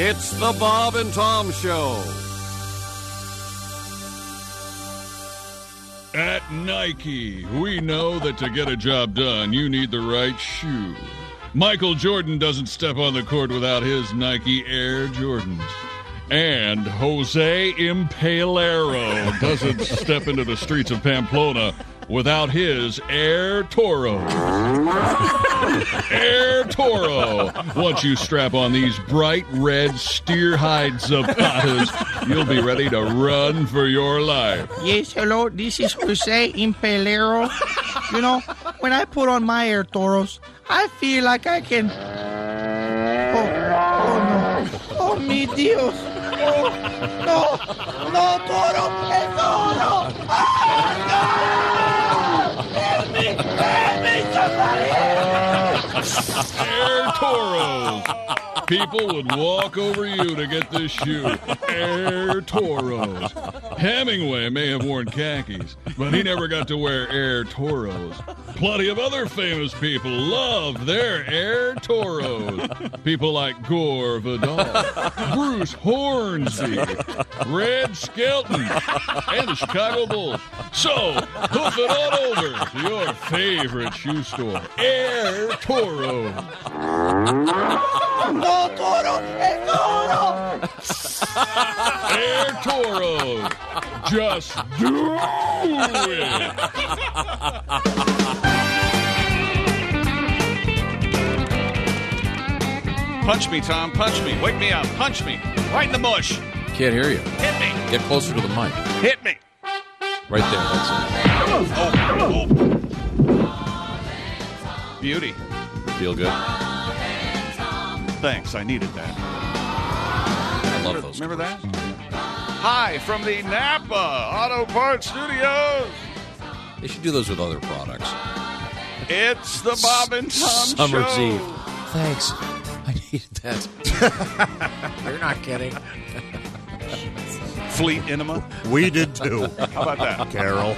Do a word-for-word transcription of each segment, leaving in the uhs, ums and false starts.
It's the Bob and Tom Show. At Nike, we know that to get a job done, you need the right shoe. Michael Jordan doesn't step on the court without his Nike Air Jordans. And Jose Impalero doesn't step into the streets of Pamplona without his Air Toro. Air Toro. Once you strap on these bright red steer hide zapatas, you'll be ready to run for your life. Yes, hello, this is Jose Impalero. You know, when I put on my Air Toros, I feel like I can... Oh, oh no. Oh, mi Dios. Oh, no, no, Toro, el Toro. Oh, no. Help me, help me, somebody. Air Toros. People would walk over you to get this shoe. Air Toros. Hemingway may have worn khakis, but he never got to wear Air Toros. Plenty of other famous people love their Air Toros. People like Gore Vidal, Bruce Hornsby, Red Skelton, and the Chicago Bulls. So, hoof it on over to your favorite shoe store, Air Toros. No, Toro, el Toro. Air Toros. Just do it. Punch me, Tom. Punch me. Wake me up. Punch me. Right in the mush. Can't hear you. Hit me. Get closer to the mic. Hit me. Right there. That's Oh, oh. Beauty. it. Feel good. Thanks. I needed that. I love those. Remember that? Hi from the Napa Auto Parts Studios. They should do those with other products. It's the Bob and Tom Summer's Show. Eve. Thanks. I needed that. You're not kidding. Fleet Enema. We did too. How about that? Carol.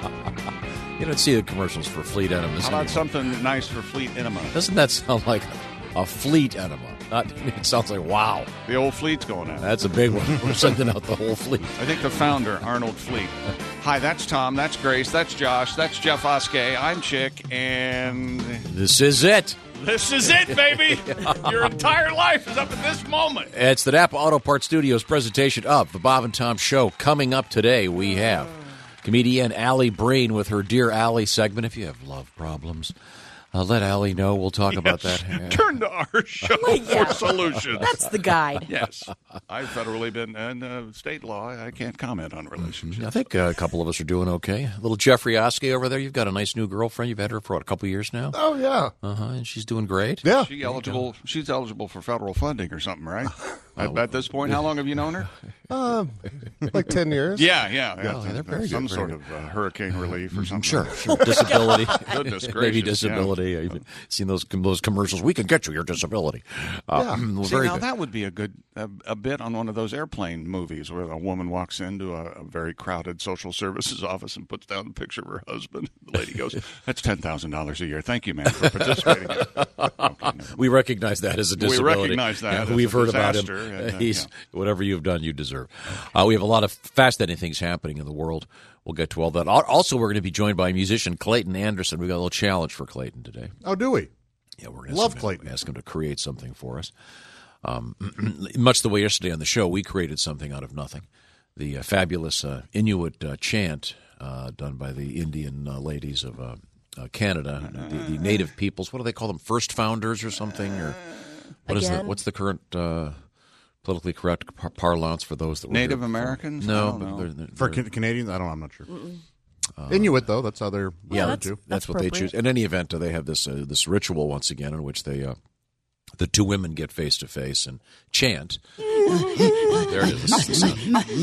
You don't see the commercials for Fleet Enemas. How about anymore. something nice for Fleet Enema? Doesn't that sound like a fleet enema? Not, it sounds like, wow, The old fleet's going out. that's a big one. We're sending out the whole fleet. I think the founder, Arnold Fleet. Hi, that's Tom. That's Grace. That's Josh. That's Jeff Oskey. I'm Chick. And This is it. this is it, baby. Your entire life is up at this moment. It's the Napa Auto Parts Studios presentation of the Bob and Tom Show. Coming up today, we have comedian Allie Breen with her Dear Allie segment. If you have love problems, uh, let Allie know. We'll talk about that. Turn to our show Yeah. for solutions. That's the guide. Yes. I've federally been in uh, state law. I can't comment on relationships. I think uh, a couple of us are doing okay. Little Jeffrey Oskey over there. You've got a nice new girlfriend. You've had her for what, a couple of years now. Oh, yeah. Uh huh. And she's doing great. Yeah. She eligible? She's eligible for federal funding or something, right? at, at this point, how long have you known her? Uh, like ten years. Yeah, yeah. yeah. Oh, they're very Some good, sort very of uh, hurricane relief or something. Sure, sure. Disability. Goodness gracious. Maybe disability. I've seen those those commercials. We can get you your disability. Uh, well, See, very now good. that would be a good a, a bit on one of those airplane movies where a woman walks into a, a very crowded social services office and puts down a picture of her husband. The lady goes, "That's ten thousand dollars a year. Thank you, man, for participating." Okay, We recognize that as a disability. recognize that Yeah, as we've a heard about disaster, him. and, uh, He's yeah. whatever you've done, you deserve. Uh, we have a lot of fascinating things happening in the world. We'll get to all that. Al- Also, we're going to be joined by musician Clayton Anderson. We've got a little challenge for Clayton today. Oh, do we? Yeah, we're going Love to Clayton. ask him to create something for us. Um, much the way yesterday on the show, we created something out of nothing. The uh, fabulous uh, Inuit uh, chant uh, done by the Indian uh, ladies of uh, uh, Canada, the, the native peoples. What do they call them? First founders or something? Or what is the Again? what's the current uh, politically correct par- parlance for those that were Native here before? Americans? I No, don't but know. they're, they're, For they're- Can- Canadians? I don't know. I'm not sure. Inuit, though. That's how they're yeah, referred that's, to. that's That's what they appropriate. choose. In any event, uh, they have this uh, this ritual once again in which they uh, the two women get face to face and chant. There it is. This is the sound.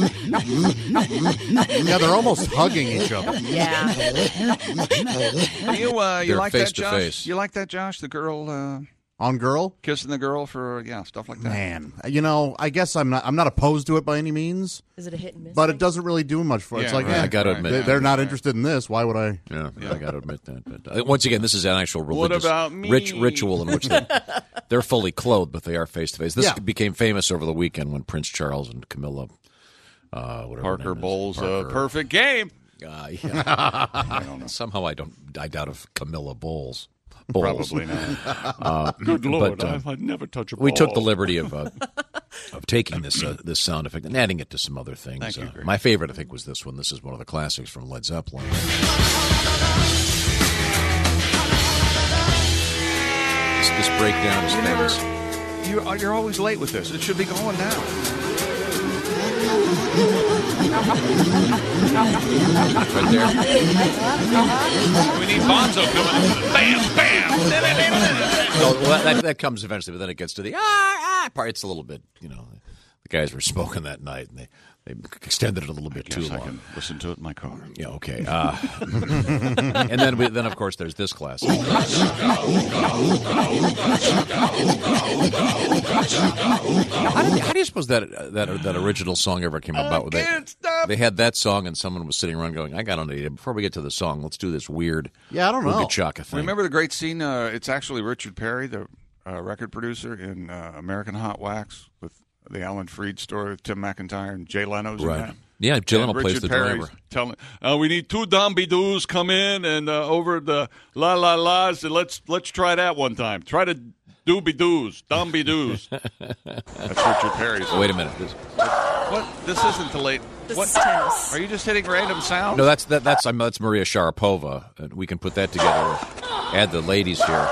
Yeah, they're almost hugging each other. Yeah. You uh, you They're like face that, to Josh? face. You like that, Josh? The girl uh, On girl? Kissing the girl for, yeah, stuff like that. Man, you know, I guess I'm not I'm not opposed to it by any means. Is it a hit and miss? But it doesn't really do much for it. It's Yeah, like, right. yeah, I gotta right. admit, they, that. they're not right. interested in this. Why would I? Yeah, I got to admit that. But uh, once again, this is an actual religious about me? rich ritual in which they, they're fully clothed, but they are face to face. This Yeah. became famous over the weekend when Prince Charles and Camilla, uh, whatever her Parker name is, Bowles, a Parker, perfect game. Uh, yeah. I don't know. Somehow I don't. I doubt if Camilla Bowles. Bowles. Probably not. Uh, Good Lord, but, uh, I've, I'd never touch a ball. we took the liberty of uh, of taking this uh, this sound effect and adding it to some other things. Thank you, uh, Greg. my favorite, I think, was this one. This is one of the classics from Led Zeppelin. This, this breakdown is You never, famous. you're, you're always late with this. It should be going now. Right there. We need Bonzo coming in. Bam, bam. Oh, well, that, that comes eventually, but then it gets to the ah, ah part. It's a little bit, you know, the guys were smoking that night, and they, they extended it a little bit too Yes, I long. can listen to it in my car. Yeah, okay. Uh, and then, we, then of course, there's this classic. How, did, how do you suppose that that that original song ever came about? They, can't stop. they had that song, and someone was sitting around going, "I got an idea. Before we get to the song, let's do this weird, Yeah, I don't know. Ooga Chaka thing." Remember the great scene? Uh, it's actually Richard Perry, the uh, record producer in uh, American Hot Wax, with the Alan Freed story with Tim McIntyre and Jay Leno's in Right. that. Yeah, Jay Leno And plays Richard the Perry's driver. Telling, uh, we need two Domby-Doos come in and uh, over the la la la's. And let's let's try that one time. Try to Doobie-Doos, Domby-Doos. That's Richard Perry's. Oh, wait a minute. This, What? This isn't the late. This what? is tennis. Are you just hitting random sounds? no, that's that, that's um, that's Maria Sharapova. Uh, we can put that together. Add the ladies here.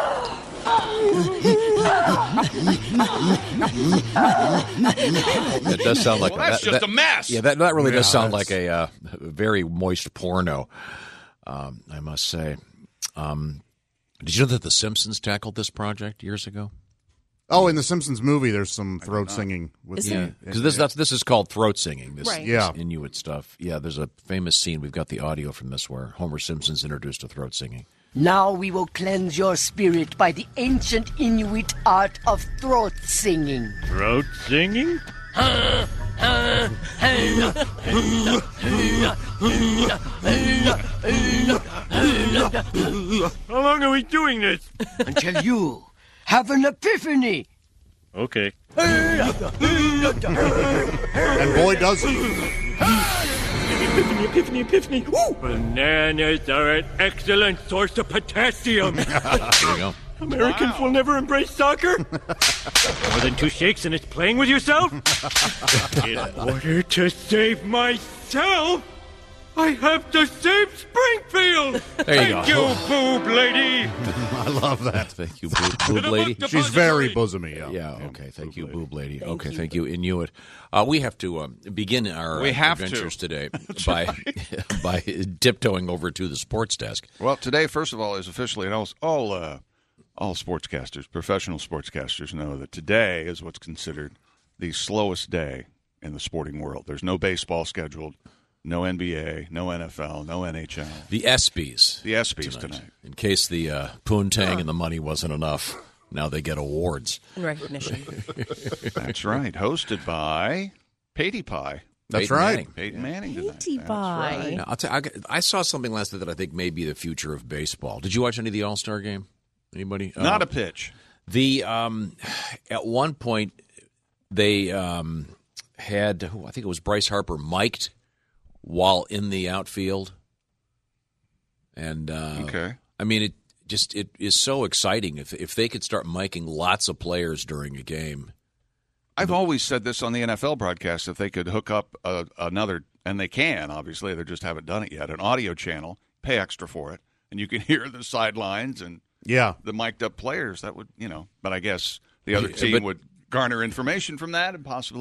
It does sound like Well, that's that, just that- a mess. Yeah, that, that really does Yeah, sound that's- like a uh, very moist porno. Um, I must say. Um, did you know that The Simpsons tackled this project years ago? Oh, in the Simpsons movie, there's some throat singing. With Is the, there? Yeah, because this that's this is called throat singing. This, Right. this Yeah. Inuit stuff. Yeah, there's a famous scene. We've got the audio from this where Homer Simpson's introduced to throat singing. Now we will cleanse your spirit by the ancient Inuit art of throat singing. Throat singing? How long are we doing this? Until you have an epiphany. Okay. and boy, does he. Epiphany, epiphany, epiphany. Woo! Bananas are an excellent source of potassium. There you go. Americans will never embrace soccer. More than two shakes and it's playing with yourself. In order to save myself, I have to save Springfield. There you Thank go. you, boob lady. I love that. Thank you, boob, boob lady. She's very bosomy. Yeah. Yeah. Okay. Thank you, boob lady. Okay. Thank you, Inuit. Uh, we have to um, begin our We uh, have to. adventures today by by tiptoeing over to the sports desk. Well, today, first of all, is officially, and all all, uh, all sportscasters, professional sportscasters know that today is what's considered the slowest day in the sporting world. There's no baseball scheduled, no N B A, no N F L, no N H L. The ESPYs. The ESPYs tonight. In case the uh, poontang and the money wasn't enough, now they get awards. In recognition. That's right. Hosted by Patey Pie. That's Peyton right. Manning. Peyton Manning tonight. Patey That's Pie. right. Now, I'll tell you, I, I saw something last night that I think may be the future of baseball. Did you watch any of the All Star game? Anybody? Not Uh, a pitch. The um, at one point they um, had who, I think it was Bryce Harper mic'd while in the outfield, and uh, Okay. I mean it just it is so exciting if if they could start micing lots of players during a game. I've always said this on the N F L broadcast, if they could hook up a, another, and they can, obviously, they just haven't done it yet, an audio channel, pay extra for it, and you can hear the sidelines and Yeah. the mic'd up players. That would, you know, but I guess the other Yeah, team but- would garner information from that and possibly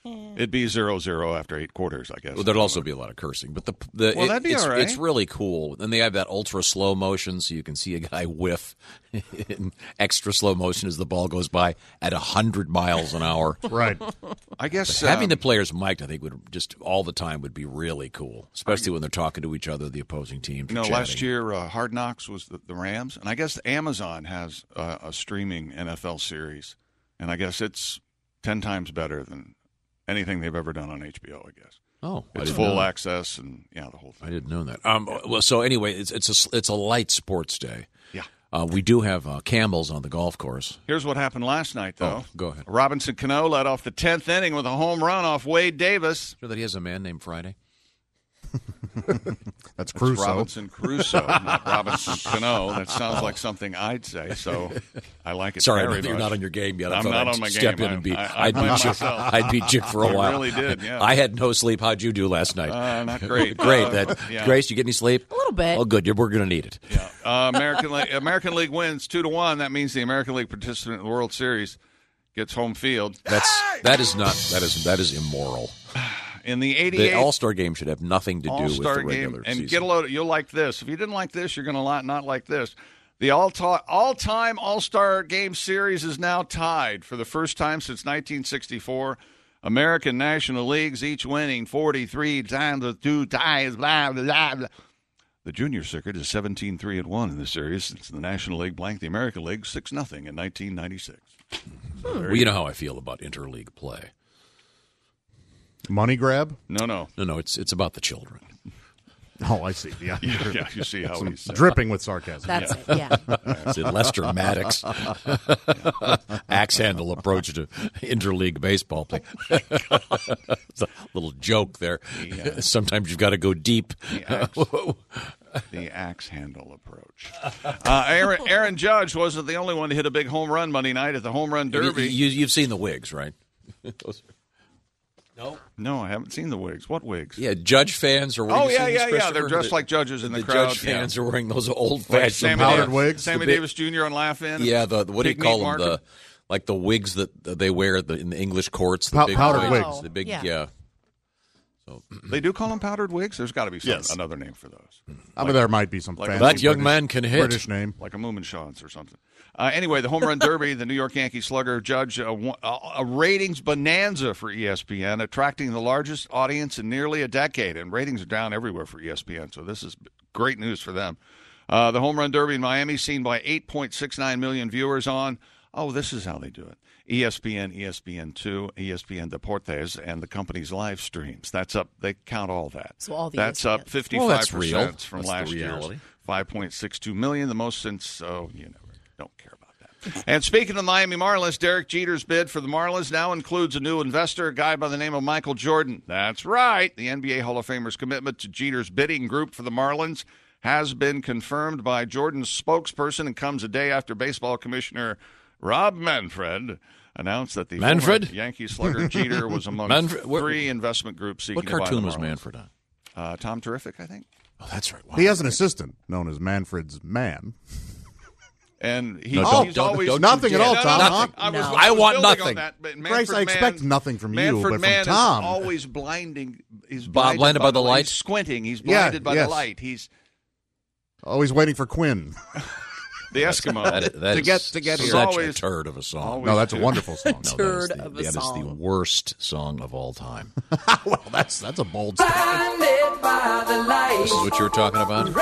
It'd be zero zero after eight quarters, I guess. Well, there'd also be a lot of cursing, but the the Well, it- that'd be it's, all right. it's really cool. And they have that ultra slow motion, so you can see a guy whiff in extra slow motion as the ball goes by at a hundred miles an hour. Right. I guess But having um, the players mic'd, I think, would just all the time would be really cool, especially when they're talking to each other, the opposing teams. You know, chatting. last year uh, Hard Knocks was the, the Rams, and I guess Amazon has uh, a streaming N F L series, and I guess it's ten times better than anything they've ever done on H B O. I guess. Oh, I it's didn't full know that. access, and yeah, the whole thing. I didn't know that. Um, well, so anyway, it's it's a it's a light sports day. Yeah. Uh, we do have uh, camels on the golf course. Here's what happened last night, though. Oh, go ahead. Robinson Cano led off the tenth inning with a home run off Wade Davis. Sure that he has a man named Friday. That's Crusoe. It's Robinson Crusoe, not Robinson Cano. That sounds like something I'd say, so I like it Sorry, I very know that you're much. not on your game yet. I I'm thought not I'd on my step game. in and be. I- I I'd, blame be Chick, myself. I'd be Chick for a You while. really did, yeah. I had no sleep. How'd you do last night? Uh, not great. Great. Uh, that yeah. Grace, you get any sleep? A little bit. Oh, good. You're, we're going to need it. Yeah. Uh, American League, American League wins two to one. That means the American League participant in the World Series gets home field. That's that is not that is that is immoral. In the eighty-eighth The All Star game should have nothing to do with All-Star the regular game, and season. get a load. You'll like this. If you didn't like this, you're going to not like this. The all all-time All-Star Game series is now tied for the first time since nineteen sixty-four. American National Leagues each winning forty-three times with two ties. Blah blah blah. The junior circuit is seventeen three and one in the series since the National League blanked the American League six nothing in nineteen ninety-six. Well, you know how I feel about interleague play. Money grab? No, no, No, no, it's it's about the children. Oh, I see. Yeah, yeah. You see how Some he's dripping with sarcasm. That's it, yeah. It's in Lester Maddox axe handle approach to interleague baseball play. It's a little joke there. Yeah. Sometimes you've got to go deep. The axe, the axe handle approach. Uh, Aaron, Aaron Judge wasn't the only one to hit a big home run Monday night at the Home Run Derby. You, you, you've seen the wigs, right? No, no, I haven't seen the wigs. What wigs? Yeah, Judge fans are. Oh you yeah, seen this, yeah, yeah. Christopher? They're dressed The- like judges in the, the crowd. Judge fans yeah. are wearing those Like old-fashioned Sammy powdered Davis, wigs. Sammy The big- Davis Junior on Laugh In. Yeah, the what do you Pig call meat them? The market. like the wigs that that they wear at the, in the English courts. The Pow- big powdered wigs. wigs. The big, Yeah. yeah. So They do call them powdered wigs. There's got to be some, Yes. another name for those, I mean, there might be some Like fancy that young British- man can hit. British name. like a Moominshaw's or something. Uh, anyway, the Home Run Derby, the New York Yankee slugger Judge, uh, won- uh, a ratings bonanza for E S P N, attracting the largest audience in nearly a decade. And ratings are down everywhere for E S P N, so this is great news for them. Uh, the Home Run Derby in Miami, seen by eight point six nine million viewers on, oh, this is how they do it. E S P N, E S P N two, E S P N Deportes, and the company's live streams. That's up. They count all that. So all the That's E S P Ns. up fifty-five Well, that's percent real. from That's the last year's reality. five point six two million, the most since, oh, you never, don't care about that. And speaking of the Miami Marlins, Derek Jeter's bid for the Marlins now includes a new investor, a guy by the name of Michael Jordan. That's right. The N B A Hall of Famer's commitment to Jeter's bidding group for the Marlins has been confirmed by Jordan's spokesperson and comes a day after baseball commissioner Rob Manfred announced that the Manfred? former Yankee slugger Jeter was among Manfred- what- three investment groups seeking What to buy the cartoon was Marlins. Manfred on? Uh, Tom Terrific, I think. Oh, that's right. Wow. He has an assistant known as Manfred's Man. And he, No, he's don't- don't- always don't Nothing at all, No, Tom. no, huh? I, was, No. I, I was want building on nothing. that, but Grace, Manfred I expect Mann- nothing from you, Manfred but from Mann Tom. is always blinding. He's Bob- blinded, blinded by the light. light? He's squinting. He's Yeah, blinded by yes. the light. He's Always waiting for Quinn. the Eskimo. That is, that To is get- to get here. such Always- a turd of a song. always- No, that's a wonderful song. No, that is Turd the, of a that is the song. worst song of all time. Well, that's that's a bold statement. This is what you were talking about?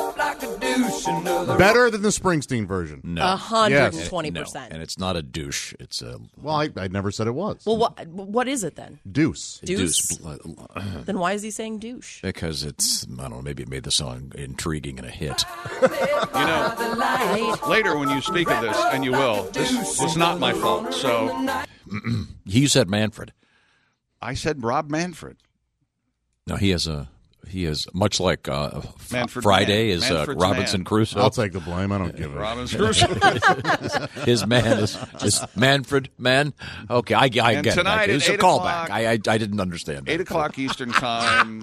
Better than the Springsteen version. No. A hundred and Yes. twenty No, percent. and it's not a douche. It's a Well, I, I never said it was. Well, what what is it then? Deuce. Deuce? deuce. Then why is he saying douche? Because it's, I don't know, maybe it made the song intriguing and a hit. You know, later when you speak of this, and you will, this was not my fault. So You said Manfred. I said Rob Manfred. No, he has a, he is much like uh, F- Manfred Friday Mann. is uh, Manfred's Robinson man. Crusoe. I'll take the blame. I don't give a Robinson Crusoe. His man is, is Manfred Man. Okay, I, I And get tonight it. at It's a eight callback. o'clock- I, I I didn't understand. that. Eight o'clock Eastern time.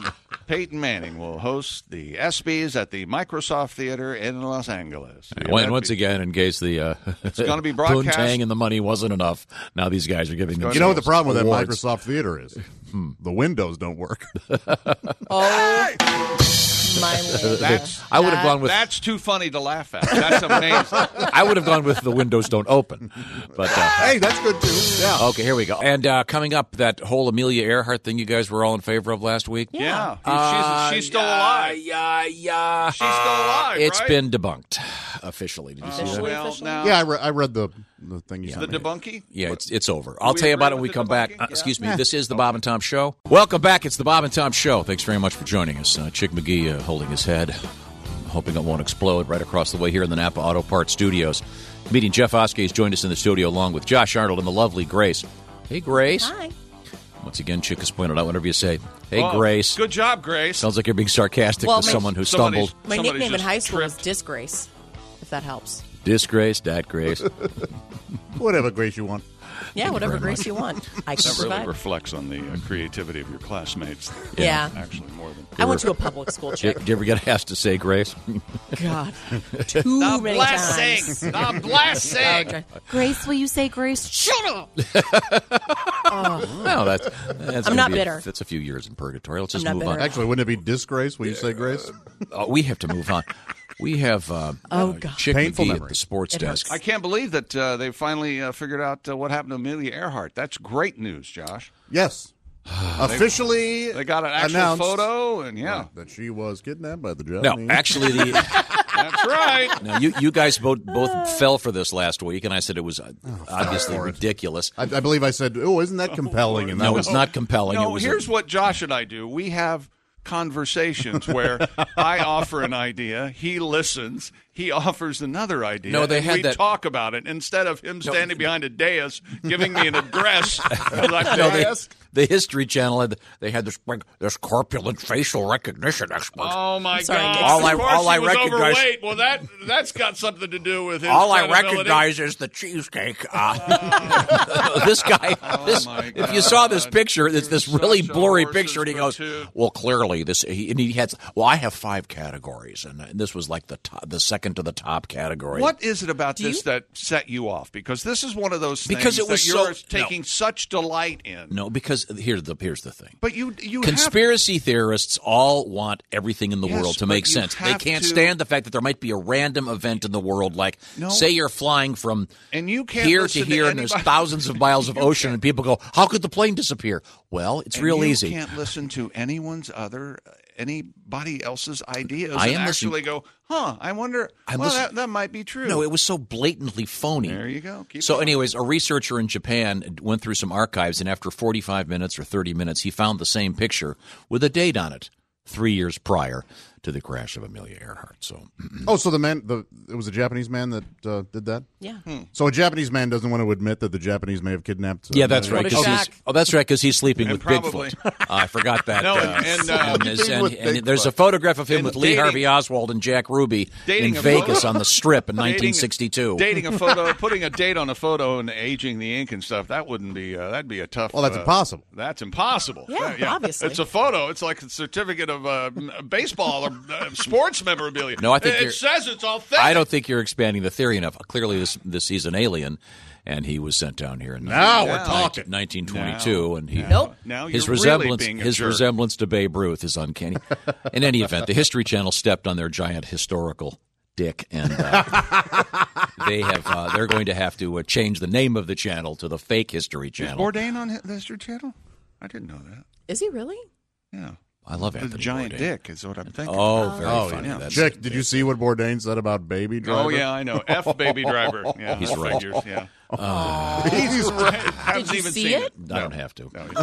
Peyton Manning will host the ESPYs at the Microsoft Theater in Los Angeles. And when, once again, in case the uh, it's going to be broadcast. Poontang and the money wasn't enough, now these guys are giving them. You know what the problem with that awards. Microsoft Theater is? Hmm. The windows don't work. Oh, my Lord. That's, I would have gone with. That's too funny to laugh at. That's amazing. I would have gone with the windows don't open. But uh, hey, that's good too. Yeah. Okay, here we go. And uh, coming up, that whole Amelia Earhart thing you guys were all in favor of last week. Yeah, Uh, she's, she's still yeah, alive. Yeah, yeah. She's still alive. It's right? been debunked officially. Did you see Officially, that? Well, officially? now, Yeah, I, re- I read the the thing you Yeah. sent the me. debunky. Yeah, it's it's over. I'll we tell you about agree it when we with come the back. debunking? Uh, Yeah. excuse me. This is the Bob and Tom Show. Welcome back. It's the Bob and Tom Show. Thanks very much for joining us. Uh, Chick McGee uh, holding his head, hoping it won't explode right across the way here in the Napa Auto Parts Studios. Meeting Jeff Oskey has joined us in the studio along with Josh Arnold and the lovely Grace. Hey, Grace. Hi. Once again, Chick has pointed out whenever you say, hey, Oh, Grace. Good job, Grace. Sounds like you're being sarcastic Well, to my- someone who Somebody's- stumbled. My Somebody's nickname in just high school was tripped. Disgrace, if that helps. Disgrace, that Grace. Whatever grace you want. Yeah, whatever very grace you want. I can That really survive. reflects on the uh, creativity of your classmates. Yeah. Actually, more than. I went to a public school, Did, Chick. did you ever get asked to say Grace? God. Too many times. The blessing. Grace, will you say Grace? Shut up! No, that's, that's I'm gonna not be a- bitter. that's a few years in purgatory. Let's just I'm not move on. bitter. Actually, wouldn't it be disgrace when you say grace? Uh, we have to move on. We have uh, Oh, uh, God. Chick Painful McGee at memory. the sports It desk. I can't believe that uh, they finally uh, figured out uh, what happened to Amelia Earhart. That's great news, Josh. Yes. Officially They got an actual announced photo, and yeah, that she was kidnapped by the No, Japanese. actually, the that's right. now you you guys both both fell for this last week, and I said it was uh, obviously ridiculous. I, I believe I said, "Oh, isn't that compelling?" And that No, was it's not compelling. No, it was here's a, what Josh and I do. We have conversations where I offer an idea, he listens, he offers another idea. No, they and had we that- talk about it instead of him standing behind a dais giving me an address. Like, no, they, "Yes." the History Channel had they had this like, this corpulent facial recognition expert. Oh my sorry, God! Nick. All I- of course all he I was recognize- overweight. Well, that that's got something to do with his All I credibility. recognize is the cheesecake. Uh, this guy, this, Oh, my if you saw this God. picture, it's this You're really such a blurry horse's picture, and he goes, patoot. "Well, clearly this." He, and he had, well, I have five categories, and, and this was like the top, the second to the top category. What is it about Do this you- that set you off? Because this is one of those things Because it was that you're so- taking such delight in. No, because here's the here's the thing. But you you have Conspiracy theorists all want everything in the Yes, world to but make you sense. They have can't to- stand the fact that there might be a random event in the world, like No. say you're flying from And you can't here to listen to here, and there's anybody- thousands of miles of You ocean, can't- and people go, "How could the plane disappear?" Well, it's and real you easy. can't listen to anyone's other anybody else's ideas I and am actually go, huh? I wonder. I'm well, listen- that, that might be true. No, it was so blatantly phony. There you go. Keep So, going. anyways, a researcher in Japan went through some archives, and after forty-five minutes or thirty minutes, he found the same picture with a date on it, three years prior to the crash of Amelia Earhart. So, Oh, so the man, the it was a Japanese man that uh, did that. Yeah. So a Japanese man doesn't want to admit that the Japanese may have kidnapped. Uh, yeah, that's right. What a 'cause shock. he's, oh, that's right, because he's sleeping And with probably- Bigfoot. Uh, I forgot that. No, uh, and- and, uh, and there's, Sleeping and- with and there's a Bigfoot. photograph of him And with Lee dating- Harvey Oswald and Jack Ruby Dating in a Vegas photo- on the Strip in Dating- nineteen sixty-two. Dating a photo, putting a date on a photo, and aging the ink and stuff. That wouldn't be. Uh, that'd be a tough. Well, that's uh, impossible. That's impossible. Yeah, Uh, obviously. It's a photo. It's like a certificate of uh, baseball or uh, sports memorabilia. No, I think it, you're- it says it's authentic. I don't think you're expanding the theory enough. Clearly, this this he's an alien, and he was sent down here in Now nineteen- we're talking. nineteen twenty-two, and he Nope. Now his you're resemblance really being a his jerk. resemblance to Babe Ruth is uncanny. In any event, the History Channel stepped on their giant historical dick, and uh, they have uh, they're going to have to uh, change the name of the channel to the Fake History Is Channel. Bourdain on the History Channel? I didn't know that. Is he really? Yeah. I love The Anthony giant Bourdain. dick is what I'm thinking. Oh, very Oh, funny. yeah. That's- Chick, did you see what Bourdain said about Baby Driver? Oh, yeah, I know. F Baby Driver. Yeah, He's that right. figures, yeah. He's right. Haven't you even see seen it? I don't have to. No.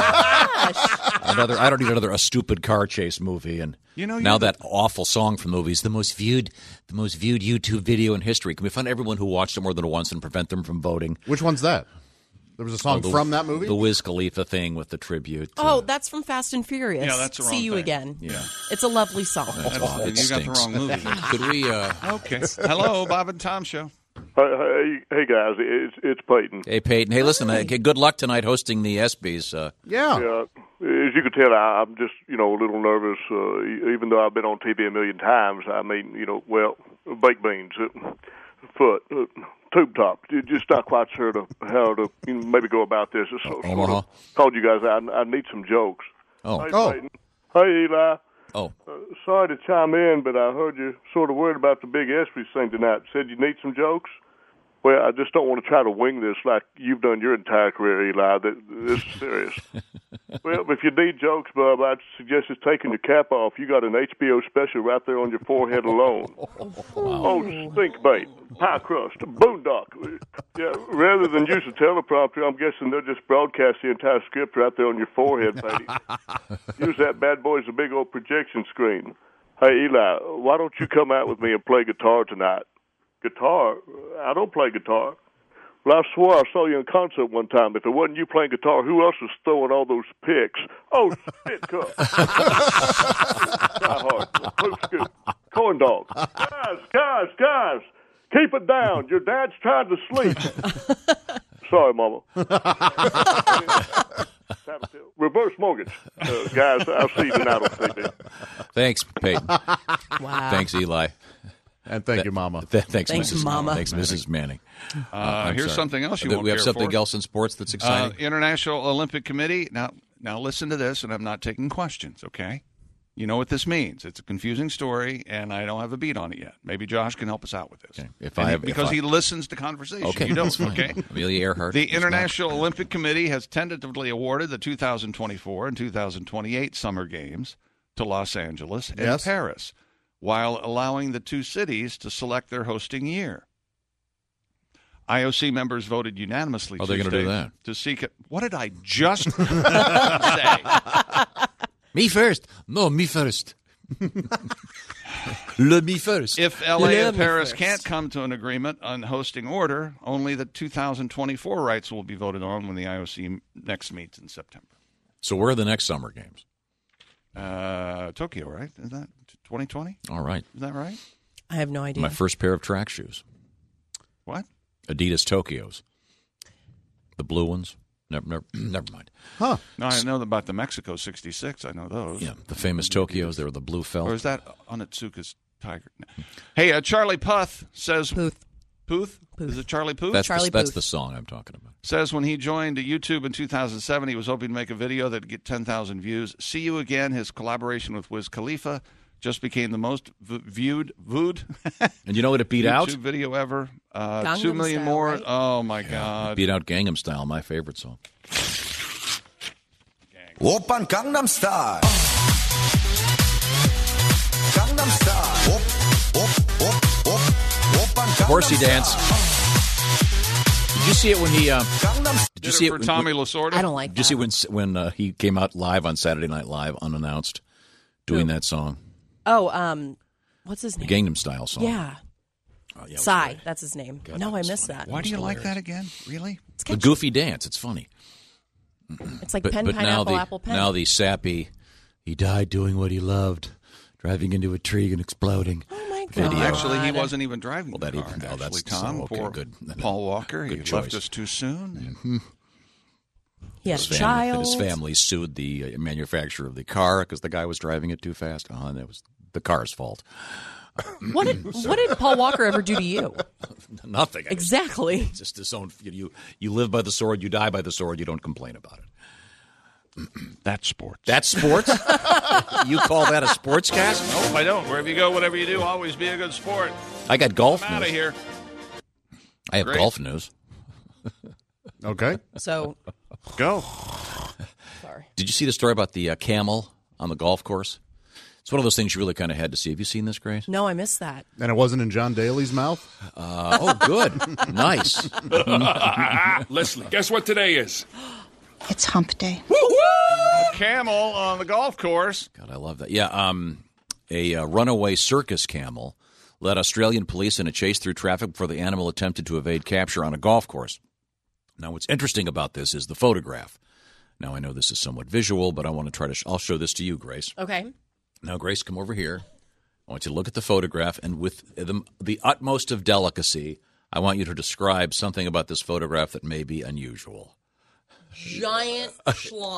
Another, I don't need another a stupid car chase movie. And You know, now you're that awful song from the movie is the most viewed, the most viewed YouTube video in history. Can we find everyone who watched it more than once and prevent them from voting? Which one's that? There was a song Oh, the- from that movie. The Wiz Khalifa thing with the tribute. Oh, uh, that's from Fast and Furious. Yeah, that's the See wrong you thing. again. Yeah. It's a lovely song. that's That's- awful. It you got the stinks. wrong movie. Could we? Uh, Okay. Hello, Bob and Tom Show. Hey, hey guys, it's it's Peyton. hey, Peyton. Hey, listen. Uh, good luck tonight hosting the ESPYs. Uh, yeah. Yeah, as you can tell, I, I'm just, you know, a little nervous, uh, even though I've been on T V a million times. I mean, you know, well, baked beans, uh, foot, uh, tube top. Just not quite sure to, how to you know, maybe go about this. So, uh, sort of told you guys I, I need some jokes. Oh. Hey, oh. Peyton. Hey, Eli. Oh. Uh, sorry to chime in, but I heard you sort of worried about the big ESPYs thing tonight. Said you need some jokes? Well, I just don't want to try to wing this like you've done your entire career, Eli. This is serious. Well, if you need jokes, Bub, I'd suggest just taking your cap off. You got an H B O special right there on your forehead alone. Oh, stink bait, pie crust, boondock. Yeah, rather than use a teleprompter, I'm guessing they'll just broadcast the entire script right there on your forehead, Patty. Use that bad boy as a big old projection screen. Hey, Eli, why don't you come out with me and play guitar tonight? Guitar? I don't play guitar. Well, I swore I saw you in concert one time. If it wasn't you playing guitar, who else was throwing all those picks? Oh, spit cup. Die hard. Poop scoop. Corn dog. Guys, guys, guys, keep it down. Your dad's trying to sleep. Sorry, Mama. Reverse mortgage. Uh, guys, I'll see you tonight on T V. Thanks, Peyton. Wow. Thanks, Eli. And thank you, Mama. Th- thanks, Thanks, Missus Mama. Thanks, Missus Manning. Uh, I'm here's sorry. something else you Uh, won't We have care something for. else in sports that's Uh, exciting. International Olympic Committee. Now, now listen to this, and I'm not taking questions, okay? You know what this means. It's a confusing story, and I don't have a beat on it yet. Maybe Josh can help us out with this. Okay. If And I he- have, because if I, he listens to conversation. okay, You don't, that's fine. okay? Amelia Earhart. The is not- International Olympic Committee has tentatively awarded the two thousand twenty-four and two thousand twenty-eight Summer Games to Los Angeles and Yes. Paris, while allowing the two cities to select their hosting year. I O C members voted unanimously Oh, they're gonna Tuesday do that. to seek it. What did I just say? Me first. No, me first. Le me first. If L A Yeah, and me Paris first. can't come to an agreement on hosting order, only the two thousand twenty-four rights will be voted on when the I O C next meets in September. So where are the next Summer Games? Uh, Tokyo, right? Is that twenty twenty? All right. Is that right? I have no idea. My first pair of track shoes. What? Adidas Tokyos. The blue ones. Never, never, never mind. Huh. No, I know about the Mexico sixty-six. I know those. Yeah, the famous Tokyos. They were the blue felt. Or is that Onitsuka's Tiger? No. Hey, uh, Charlie Puth says... Puth. Puth? Puth. Is it Charlie Puth? That's, Charlie the, that's Puth. the song I'm talking about. Says when he joined YouTube in two thousand seven, he was hoping to make a video that would get ten thousand views. See You Again, his collaboration with Wiz Khalifa, just became the most v- viewed, viewed And you know what it beat YouTube out? video ever. Uh, Gangnam two million Style, more. right? Oh, my God. Beat out Gangnam Style, my favorite song. Oppan Gangnam Style. Gangnam Style. Op, op, op, op. Oppan Gangnam Horsey Style. dance. Did you see it when he? Uh, Gangnam did Did you see it it for when, Tommy when- Lasorda? I don't like Did you that. see when when uh, he came out live on Saturday Night Live unannounced, doing that song, Oh, um, what's his the name? Gangnam Style song? Yeah. Oh, yeah, it was Psy, great. that's his name. God, no, that I was missed funny. that. Why do you like hilarious. that again? Really? It's The catchy. goofy dance. It's funny. It's like But, pen, but now pineapple, the apple, pen. now the sappy, he died doing what he loved, driving into a tree and exploding. oh, my God. Video. Actually, he wasn't even driving Well, the that car. even- oh, actually, that's- Tom. so, okay, Poor good. Paul Walker. Good he choice. left us too soon. He had His a family, child. his family sued the uh, manufacturer of the car because the guy was driving it too fast. Uh, and it was the car's fault. What did what did Paul Walker ever do to you? Nothing. Exactly. It's just his own. You you live by the sword. You die by the sword. You don't complain about it. That's sports. That's sports. You call that a sports cast? Nope, I don't. Wherever you go, whatever you do, always be a good sport. I got golf I'm out news. of here. I have Great. golf news. Okay. So, Go. sorry. Did you see the story about the uh, camel on the golf course? It's one of those things you really kind of had to see. Have you seen this, Grace? No, I missed that. And it wasn't in John Daly's mouth? Uh, oh, good. Nice. Leslie, guess what today is? It's hump day. Camel on the golf course. God, I love that. Yeah, um, a uh, runaway circus camel led Australian police in a chase through traffic before the animal attempted to evade capture on a golf course. Now, what's interesting about this is the photograph. Now, I know this is somewhat visual, but I want to try to sh- – I'll show this to you, Grace. Okay. Now, Grace, come over here. I want you to look at the photograph, and with the, the utmost of delicacy, I want you to describe something about this photograph that may be unusual. giant schlong.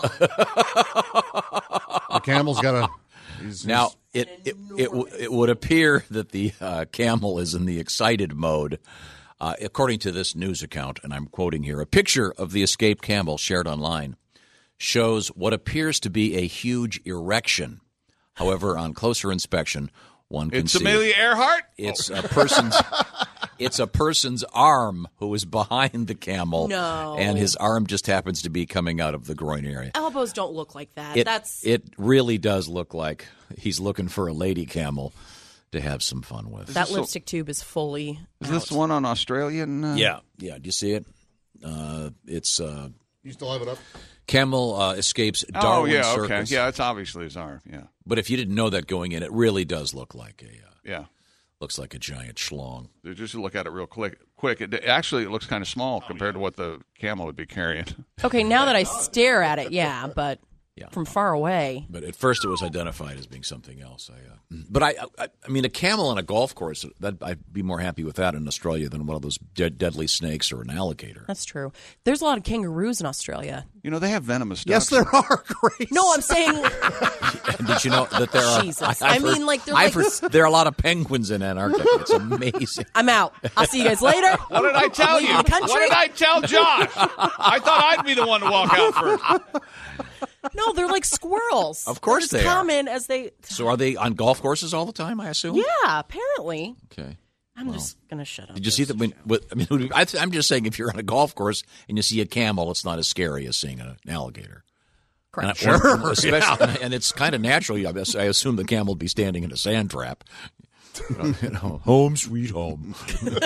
The camel's got a. He's, Now, he's, it it, it, w- it would appear that the uh, camel is in the excited mode. Uh, according to this news account, and I'm quoting here, a picture of the escaped camel shared online shows what appears to be a huge erection. However, on closer inspection, one can It's see Amelia Earhart? it's a person's it's a person's arm who is behind the camel, No. and his arm just happens to be coming out of the groin area. Elbows don't look like that. It, That's it really does look like he's looking for a lady camel to have some fun with. that lipstick tube is fully. Is out. this the one on Australian? Uh... Yeah, yeah. Do you see it? Uh, it's uh, you still have it up? camel uh, escapes Oh, Darwin yeah, Circus. okay. Yeah, it's obviously his arm, yeah. But if you didn't know that going in, it really does look like a uh, Yeah. looks like a giant schlong. Just look at it real quick. Quick, it, actually, it looks kind of small compared to what the camel would be carrying. Okay, now that I stare at it, yeah, but Yeah. from far away. But at first, it was identified as being something else. I, uh, but I, I, I mean, a camel on a golf course. That I'd be more happy with that in Australia than one of those dead, deadly snakes or an alligator. That's true. There's a lot of kangaroos in Australia. You know, they have venomous ducks. Yes, there are. Grace. No, I'm saying And did you know that there are? Jesus. I, I I've mean, heard- like, they're I've like- heard there are a lot of penguins in Antarctica. It's amazing. I'm out. I'll see you guys later. What did I tell Leave you? the country. What did I tell Josh? I thought I'd be the one to walk out first. No, they're like squirrels. Of course they're they as are. common as they. So are they on golf courses all the time? I assume. Yeah, apparently. Okay. I'm just gonna shut up. Did you see that? When, what, I mean, I th- I'm just saying, if you're on a golf course and you see a camel, it's not as scary as seeing an alligator. Correct. And I- Sure, and especially, yeah. and it's kind of natural. I guess- I assume the camel would be standing in a sand trap. You know, you know, home sweet home.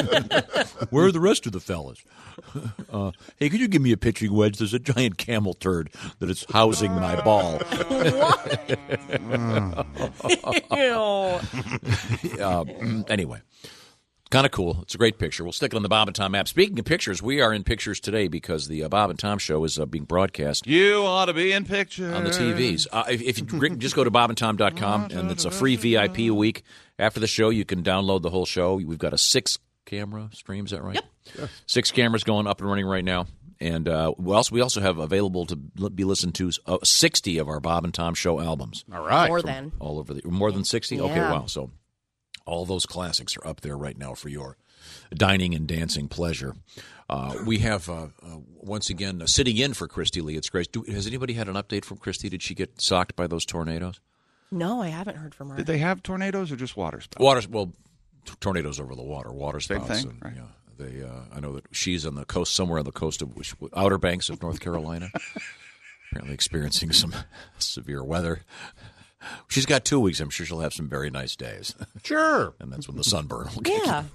Where are the rest of the fellas? Uh, hey, could you give me a pitching wedge? There's a giant camel turd that is housing my ball. Ew. uh, anyway, kind of cool. It's a great picture. We'll stick it on the Bob and Tom app. Speaking of pictures, we are in pictures today because the uh, Bob and Tom show is uh, being broadcast You ought to be in pictures. on the T Vs. Uh, if, if you just go to bob and tom dot com, and it's a free V I P a week. After the show, you can download the whole show. We've got a six-camera stream. Is that right? Yep. Six cameras going up and running right now. And uh, we also we also have available to be listened to uh, sixty of our Bob and Tom show albums. All right. More From than. all over the more than sixty. Okay, Yeah. wow. So all those classics are up there right now for your dining and dancing pleasure. Uh, we have uh, uh, once again uh, sitting in for Christy Lee. It's great. Do, has anybody had an update from Christy? Did she get socked by those tornadoes? No, I haven't heard from her. Did they have tornadoes or just water spouts? Water, well, t- tornadoes over the water, water Same spouts. thing, and, right. Yeah, they. Uh, I know that she's on the coast, somewhere on the coast of which, Outer Banks of North Carolina. Apparently experiencing some severe weather. She's got two weeks. I'm sure she'll have some very nice days. Sure. And that's when the sunburn will kick Yeah.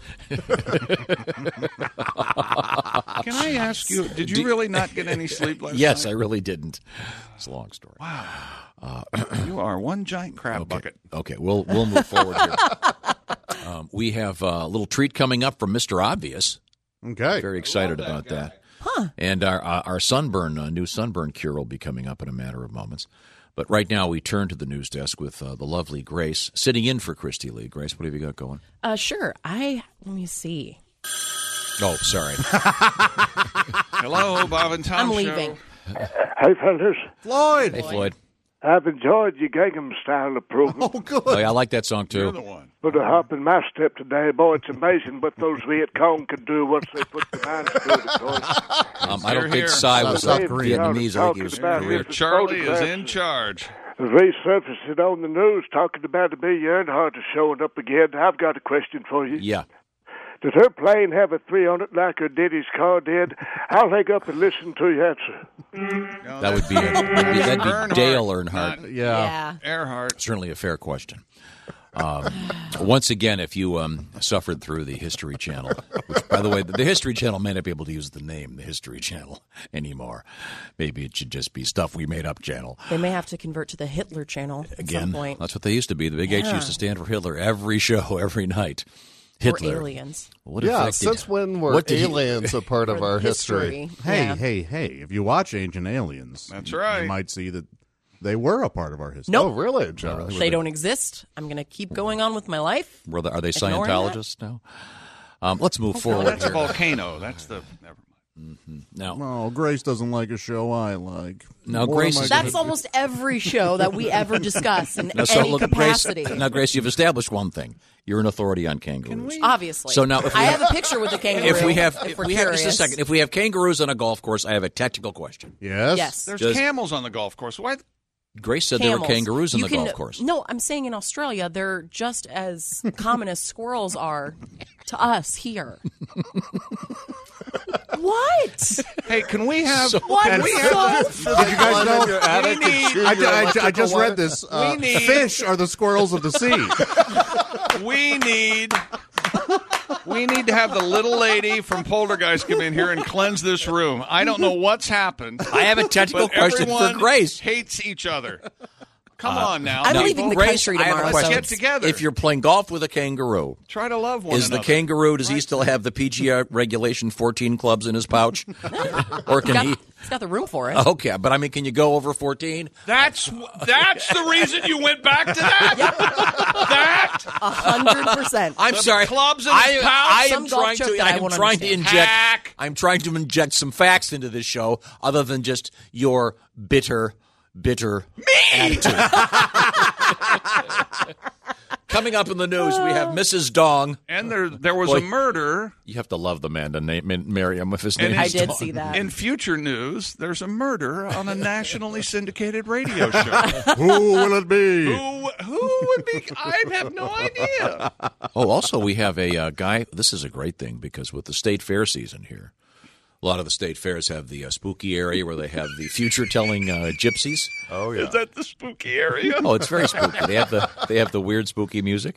Can I ask you, did you really not get any sleep last Yes, night? I really didn't. It's a long story. Wow. You are one giant crab Okay. bucket. Okay, we'll we'll move forward here. Um, we have a little treat coming up from Mister Obvious. Okay. Very excited about that. Huh. And our our our sunburn, uh, new sunburn cure will be coming up in a matter of moments. But right now, we turn to the news desk with uh, the lovely Grace, sitting in for Christy Lee. Grace, what have you got going? Uh, sure. I let me see. Oh, sorry. Hello, Bob and Tom I'm show. leaving. Hey, fellas, Floyd. Hey, Floyd. I've enjoyed your Gangnam Style of program. Oh, good. Oh, yeah, I like that song too. You're the one. Put a hop in my step today. Boy, it's amazing what those Viet Cong can do once they put their minds to it, of course. Um, I don't Here, think here. Cy was South uh, Korea. Vietnamese. I think he was Talking about Korean. different Charlie is photographs in charge. Resurfacing on the news, talking about Amelia Earhart is showing up again. I've got a question for you. Yeah. Did her plane have a three on it like her Diddy's car did? I'll hang up and listen to your answer. No, That would be, a, that'd be, that'd be Earnhardt, Dale Earnhardt. not Yeah. Yeah. Earhart. Certainly a fair question. Um, once again, if you um, suffered through the History Channel, which, by the way, the History Channel may not be able to use the name the History Channel anymore. Maybe it should just be Stuff We Made Up Channel. They may have to convert to the Hitler channel at Again, some point. that's what they used to be. The Big H Yeah. used to stand for Hitler every show, every night. Hitler. Or aliens. What Yeah, affected- since when were what did he- aliens a part of Or our history. history? Hey, Yeah. hey, hey, if you watch Ancient Aliens, That's you- right. you might see that they were a part of our history. Nope. Oh, really? John? They don't exist. I'm going to keep going on with my life. Were they, are they Ignoring Scientologists now? Um, let's move Oh, forward that's a here. volcano. That's the. Never mind. Mm-hmm. Now, oh, Grace doesn't like a show I like. Now, What Grace am I is- gonna That's do? almost every show that we ever discuss in now, so any look, capacity. Grace, now, Grace, you've established one thing. You're an authority on kangaroos. Obviously. So now, if we I have, have a picture with the kangaroo. if we have, if if we're we have just a curious. second, if we have kangaroos on a golf course, I have a technical question. Yes. Yes. There's Does- camels on the golf course. Why? Grace said Camels. there were kangaroos on You the can- golf course. No, I'm saying in Australia, they're just as common as squirrels are to us here. What? Hey, can we have? So- What? Can we have? So Did you guys know? We need. I, ju- I ju- I just read this. Uh, We need- Fish are the squirrels of the sea. We need. We need to have the little lady from Poltergeist come in here and cleanse this room. I don't know what's happened. I have a technical but question for everyone Grace. Hates each other. Come on now. I'm Now, leaving the Grace, country I have a tomorrow. question. So Get together. If you're playing golf with a kangaroo, Try to love one is the another. kangaroo, does he still have the P G A regulation fourteen clubs in his pouch? Or can got, he? he's got the room for it. Okay, but I mean, can you go over fourteen? That's that's the reason you went back to that. That A hundred percent. I'm The sorry. clubs in I, his pouch? I Some am golf trying joke to. that I I am won't trying to understand. inject. Hack. I'm trying to inject some facts into this show, other than just your bitter, bitter attitude. Coming up in the news, we have Missus Dong. And there, there was Boy. a murder. You have to love the man to name marry him if his And name I is did Dong. see that. In future news, there's a murder on a nationally syndicated radio show. Who will it be? Who, who would be? I have no idea. Oh, also, we have a uh, guy. This is a great thing because with the state fair season here, a lot of the state fairs have the uh, spooky area where they have the future-telling uh, gypsies. Oh yeah. Is that the spooky area? Oh, it's very spooky. They have the they have the weird spooky music.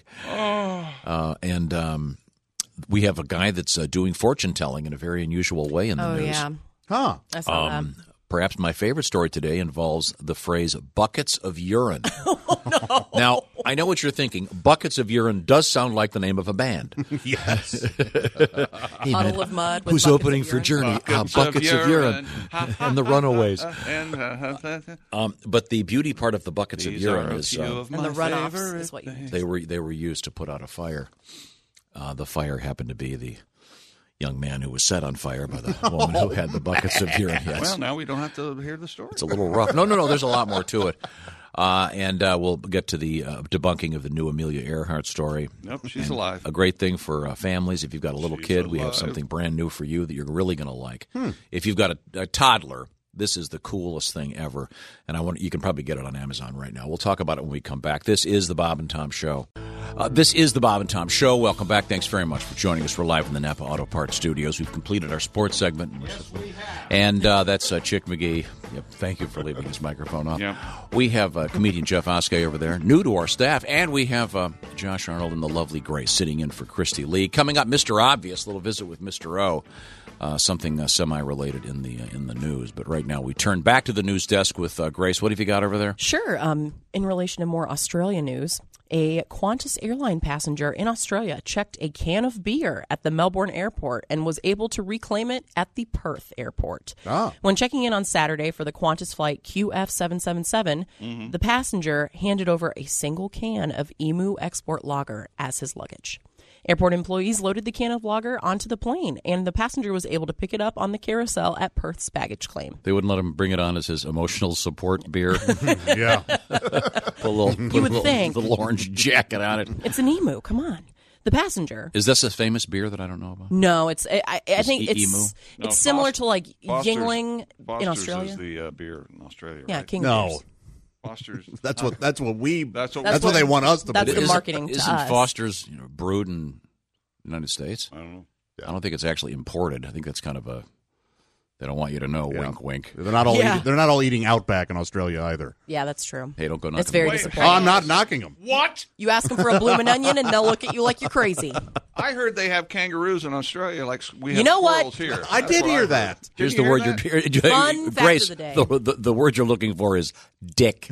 Uh, and um, we have a guy that's uh, doing fortune telling in a very unusual way in the Oh news. yeah, Huh. I saw Um, perhaps my favorite story today involves the phrase "buckets of urine." Oh, no. Now, I know what you're thinking. Buckets of urine does sound like the name of a band. Yes. that. Puddle of mud. With Who's buckets opening of for urine. Journey? Buckets Uh, of buckets of urine, urine. and the Runaways. And, uh, Um, but the beauty part of the buckets these of urine are a is few uh, of And the my runoffs favorite is what you things. they were they were used to put out a fire. Uh, the fire happened to be the young man who was set on fire by the woman who had the buckets of urine. Yes. Well, now we don't have to hear the story. It's a little rough. No, no, no. There's a lot more to it. Uh, and uh, we'll get to the uh, debunking of the new Amelia Earhart story. Nope, she's And alive. A great thing for uh, families. If you've got a little She's kid, we have alive. something brand new for you that you're really going to like. If you've got a, a toddler, this is the coolest thing ever. And I want you can probably get it on Amazon right now. We'll talk about it when we come back. This is the Bob and Tom Show. Uh, this is the Bob and Tom Show. Welcome back. Thanks very much for joining us. We're live from the Napa Auto Parts Studios. We've completed our sports segment. Yes, we have. And uh, that's uh, Chick McGee. Yep, thank you for leaving his microphone off. Yeah. We have uh, comedian Jeff Oskey over there, new to our staff. And we have uh, Josh Arnold and the lovely Grace sitting in for Christy Lee. Coming up, Mister Obvious, a little visit with Mister O. Uh, something uh, semi-related in the uh, in the news. But right now we turn back to the news desk with uh, Grace. What have you got over there? Sure. Um, in relation to more Australia news, a Qantas airline passenger in Australia checked a can of beer at the Melbourne airport and was able to reclaim it at the Perth airport. Ah. When checking in on Saturday for the Qantas flight Q F seven seven seven, Mm-hmm. the passenger handed over a single can of Emu Export Lager as his luggage. Airport employees loaded the can of lager onto the plane, and the passenger was able to pick it up on the carousel at Perth's baggage claim. They wouldn't let him bring it on as his emotional support beer. Yeah. Put a little, put You a would little, think. little orange jacket on it. It's an Emu. Come on. The passenger. Is this a famous beer that I don't know about? No, it's. I, I, I Is think E- it's. Emu? It's No, similar Foster- to like Foster's- Yingling in Foster's Australia. is the uh, beer in Australia, Yeah, right? King No. Beers. Foster's. That's what. That's what we. That's what. That's, That's what what- they want us to that's believe. the Isn't- marketing to Isn't us. Foster's you know, brewed in the United States? I don't know. I don't think it's actually imported. I think that's kind of a. They don't want you to know. Yeah. Wink, wink. They're not all. Yeah. Eating, they're not all eating Outback in Australia either. Yeah, that's true. Hey, don't go knocking. That's very them. Wait. disappointing. Oh, I'm not knocking them. What? You ask them for a bloomin' onion, and they'll look at you like you're crazy. I heard they have kangaroos in Australia, like we have You know what? squirrels here. I That's did what hear heard. that. Here's Did the you word hear you're. Fun fact Grace, of the day. The, the, the word you're looking for is dick.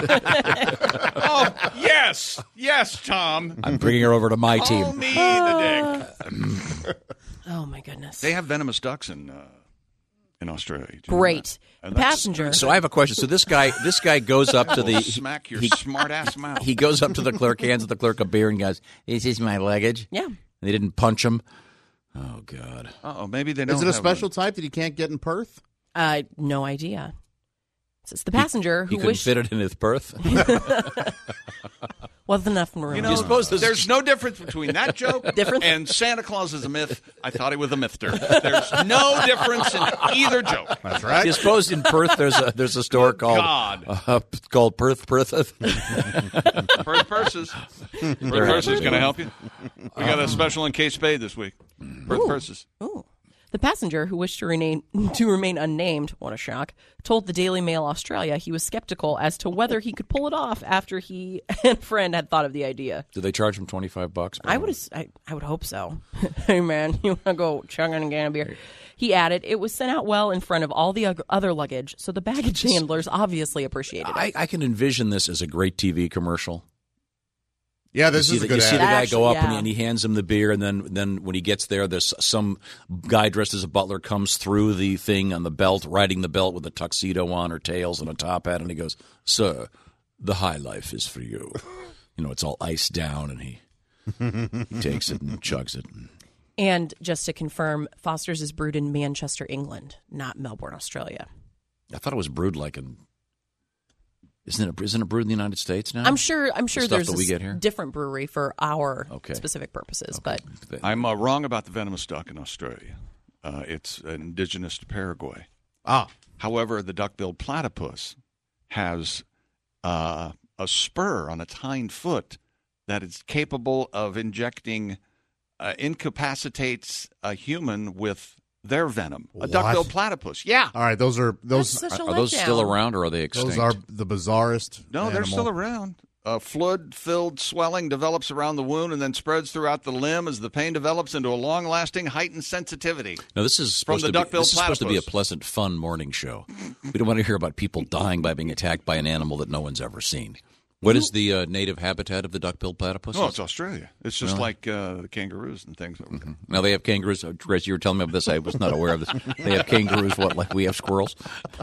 Oh yes, yes, Tom. I'm bringing her over to my Call team. me the dick. Oh my goodness. They have venomous ducks in uh, in Australia. Do you know Great. that? The And that's- passenger. So I have a question. So this guy, this guy goes up to the. Will smack your he- smart ass mouth. He goes up to the clerk, hands the clerk a beer, and goes, "This is my luggage." Yeah. And they didn't punch him. Oh, God. Uh-oh, maybe they don't Is it a have special type that you can't get in Perth? Uh, no idea. It's the passenger He who couldn't wished fit it in his berth? wasn't enough room. You know, suppose there's- there's no difference between that joke Difference? and Santa Claus is a myth. I thought he was a mythter. There's no difference in either joke. That's right. Do you suppose in Perth there's a there's a store Good called God. uh, called Perth Perth? First purses. First purses going to help you. We got a special in Case Spade this week. First purses. Ooh. The passenger, who wished to remain to remain unnamed, what a shock, told the Daily Mail Australia he was skeptical as to whether he could pull it off after he and a friend had thought of the idea. Did they charge him twenty-five bucks? I would I, I would hope so. Hey, man, you want to go chugging and getting a beer? He added, it was sent out well in front of all the ug- other luggage, so the baggage handlers obviously appreciated it. I, I can envision this as a great T V commercial. Yeah, this you is see a the, good You see ad. the guy Actually, go up yeah. and, he, and he hands him the beer, and then then when he gets there, there's some guy dressed as a butler comes through the thing on the belt, riding the belt with a tuxedo on or tails and a top hat, and he goes, "Sir, the high life is for you." You know, it's all iced down, and he, he takes it and chugs it. And just to confirm, Foster's is brewed in Manchester, England, not Melbourne, Australia. I thought it was brewed like in. Isn't it? Isn't it brewed in the United States now? I'm sure. I'm sure The stuff there's that a we s- get here? different brewery for our Okay. specific purposes, but I'm uh, wrong about the venomous duck in Australia. Uh, it's indigenous to Paraguay. Ah. However, the duck-billed platypus has uh, a spur on its hind foot that is capable of injecting, uh, incapacitates a human with their venom. A What? duck-billed platypus. Yeah. All right, those are those That's such a Are those letdown. still around, or are they extinct? those are the bizarrest. No, they're animal. still around. A fluid-filled swelling develops around the wound and then spreads throughout the limb as the pain develops into a long-lasting heightened sensitivity. No, this is From supposed the to be, duck-billed this is supposed to be a platypus. pleasant, fun morning show. We don't want to hear about people dying by being attacked by an animal that no one's ever seen. What is the uh, native habitat of the duck-billed platypus? No, it's Australia. It's just Really? like uh, the kangaroos and things. Over there. Now they have kangaroos. Uh, Grace, you were telling me about this. I was not aware of this. They have kangaroos. What, like we have squirrels?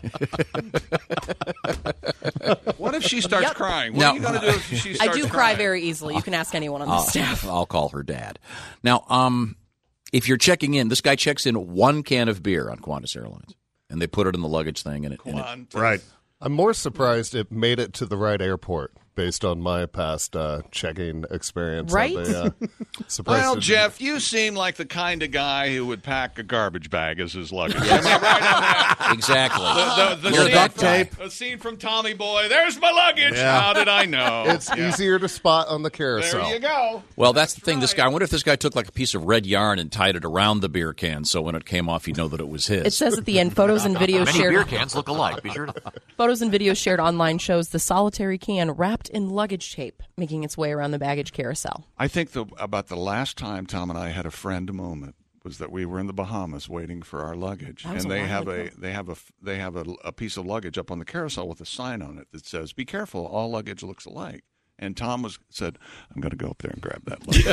What if she starts Yep. crying? What Now- are you going to do if she I starts do cry crying? very easily. You can ask anyone on the I'll, staff. I'll call her dad. Now, um, if you're checking in, this guy checks in one can of beer on Qantas Airlines, and they put it in the luggage thing, and it, and it Qantas. Right. I'm more surprised it made it to the right airport based on my past uh, checking experience. Right? On the, uh, surprised Well, it- Jeff, you seem like the kind of guy who would pack a garbage bag as his luggage. Am I right on that? exactly. The, the, the, You're scene that from, guy. the scene from Tommy Boy. There's my luggage. Yeah. How did I know? It's Yeah. easier to spot on the carousel. There you go. Well, that's the thing. This guy. I wonder if this guy took like a piece of red yarn and tied it around the beer can, so when it came off, he'd know that it was his. It says at the end, photos and videos Many shared. beer cans look alike. Be sure to. Photos and videos shared online shows the solitary can wrapped in luggage tape making its way around the baggage carousel. I think the, about the last time Tom and I had a friend moment was that we were in the Bahamas waiting for our luggage, That was and a they while have ago. a they have a they have a, a piece of luggage up on the carousel with a sign on it that says, "Be careful, all luggage looks alike." And Tom was said, "I'm going to go up there and grab that luggage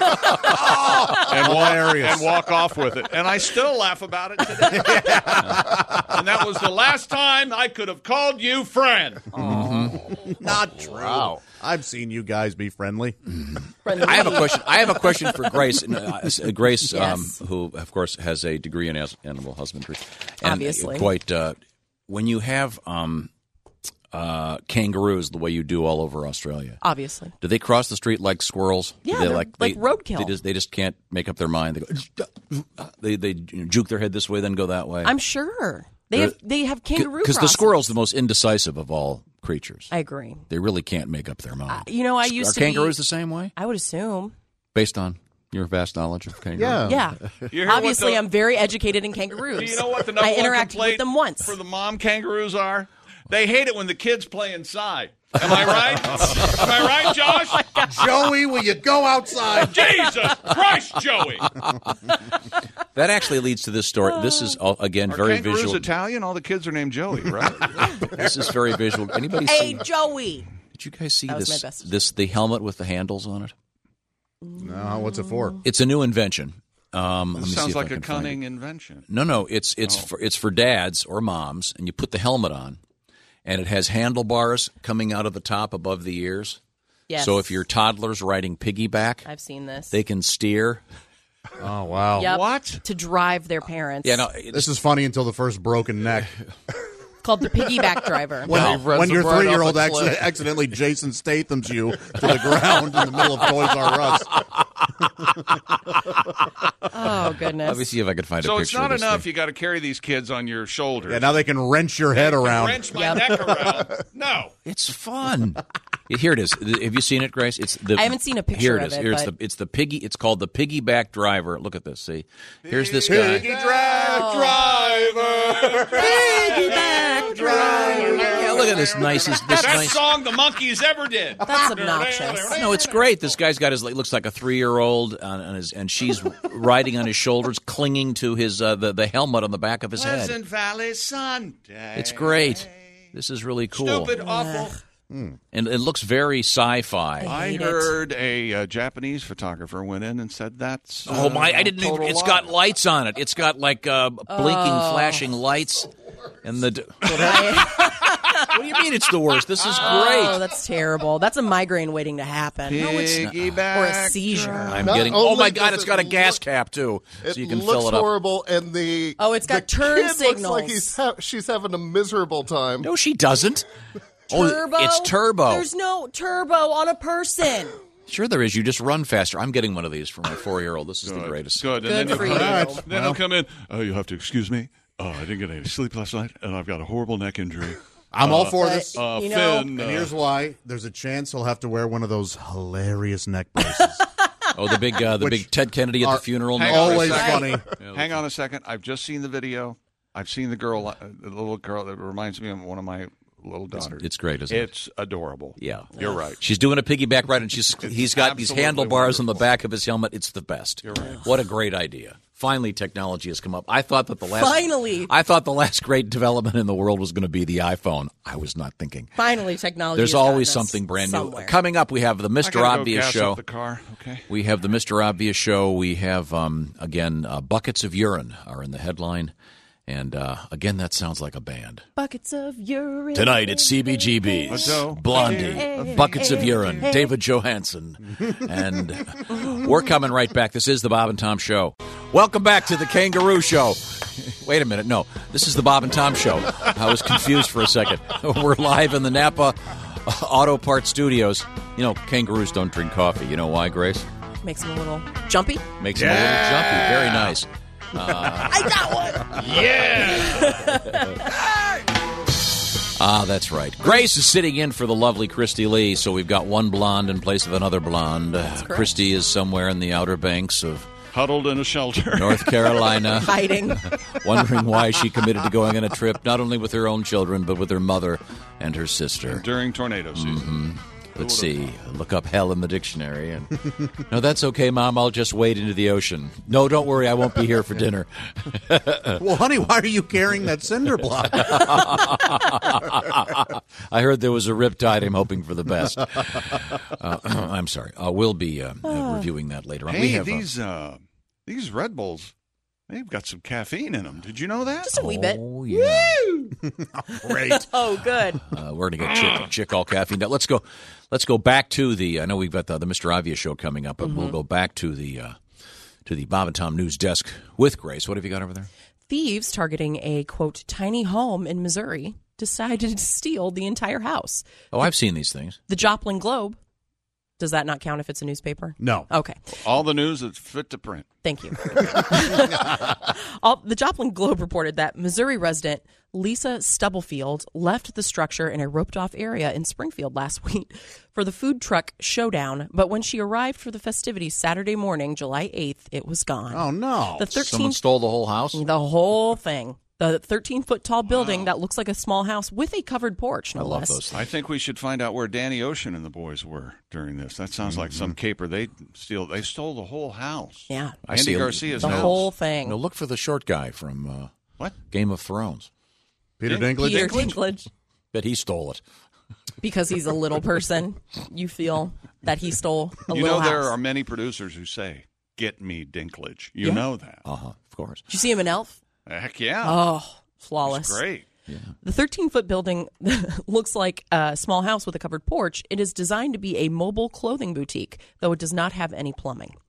and, walk, and walk off with it." And I still laugh about it today. And that was the last time I could have called you friend. Not true. Wow. I've seen you guys be friendly. I have a question. I have a question for Grace. And, uh, uh, Grace, Yes. um, who of course has a degree in as- animal husbandry, and Obviously. quite. Uh, when you have um, uh, kangaroos, the way you do all over Australia, Obviously. do they cross the street like squirrels? Yeah, do they they're like like they, roadkill. They just they just can't make up their mind. They go. They they juke their head this way, then go that way. I'm sure. They have they have kangaroo because the crossings. squirrel's the most indecisive of all creatures. I agree. They really can't make up their mind. Uh, you know, I used Are to kangaroos be, the same way? I would assume. Based on your vast knowledge of kangaroos? Yeah. Yeah. You hear what Obviously, the- I'm very educated in kangaroos. Do you know what the number I one interacted complaint with them once. for the mom kangaroos are? They hate it when the kids play inside. Am I right? Am I right, Josh? Joey, will you go outside? Jesus Christ, Joey! That actually leads to this story. This is, uh, again, Are very kangaroos visual. Italian? All the kids are named Joey, right? This is very visual. Anybody Hey, see? Joey. Did you guys see That was this? my best. This the helmet with the handles on it. No, what's it for? It's a new invention. Um, let me This see sounds if I like a can find cunning it. invention. No, no, it's it's Oh. for it's for dads or moms, and you put the helmet on, and it has handlebars coming out of the top above the ears. Yes. So if your toddler's riding piggyback, I've seen this. they can steer Oh, wow. Yep, What? to drive their parents. Yeah, no, This is funny until the first broken neck. Called the piggyback driver. When, No. when your Right three-year-old off a cliff. accident, accidentally Jason Statham's you to the ground in the middle of Toys R Us. Oh, goodness. Let me see if I can find a So picture. it's not of this enough. thing. You got to carry these kids on your shoulders. Yeah, now they can wrench your head around. Wrench my Yep. neck around. No. It's fun. Here it is. Have you seen it, Grace? It's the. I haven't seen a picture Here it of is. it, Here's but- the. It's the piggy. It's called the piggyback driver. Look at this. See, here's this guy. Piggy drag driver. Piggyback driver. Yeah, look at this nice. This Best nice. song the Monkees ever did. That's obnoxious. No, it's great. This guy's got his. It looks like a three-year-old, on, on his, and she's riding on his shoulders, clinging to his uh, the the helmet on the back of his head. Pleasant Valley Sunday. It's great. This is really cool. Stupid, awful. And it looks very sci-fi. I hate heard a uh, Japanese photographer went in and said that's. Oh my! uh, I didn't. Even, total it's lie. got lights on it. It's got like uh, blinking, Oh. flashing lights, and the. What do you mean it's the worst? This is Oh, great. that's terrible. That's a migraine waiting to happen. No, it's not. Piggyback Or a seizure. I'm Not getting. Oh only my does God! It's it got a look- gas cap too, It so you can looks fill it up. horrible, and the Oh, it's got the turn kid signals. Looks like he's ha- she's having a miserable time. No, she doesn't. Turbo? Oh, it's turbo. There's no turbo on a person. Sure, there is. You just run faster. I'm getting one of these for my four-year-old. This is the greatest. Good. And Good then for he'll you. come in, Right. then he'll come in. Oh, you have to excuse me. Uh, I didn't get any sleep last night, and I've got a horrible neck injury. I'm all Uh, for But, this. Uh, you know, Finn. And uh, here's why. There's a chance he'll have to wear one of those hilarious neck braces. Oh, the big, uh, the Which big Ted Kennedy at are the funeral. hang on a Always second. funny. Hang on a second. I've just seen the video. I've seen the girl, uh, the little girl that reminds me of one of my little daughters. It's great, isn't it? It's adorable. Yeah, You're right. She's doing a piggyback ride, and she's he's got these absolutely handlebars on the wonderful. back of his helmet. It's the best. You're right. What a great idea! Finally, technology has come up. I thought that the last Finally. I thought the last great development in the world was going to be the iPhone. I was not thinking. Finally, technology. There's has gotten always us something brand somewhere. new coming up. We have the I Mister gotta go Obvious gas show. up the car. Okay. We have the Mister Obvious show. We have um, again uh, buckets of urine are in the headline, and uh, again that sounds like a band. Buckets of urine. Tonight at C B G B's, Let's go. Blondie, Buckets of Urine, David Johansen, and we're coming right back. This is the Bob and Tom Show. Welcome back to the Kangaroo Show. Wait a minute, no, this is the Bob and Tom Show. I was confused for a second. We're live in the Napa Auto Parts Studios. You know, kangaroos don't drink coffee. You know why, Grace? Makes them a little jumpy. Makes them a little jumpy. Very nice. Uh, I got one. Ah, that's right. Grace is sitting in for the lovely Christy Lee, so we've got one blonde in place of another blonde. Christy is somewhere in the Outer Banks of Huddled in a shelter. North Carolina, Hiding. wondering why she committed to going on a trip, not only with her own children, but with her mother and her sister. During tornado season. Mm-hmm. Let's see. Look up hell in the dictionary. And no, that's okay, Mom. I'll just wade into the ocean. No, don't worry. I won't be here for dinner. Well, honey, why are you carrying that cinder block? I heard there was a riptide. I'm hoping for the best. Uh, I'm sorry. Uh, we'll be uh, uh, reviewing that later on. Hey, we have, these uh, these Red Bulls, they've got some caffeine in them. Did you know that? Just a wee bit. Oh, yeah. Great. Oh, good. Uh, we're going to get chick, chick all caffeined out. Let's go. Let's go back to the. I know we've got the, the Mister Obvious show coming up, but Mm-hmm. we'll go back to the uh, to the Bob and Tom news desk with Grace. What have you got over there? Thieves targeting a, quote, tiny home in Missouri decided to steal the entire house. Oh, I've seen these things. The Joplin Globe. Does that not count if it's a newspaper? No. Okay. All the news that's fit to print. Thank you. All, the Joplin Globe reported that Missouri resident Lisa Stubblefield left the structure in a roped-off area in Springfield last week for the food truck showdown, but when she arrived for the festivities Saturday morning, July eighth, it was gone. Oh, no. The Someone thirteen stole the whole house. The whole thing. The thirteen-foot-tall building that looks like a small house with a covered porch, no I love less. those things. I think we should find out where Danny Ocean and the boys were during this. That sounds like some caper. They steal. They stole the whole house. Yeah. I Andy see a- Garcia's The house. whole thing. No, look for the short guy from uh, What? Game of Thrones. Peter Dinklage? Peter Dinklage. Bet he stole it. Because he's a little person, you feel that he stole a You little know house. there are many producers who say, "Get me Dinklage." You Yeah. know that. Uh huh. Of course. Did you see him in Elf? Heck yeah. Oh, flawless. It's great. The thirteen-foot building looks like a small house with a covered porch. It is designed to be a mobile clothing boutique, though it does not have any plumbing.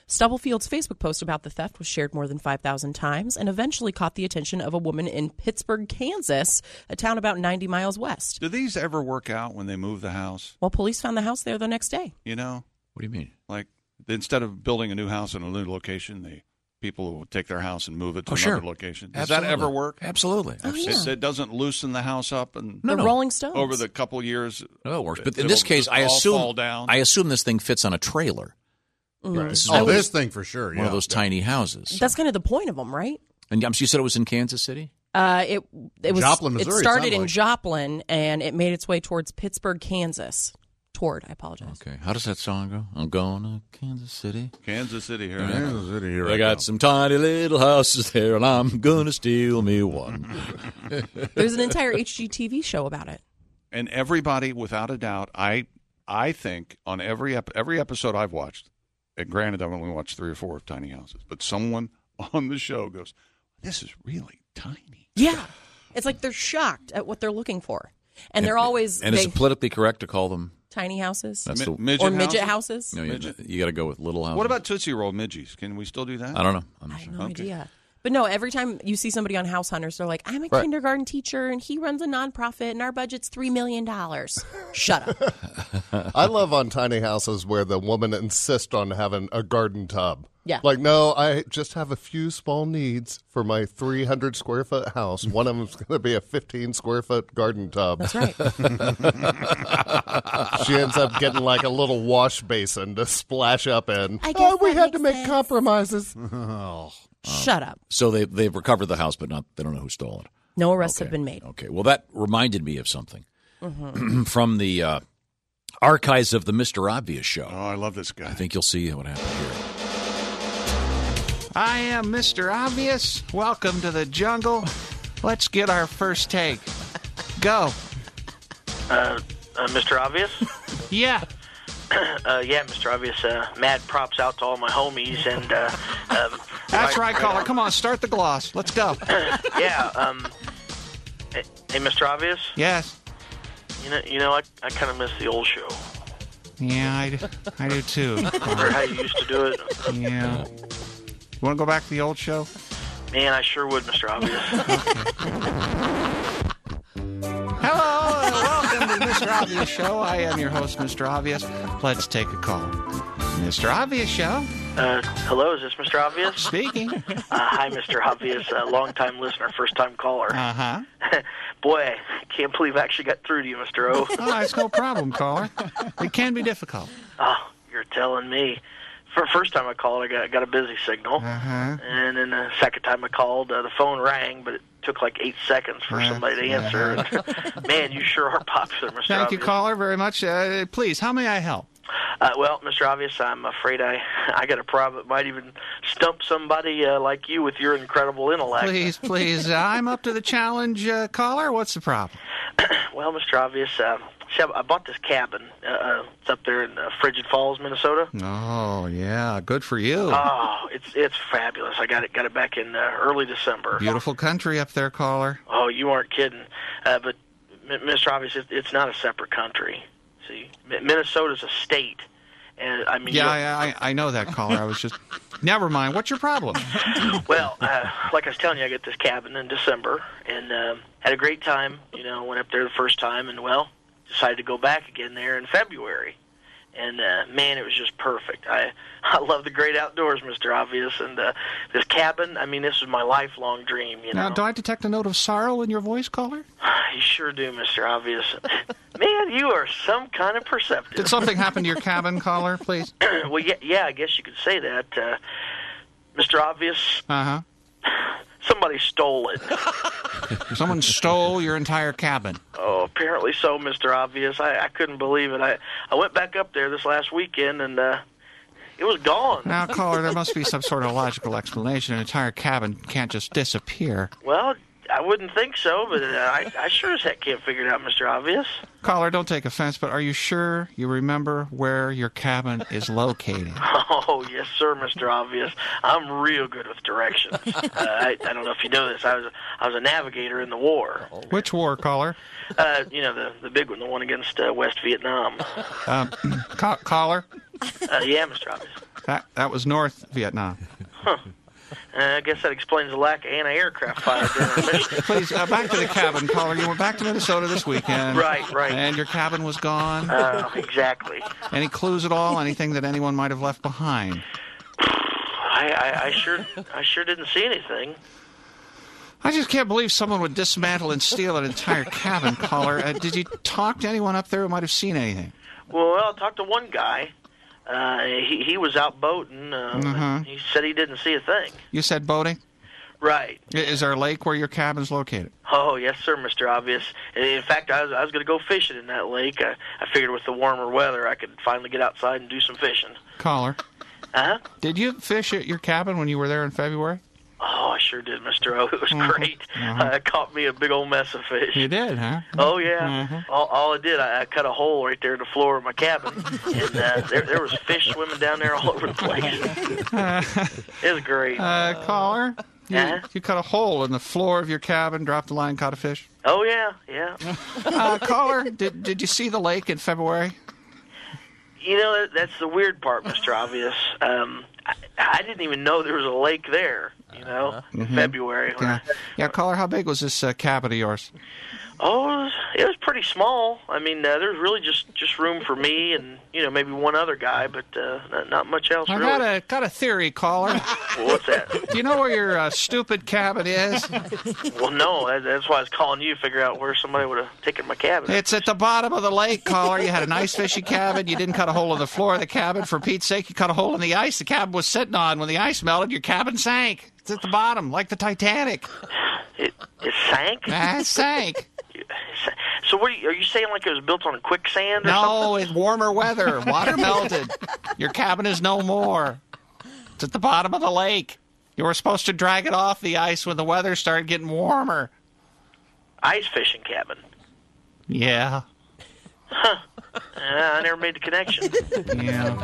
Stubblefield's Facebook post about the theft was shared more than five thousand times and eventually caught the attention of a woman in Pittsburgh, Kansas, a town about ninety miles west. Do these ever work out when they move the house? Well, police found the house there the next day. You know? What do you mean? Like, instead of building a new house in a new location, they people will take their house and move it to Oh, another sure. location. Does Absolutely. that ever work? Absolutely. Oh, yeah. It, it doesn't loosen the house up and No, the no. Rolling Stones. over the couple years. No, it works. But in it'll this case, just I all assume fall down. I assume this thing fits on a trailer. Mhm. This is Oh, one of this those- thing for sure. One Yeah. of those tiny houses. That's kind of the point of them, right? And um, you said it was in Kansas City? Uh, it it was Joplin, it Missouri, started sounds in like. Joplin and it made its way towards Pittsburgh, Kansas. Toward, I apologize. Okay. How does that song go? I'm going to Kansas City. Kansas City here. Kansas City, here I I got come. some tiny little houses there, and I'm going to steal me one. There's an entire H G T V show about it. And everybody, without a doubt, I I think on every ep- every episode I've watched, and granted I've only watched three or four of Tiny Houses, but someone on the show goes, "This is really tiny." Yeah. It's like they're shocked at what they're looking for. And they're always And is they, it politically correct to call them? tiny houses. That's Mi- the, midget or midget houses? houses. no, you, you got to go with little houses. What about Tootsie Roll midgies? Can we still do that? I don't know. I'm I not have sure. no Okay. idea. But no, every time you see somebody on House Hunters, they're like, I'm a Right. kindergarten teacher and he runs a nonprofit and our budget's three million dollars. Shut up. I love on tiny houses where the woman insists on having a garden tub. Yeah. Like, no, I just have a few small needs for my three hundred square foot house. One of them's going to be a fifteen square foot garden tub. That's right. She ends up getting like a little wash basin to splash up in. I guess Oh, we that had to makes make sense. compromises. Shut up. So they they've recovered the house, but not they don't know who stole it. No arrests Okay. have been made. Okay. Well, that reminded me of something Mhm. from the uh, archives of the Mister Obvious show. Oh, I love this guy. I think you'll see what happened here. I am Mister Obvious. Welcome to the jungle. Let's get our first take. Go. Uh, uh, Mister Obvious? Yeah. uh, yeah, Mister Obvious. Uh, mad props out to all my homies and. Uh, um, That's right, caller. on. Come on, start the gloss. Let's go. yeah. Um. Hey, hey, Mister Obvious. Yes. You know, you know, I, I kind of miss the old show. Yeah, I do, I do too. Remember how you used to do it? Yeah. You want to go back to the old show? Man, I sure would, Mister Obvious. Hello, and welcome to the Mister Obvious Show. I am your host, Mister Obvious. Let's take a call. Mister Obvious Show. Uh, hello, is this Mister Obvious? Speaking. Uh, hi, Mister Obvious. Uh, long-time listener, first-time caller. Uh-huh. Boy, I can't believe I actually got through to you, Mister O. Oh, it's no problem, caller. It can be difficult. Oh, you're telling me. For first time I called, I got, got a busy signal. Uh-huh. And then the second time I called, uh, the phone rang, but it took like eight seconds for Uh, somebody to answer. And, man, you sure are popular, Mister Thank you, Obvious. caller, very much. Uh, please, how may I help? Uh, well, Mister Obvious, I'm afraid I I got a problem that might even stump somebody uh, like you with your incredible intellect. Please, please. Uh, I'm up to the challenge, uh, caller. What's the problem? Well, Mister Obvious, uh, see, I I bought this cabin. Uh, uh, it's up there in uh, Frigid Falls, Minnesota. Oh, yeah. Good for you. Oh, it's it's fabulous. I got it got it back in uh, early December. Beautiful country up there, caller. Oh, you aren't kidding. Uh, but M- Mister Obvious, it, it's not a separate country. See, M- Minnesota's a state, and I mean, Yeah, you know- I, I, I know that, caller. I was just... Never mind. What's your problem? Well, uh, like I was telling you, I got this cabin in December, and um, had a great time. You know, went up there the first time, and well, decided to go back again there in February. And uh, man, it was just perfect. I I love the great outdoors, Mister Obvious, and uh, this cabin. I mean, this was my lifelong dream. You know, Now, do I detect a note of sorrow in your voice, caller? you sure do, Mister Obvious. Man, you are some kind of perceptive. Did something happen to your cabin, caller, please? well, yeah, yeah, I guess you could say that, uh, Mister Obvious. Uh-huh. Somebody stole it. Someone stole your entire cabin. Oh, apparently so, Mister Obvious. I, I couldn't believe it. I, I went back up there this last weekend, and uh, it was gone. Now, caller, there must be some sort of logical explanation. An entire cabin can't just disappear. Well, I wouldn't think so, but uh, I, I sure as heck can't figure it out, Mister Obvious. Caller, don't take offense, but are you sure you remember where your cabin is located? Oh, yes, sir, Mister Obvious. I'm real good with directions. Uh, I, I don't know if you know this. I was a, I was a navigator in the war. Which war, caller? Uh, you know, the the big one, the one against uh, West Vietnam. Um, ca- caller? Uh, yeah, Mister Obvious. That that was North Vietnam. Huh. Uh, I guess that explains the lack of anti-aircraft fire during our mission. Please, uh, back to the cabin, caller. You went back to Minnesota this weekend. Right, right. And your cabin was gone. Uh, exactly. Any clues at all? Anything that anyone might have left behind? I, I, I sure, I sure didn't see anything. I just can't believe someone would dismantle and steal an entire cabin, caller. Uh, did you talk to anyone up there who might have seen anything? Well, I talked to one guy. Uh, he he was out boating. Uh, Uh-huh. He said he didn't see a thing. You said boating? Right. I- Is there a lake where your cabin's located? Oh, yes, sir, Mister Obvious. In fact, I was I was going to go fishing in that lake. I, I figured with the warmer weather, I could finally get outside and do some fishing. Caller, Uh-huh. did you fish at your cabin when you were there in February? Oh, I sure did, Mister O. It was Mhm. great. Uh-huh. I caught me a big old mess of fish. You did, huh? Oh, yeah. Mhm. All, all I did, I, I cut a hole right there in the floor of my cabin, and uh, there, there was fish swimming down there all over the place. It was great. Uh, caller, you, Uh-huh. you cut a hole in the floor of your cabin, dropped a line, caught a fish. Oh, yeah, yeah. Uh, caller, did did you see the lake in February? You know, that, that's the weird part, Mister Obvious. Um, I, I didn't even know there was a lake there, you know, in Mhm. February. Yeah, yeah. Caller, how big was this uh, cabin of yours? Oh, it was, it was pretty small. I mean, uh, there was really just, just room for me and, you know, maybe one other guy, but uh, not, not much else, I really. got a got a theory, caller. Well, what's that? Do you know where your uh, stupid cabin is? Well, no, that, that's why I was calling you to figure out where somebody would have taken my cabin. It's at the bottom of the lake, caller. You had a nice fishy cabin. You didn't cut a hole in the floor of the cabin. For Pete's sake, you cut a hole in the ice the cabin was sitting on. When the ice melted, your cabin sank. It's at the bottom, like the Titanic. It, it sank? Ah, it sank. So what are you, are you saying like it was built on quicksand or something? No, it's warmer weather. Water melted. Your cabin is no more. It's at the bottom of the lake. You were supposed to drag it off the ice when the weather started getting warmer. Ice fishing cabin. Yeah. Huh. Uh, I never made the connection. Yeah.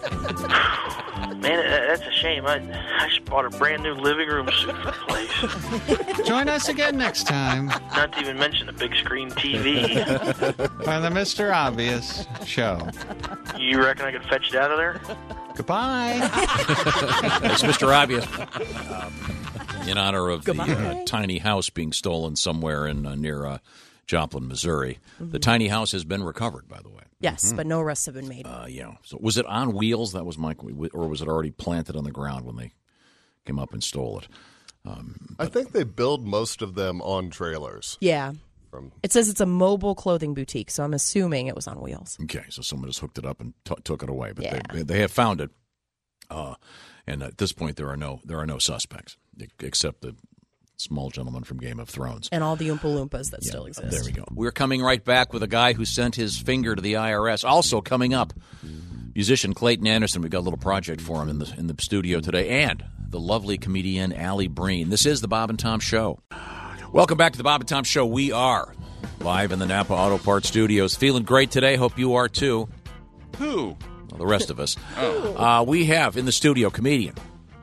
Man, uh, that's a shame. I, I just bought a brand new living room suite for the place. Join us again next time Not to even mention a big screen T V. on the Mister Obvious show. You reckon I could fetch it out of there? Goodbye. It's Mister Obvious. Um, in honor of Goodbye. the uh, tiny house being stolen somewhere in uh, near uh, Joplin, Missouri. Mhm. The tiny house has been recovered, by the way. Yes, Mhm. but no arrests have been made. Uh, yeah. So was it on wheels? That was my, or was it already planted on the ground when they came up and stole it? Um, I think they build most of them on trailers. Yeah. From It says it's a mobile clothing boutique, so I'm assuming it was on wheels. Okay, so someone just hooked it up and t- took it away, but Yeah. they they have found it, uh, and at this point there are no there are no suspects e- except the small gentleman from Game of Thrones. And all the Oompa Loompas that still exist. There we go. We're coming right back with a guy who sent his finger to the I R S. Also coming up, musician Clayton Anderson. We've got a little project for him in the in the studio today, and the lovely comedian Allie Breen. This is the Bob and Tom Show. Welcome back to the Bob and Tom Show. We are live in the Napa Auto Parts Studios. Feeling great today. Hope you are too. Who? Well, the rest of us. Oh. Uh, we have in the studio comedian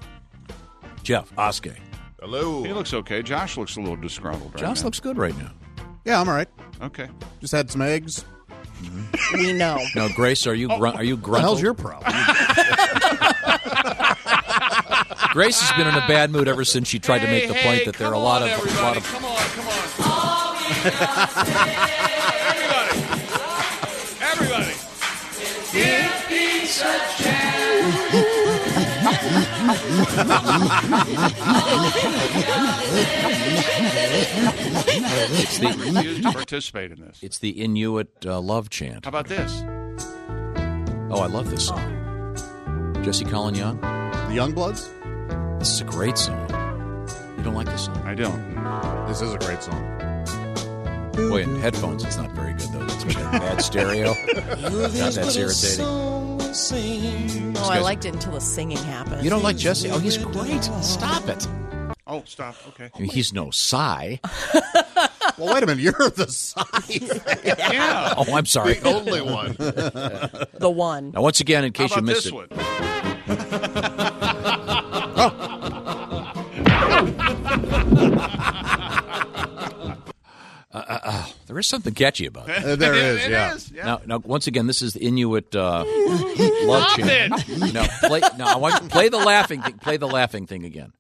Jeff Oskey. Hello. He looks okay. Josh looks a little disgruntled right Josh now. looks good right now. Yeah, I'm all right. Okay. Just had some eggs. We know. No, Grace, are you gr- are you What the gruntled? hell's your problem? Grace has been in a bad mood ever since she tried to make the point that there are a lot of a lot of Come on, come on. Everybody. Everybody. Give peace a It's the, refuse to participate in this. It's the Inuit uh, love chant. How about this? Oh, I love this song. Jesse Colin Young. The Youngbloods? This is a great song. You don't like this song? I don't. This is a great song. Boy, in headphones, it's not very good, though. That's bad stereo. God, that's irritating. Oh, I liked it until the singing happened. You don't like Jesse? Oh, he's great. Stop it. Oh, stop. Okay. I mean, he's no Psy. Well, wait a minute. You're the side. Yeah. Oh, I'm sorry. The only one. The one. Now, once again, in How case you about missed this it. one? Uh, uh, uh, There is something catchy about it. Uh, there is, It yeah. is, yeah. Now, now, once again, this is the Inuit uh, love Stop chant. it! No, play. No, I want play the laughing thing. Play the laughing thing again.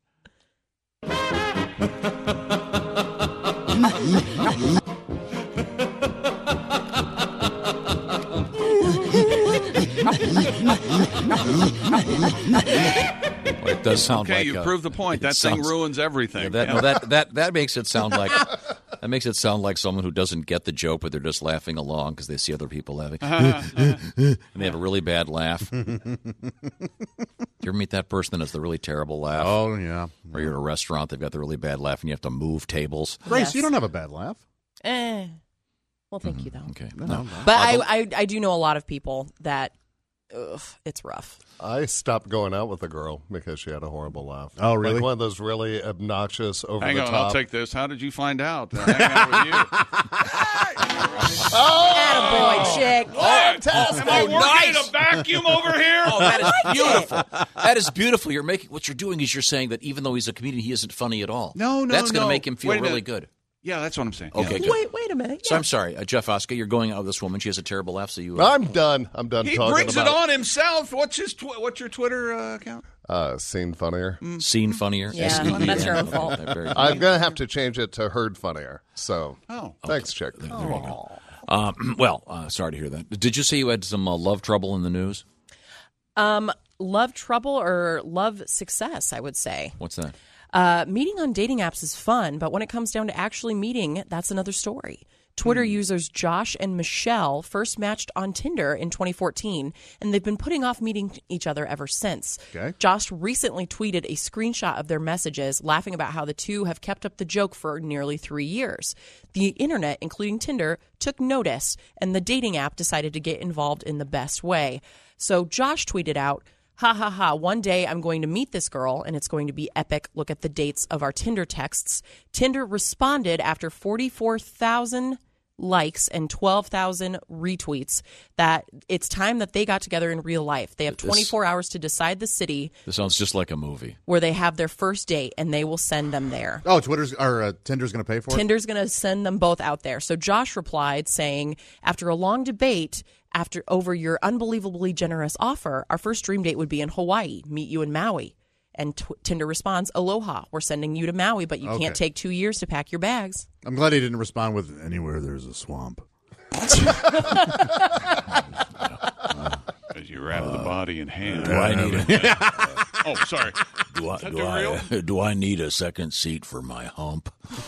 Well, it does sound Okay, like you uh, proved the point. it That thing sounds- ruins everything. Yeah, that, no, that that that makes it sound like that makes it sound like someone who doesn't get the joke, but they're just laughing along because they see other people laughing, and they have a really bad laugh. Do you ever meet that person that has the really terrible laugh? Oh, yeah. Or you're at a restaurant, they've got the really bad laugh, and you have to move tables. Grace, Yes. you don't have a bad laugh. Eh. Well, thank you, though. Okay, No, no. no. But Uh, I, the- I, I do know a lot of people that, ugh, it's rough. I stopped going out with a girl because she had a horrible laugh. Oh, really? Like one of those really obnoxious, over Hang the on, top. I'll take this. How did you find out? Uh, hang out with you. Attaboy, chick. Am I working in a vacuum over here? Oh, that is beautiful. That is beautiful. You're making what you're doing is you're saying that even though he's a comedian, he isn't funny at all. No, no, That's going to no. make him feel Wait a really minute. good. Yeah, that's what I'm saying. Okay, Yeah. good. Wait, wait a minute. So Yeah. I'm sorry, uh, Jeff Oskar, you're going out with this woman. She has a terrible laugh, so you. Uh, I'm done. I'm done He talking brings about it on himself. What's his? Tw- what's your Twitter uh, account? Uh, scene funnier. Seen funnier. Yeah, S E E. that's your own fault. Very good. I'm going to have to change it to heard funnier. So, Oh, thanks, Chick. There you go. Um, well, uh, sorry to hear that. Did you say you had some uh, love trouble in the news? Um, love trouble or love success, I would say. What's that? Uh, meeting on dating apps is fun, but when it comes down to actually meeting, that's another story. Twitter users Josh and Michelle first matched on Tinder in twenty fourteen, and they've been putting off meeting each other ever since. Okay. Josh recently tweeted a screenshot of their messages, laughing about how the two have kept up the joke for nearly three years. The internet, including Tinder, took notice, and the dating app decided to get involved in the best way. So Josh tweeted out, "Ha ha ha, one day I'm going to meet this girl and it's going to be epic. Look at the dates of our Tinder texts." Tinder responded after forty-four thousand likes and twelve thousand retweets that it's time that they got together in real life. They have This- twenty-four hours to decide the city This sounds just like a movie. where they have their first date and they will send them there. Oh, Twitter's or uh, Tinder's going to pay for it? Tinder's going to send them both out there. So Josh replied saying, "After a long debate, after over your unbelievably generous offer, our first dream date would be in Hawaii. Meet you in Maui." And t- Tinder responds, "Aloha, we're sending you to Maui, but you Okay. can't take two years to pack your bags." I'm glad he didn't respond with anywhere there's a swamp. As you wrap the body in hand. Do I need a, Oh, sorry. do I, Is that do, too I, real? do I need a second seat for my hump?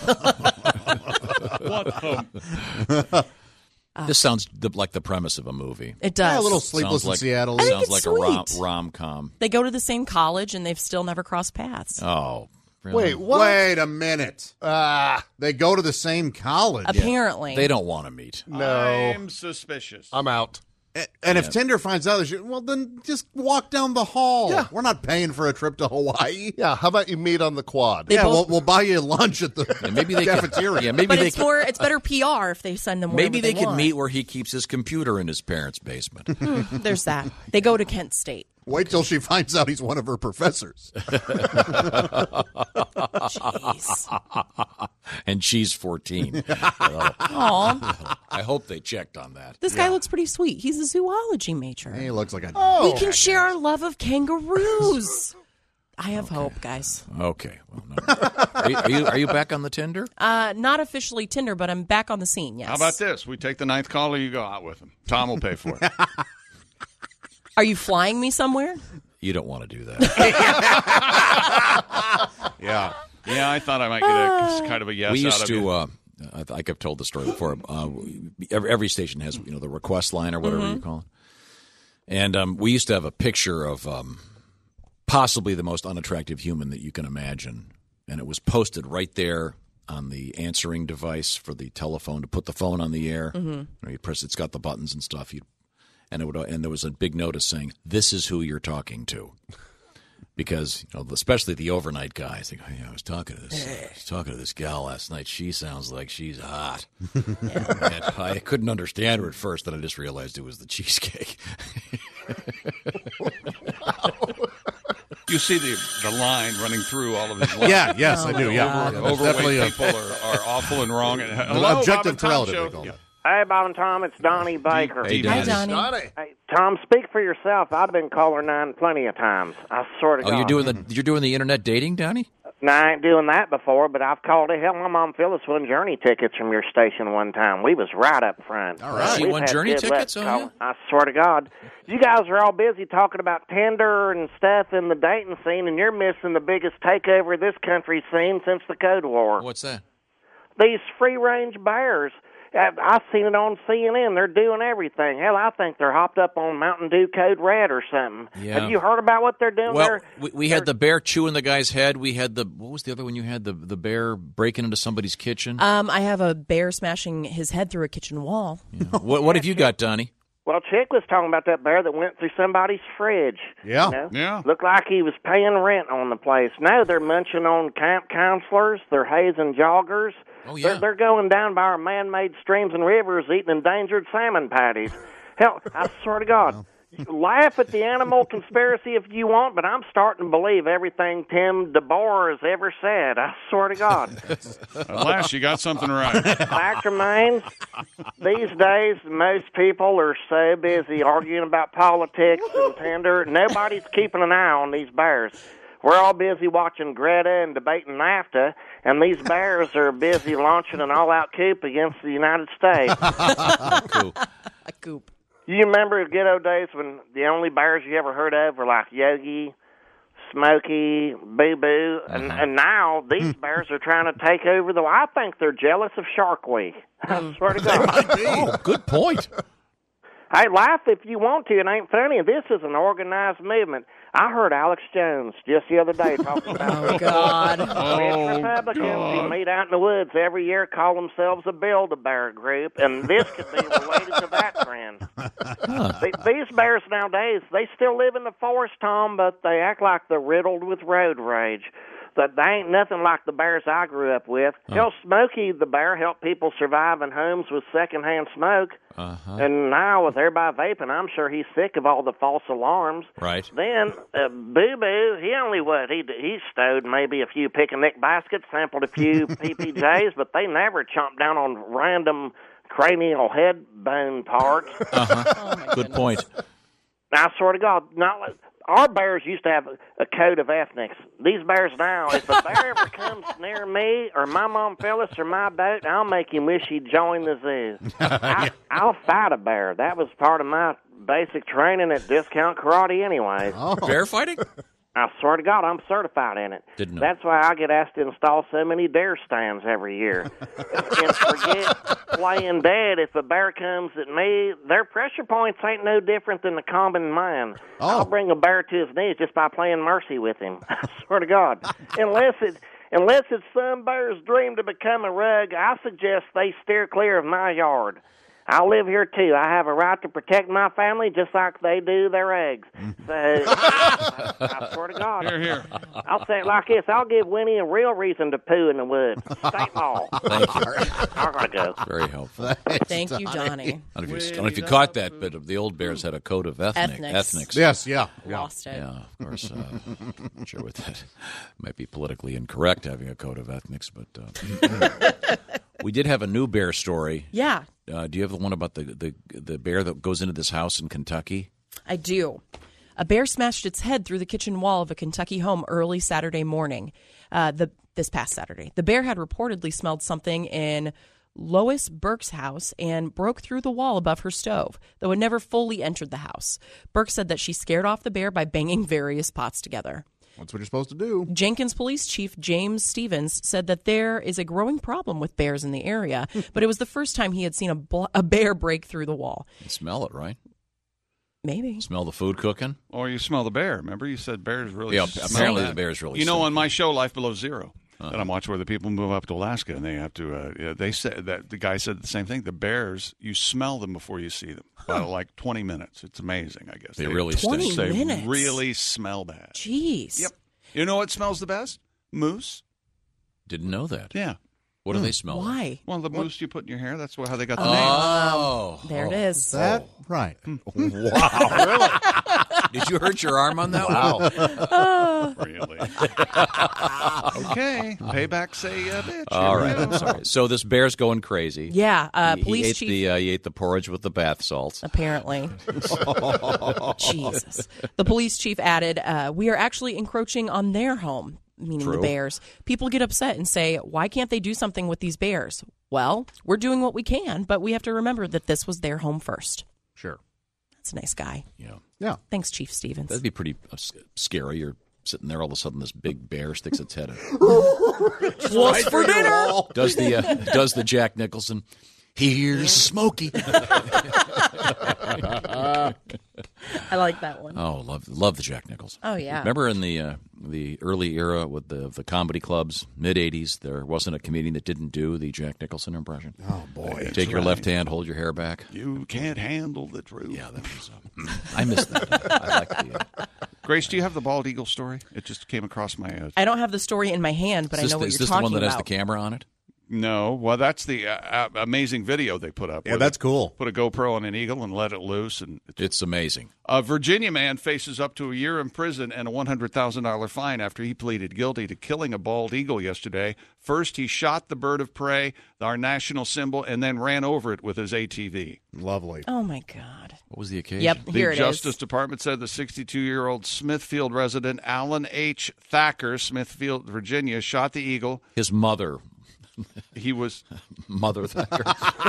What? Um, This sounds the, like the premise of a movie. It does. Yeah, a little Sounds Sleepless like, in Seattle. I think Sounds it's like a rom, sweet. rom-com. They go to the same college and they've still never crossed paths. Oh, really? Wait, what? Wait a minute. Ah, they go to the same college. Apparently. They don't want to meet. No, I'm suspicious. I'm out. A- And if Tinder finds out, they should- well, then just walk down the hall. Yeah. We're not paying for a trip to Hawaii. Yeah, how about you meet on the quad? They yeah, both- we'll, we'll buy you lunch at the Yeah, maybe they could, cafeteria. yeah, maybe but they it's could, more it's better P R if they send them wherever maybe they, they could want. meet where he keeps his computer in his parents' basement. There's that. They go to Kent State. Wait till she finds out he's one of her professors. Jeez. And she's fourteen. Aw. I hope they checked on that. This guy looks pretty sweet. He's a zoology major. He looks like a. We can share our love of kangaroos. I have hope, guys. Okay. Well, no. are, you, are you are you back on the Tinder? Uh, not officially Tinder, but I'm back on the scene, yes. How about this? We take the ninth caller, you go out with him. Tom will pay for it. Are you flying me somewhere? You don't want to do that. Yeah. Yeah, I thought I might get a kind of a yes we out used of to. you. Uh, I think I've told the story before. Uh, every, every station has, you know, the request line or whatever Mm-hmm. you call it. And um, we used to have a picture of um, possibly the most unattractive human that you can imagine, and it was posted right there on the answering device for the telephone to put the phone on the air. Mm-hmm. You know, you press, it's got the buttons and stuff. You and it would, and there was a big notice saying, "This is who you're talking to." Because, you know, especially the overnight guys, think, oh, yeah, I was talking to this, I was talking to this gal last night. She sounds like she's hot. And I couldn't understand her at first, then I just realized it was the cheesecake. You see the the line running through all of his lines. Yeah, yes, I do, yeah. Over, Yeah, there's overweight definitely a- people are, are awful and wrong. And, hello, objective Bob and Tom correlative, show. they call it. Hey, Bob and Tom, it's Donnie Baker. Hey, Donnie. Hi, Donnie. Hey, Tom, speak for yourself. I've been caller nine plenty of times. I swear to Oh, God. you're doing the you're doing the internet dating, Donnie? No, I ain't doing that before, but I've called it. Hell, my mom Phyllis won Journey tickets from your station one time. We was right up front. All right. She We've won had Journey good tickets? luck Oh, calling. I swear to God. You guys are all busy talking about Tinder and stuff in the dating scene, and you're missing the biggest takeover of this country's seen since the Cold War. What's that? These free-range bears. I've, I've seen it on C N N. They're doing everything. Hell, I think they're hopped up on Mountain Dew Code Red or something. Yeah. Have you heard about what they're doing? Well, They're, we, we had the bear chewing the guy's head. We had the what was the other one you had? The the bear breaking into somebody's kitchen. Um, I have a bear smashing his head through a kitchen wall. Yeah. What what have you got, Donnie? Well, Chick was talking about that bear that went through somebody's fridge. Yeah. You know? Yeah. Looked like he was paying rent on the place. No, they're munching on camp counselors. They're hazing joggers. Oh, yeah. They're, they're going down by our man-made streams and rivers eating endangered salmon patties. Hell, I swear to God. You can laugh at the animal conspiracy if you want, but I'm starting to believe everything Tim DeBoer has ever said. I swear to God. At last, you got something right. Fact remains, these days, most people are so busy arguing about politics and Tinder, nobody's keeping an eye on these bears. We're all busy watching Greta and debating NAFTA, and these bears are busy launching an all-out coup against the United States. Cool. A coop. You remember the good old days when the only bears you ever heard of were like Yogi, Smokey, Boo Boo, and, and now these bears are trying to take over the. I think they're jealous of Shark Week. I swear to God. Oh, good point. Hey, laugh if you want to. It ain't funny. This is an organized movement. I heard Alex Jones just the other day talking about Oh, God. Rich Oh, Republicans God. who meet out in the woods every year call themselves a Build-A-Bear group, and this could be related to that trend. Th- These bears nowadays, they still live in the forest, Tom, but they act like they're riddled with road rage. That they ain't nothing like the bears I grew up with. Hell, Smokey the bear helped people survive in homes with secondhand smoke. Uh-huh. And now with everybody vaping, I'm sure he's sick of all the false alarms. Right. Then uh, Boo Boo, he only what he he stowed maybe a few picnic baskets, sampled a few P P Js, but they never chomped down on random cranial head bone parts. Uh-huh. Good point. I swear to God, not like, our bears used to have a, a code of ethics. These bears now, if a bear ever comes near me or my mom Phyllis or my boat, I'll make him wish he'd join the zoo. I, I'll fight a bear. That was part of my basic training at Discount Karate anyway. Oh. Bear fighting? I swear to God, I'm certified in it. Didn't know. That's why I get asked to install so many dare stands every year. And forget playing dead. If a bear comes at me, their pressure points ain't no different than the common man. Oh. I'll bring a bear to his knees just by playing mercy with him. I swear to God. Unless it, unless it's some bear's dream to become a rug, I suggest they steer clear of my yard. I live here, too. I have a right to protect my family just like they do their eggs. So, I, I swear to God. Here, here. I'll say it like this. I'll give Winnie a real reason to poo in the woods. State law. Thank you. I gotta go. Very helpful. Thank you, Johnny. I don't know if you, I don't know if you caught that, but the old bears had a code of ethnic, Ethnics. ethnics. Yes, yeah. yeah. Lost it. Yeah, of course. Uh, not sure what that might be politically incorrect having a code of ethnics, but uh, we did have a new bear story. Yeah, Uh, do you have the one about the, the the bear that goes into this house in Kentucky? I do. A bear smashed its head through the kitchen wall of a Kentucky home early Saturday morning. Uh, the this past Saturday, the bear had reportedly smelled something in Lois Burke's house and broke through the wall above her stove, though it never fully entered the house. Burke said that she scared off the bear by banging various pots together. That's what you're supposed to do. Jenkins Police Chief James Stevens said that there is a growing problem with bears in the area, but it was the first time he had seen a, bl- a bear break through the wall. You smell it, right? Maybe. Smell the food cooking? Or you smell the bear. Remember, you said bears really Yeah, smell apparently that. the bears really You know, smell on my show, Life Below Zero, Uh-huh. that I'm watching where the people move up to Alaska, and they have to, uh, yeah, they said that the guy said the same thing. The bears, you smell them before you see them. By like twenty minutes. It's amazing, I guess. They really stink. twenty They minutes? really smell bad. Jeez. Yep. You know what smells the best? Moose. Didn't know that. Yeah. What do they smell like? Why? Well, the moose you put in your hair, that's how they got the name. Oh. There it is. That right. Wow, really? Did you hurt your arm on that Wow. one? Really? Okay. Payback's a uh, bitch. All Here we right. go. I'm sorry. So this bear's going crazy. Yeah, uh, He- police he ate chief- The, uh, he ate the porridge with the bath salts. Apparently. Jesus. The police chief added, uh, we are actually encroaching on their home, meaning True. the bears. People get upset and say, why can't they do something with these bears? Well, we're doing what we can, but we have to remember that this was their home first. Sure. That's a nice guy. Yeah. Yeah. Thanks, Chief Stevens. That'd be pretty uh, s- scary. You're sitting there, all of a sudden, this big bear sticks its head in. What's for dinner? Does the uh, does the Jack Nicholson? Here's Smokey. I like that one. Oh, love love the Jack Nicholson. Oh, yeah. Remember in the uh, the early era with the the comedy clubs, mid eighties, there wasn't a comedian that didn't do the Jack Nicholson impression. Oh boy! Take your right. left hand, hold your hair back. You can't handle the truth. Yeah, that was. Uh, I missed that. I like the. Uh, Grace, do you have the bald eagle story? It just came across my. Uh, I don't have the story in my hand, but is this, I know the, what is you're this the talking one that has about. the camera on it? No, well, that's the uh, uh, amazing video they put up. Yeah, where that's they cool. Put a GoPro on an eagle and let it loose, and it's, It's amazing. a Virginia man faces up to a year in prison and a one hundred thousand dollars fine after he pleaded guilty to killing a bald eagle yesterday. First, he shot the bird of prey, our national symbol, and then ran over it with his A T V. Lovely. Oh, my God. What was the occasion? Yep, The here it is. Justice Department said the sixty-two-year-old Smithfield resident Alan H. Thacker, Smithfield, Virginia, shot the eagle. His mother. He was Mother Thacker.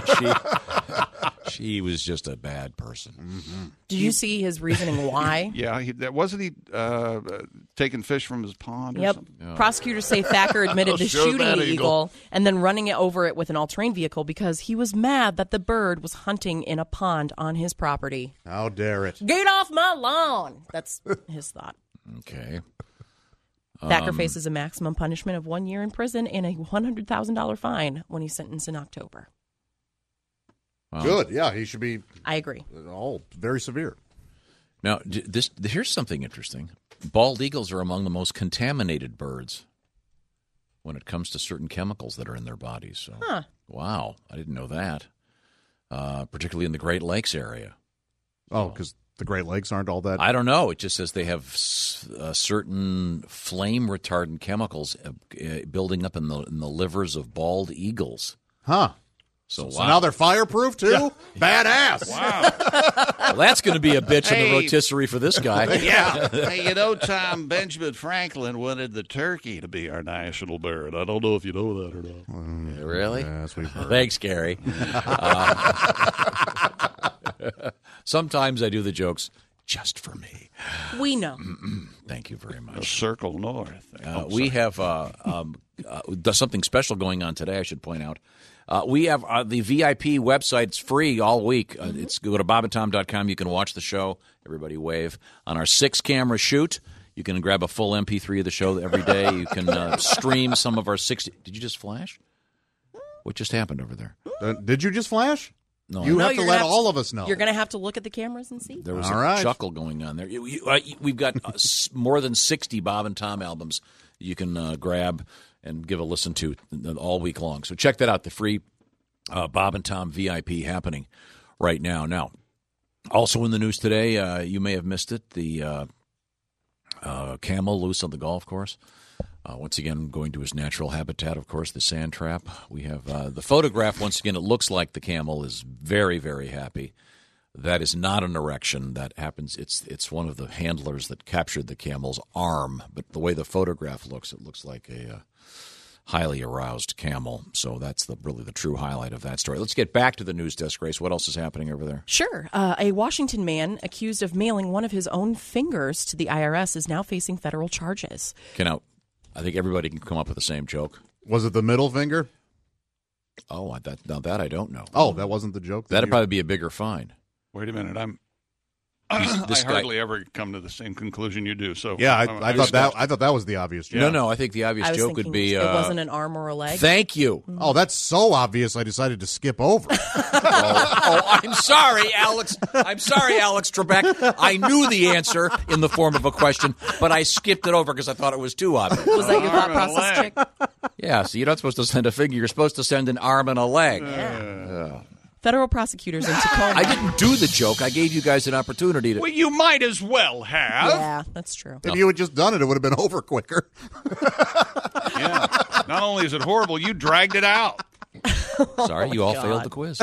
she, she was just a bad person. Mm-hmm. Did you see his reasoning why? Yeah, he, that wasn't he uh, uh, taking fish from his pond or Yep. something? Yeah. Prosecutors say Thacker admitted to Show shooting that the eagle. eagle and then running it over it with an all-terrain vehicle because he was mad that the bird was hunting in a pond on his property. How dare it? Get off my lawn! That's his thought. Okay. Thacker Um, faces a maximum punishment of one year in prison and a one hundred thousand dollars fine when he's sentenced in October. Wow. Good. Yeah, he should be. I agree. Oh, very severe. Now, d- this here's something interesting. Bald eagles are among the most contaminated birds when it comes to certain chemicals that are in their bodies. So, Huh. wow, I didn't know that. Uh, particularly in the Great Lakes area. Oh, because the Great Lakes aren't all that. I don't know. It just says they have s- uh, certain flame retardant chemicals uh, uh, building up in the in the livers of bald eagles. Huh. So, So wow. now they're fireproof too? Badass. Well, that's going to be a bitch in the Hey. rotisserie for this guy. Yeah. Hey, you know, Tom, Benjamin Franklin wanted the turkey to be our national bird. I don't know if you know that or not. Really? Yes, we've heard. Thanks, Gary. Uh, sometimes I do the jokes just for me. We know. Thank you very A much. circle north. Uh, Oh, we sorry. have uh, um, uh, there's something special going on today, I should point out. Uh, we have uh, the V I P website. It's free all week. Uh, it's go to bob and tom dot com. You can watch the show. Everybody wave. On our six-camera shoot, you can grab a full M P three of the show every day. You can uh, stream some of our sixty. Did you just flash? What just happened over there? Uh, did you just flash? No, You No, have to you're let gonna have all to- of us know. You're going to have to look at the cameras and see. There was All a right. chuckle going on there. You- you- uh, We've got uh, s- more than sixty Bob and Tom albums you can uh, grab and give a listen to all week long. So check that out, the free uh, Bob and Tom V I P happening right now. Now, also in the news today, uh, you may have missed it, the uh, uh, camel loose on the golf course. Uh, once again, going to his natural habitat, of course, the sand trap. We have uh, the photograph. Once again, it looks like the camel is very, very happy. That is not an erection. That happens. It's it's one of the handlers that captured the camel's arm. But the way the photograph looks, it looks like a uh, highly aroused camel. So that's the really the true highlight of that story. Let's get back to the news desk, Grace. What else is happening over there? Sure. Uh, a Washington man accused of mailing one of his own fingers to the I R S is now facing federal charges. Can I, I think everybody can come up with the same joke. Was it the middle finger? Oh, I- that, now that I don't know. Oh, that wasn't the joke. that That'd you- probably be a bigger fine. Wait a minute. I'm. He's- this I guy- hardly ever come to the same conclusion you do. So Yeah, I, I'm- I I'm thought just- that. I thought that was the obvious joke. No, no, I think the obvious I was joke thinking would be. it Uh, wasn't an arm or a leg. Thank you. Oh, that's so obvious. I decided to skip over. oh, I'm sorry, Alex. I'm sorry, Alex Trebek. I knew the answer in the form of a question, but I skipped it over because I thought it was too obvious. Was that your thought Arm and a process, leg. chick? Yeah, so you're not supposed to send a finger. You're supposed to send an arm and a leg. Yeah. Federal prosecutors in Tacoma. I didn't do the joke. I gave you guys an opportunity to. Well, you might as well have. Yeah, that's true. If you had just done it, it would have been over quicker. Yeah. Not only is it horrible, you dragged it out. Sorry, you all God. failed the quiz.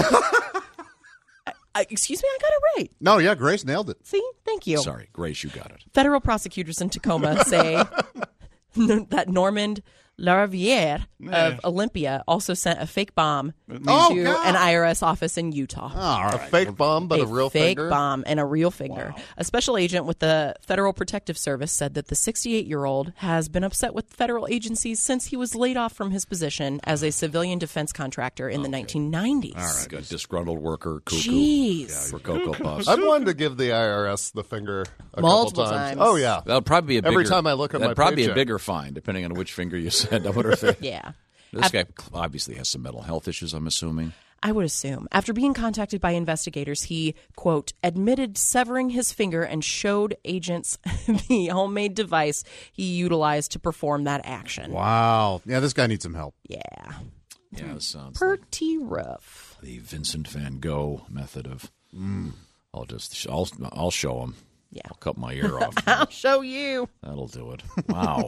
Uh, excuse me, I got it right. No, yeah, Grace nailed it. See? Thank you. Sorry, Grace, you got it. Federal prosecutors in Tacoma say that Normand Lariviere of Olympia also sent a fake bomb Oh, to God. an I R S office in Utah. All right. A fake bomb, but a, real fake finger? bomb and a real finger. A special agent with the Federal Protective Service said that the sixty-eight-year-old has been upset with federal agencies since he was laid off from his position as a civilian defense contractor in the nineteen nineties. All right, got disgruntled worker cuckoo Jeez. for Cocoa Puffs. I've wanted to give the I R S the finger a Multiple couple times. times. Oh, yeah. That'll probably be a bigger, Every time I look at that'd my probably be a paycheck. bigger fine, depending on which finger you said. I wonder if they, Yeah. this guy obviously has some mental health issues, I'm assuming. I would assume. After being contacted by investigators, he, quote, admitted severing his finger and showed agents the homemade device he utilized to perform that action. Wow. Yeah, this guy needs some help. Yeah. Yeah, this sounds Pretty rough. like the Vincent van Gogh method of, I'll just, I'll, I'll show him. Yeah. I'll cut my ear off. I'll show you. That'll do it. Wow.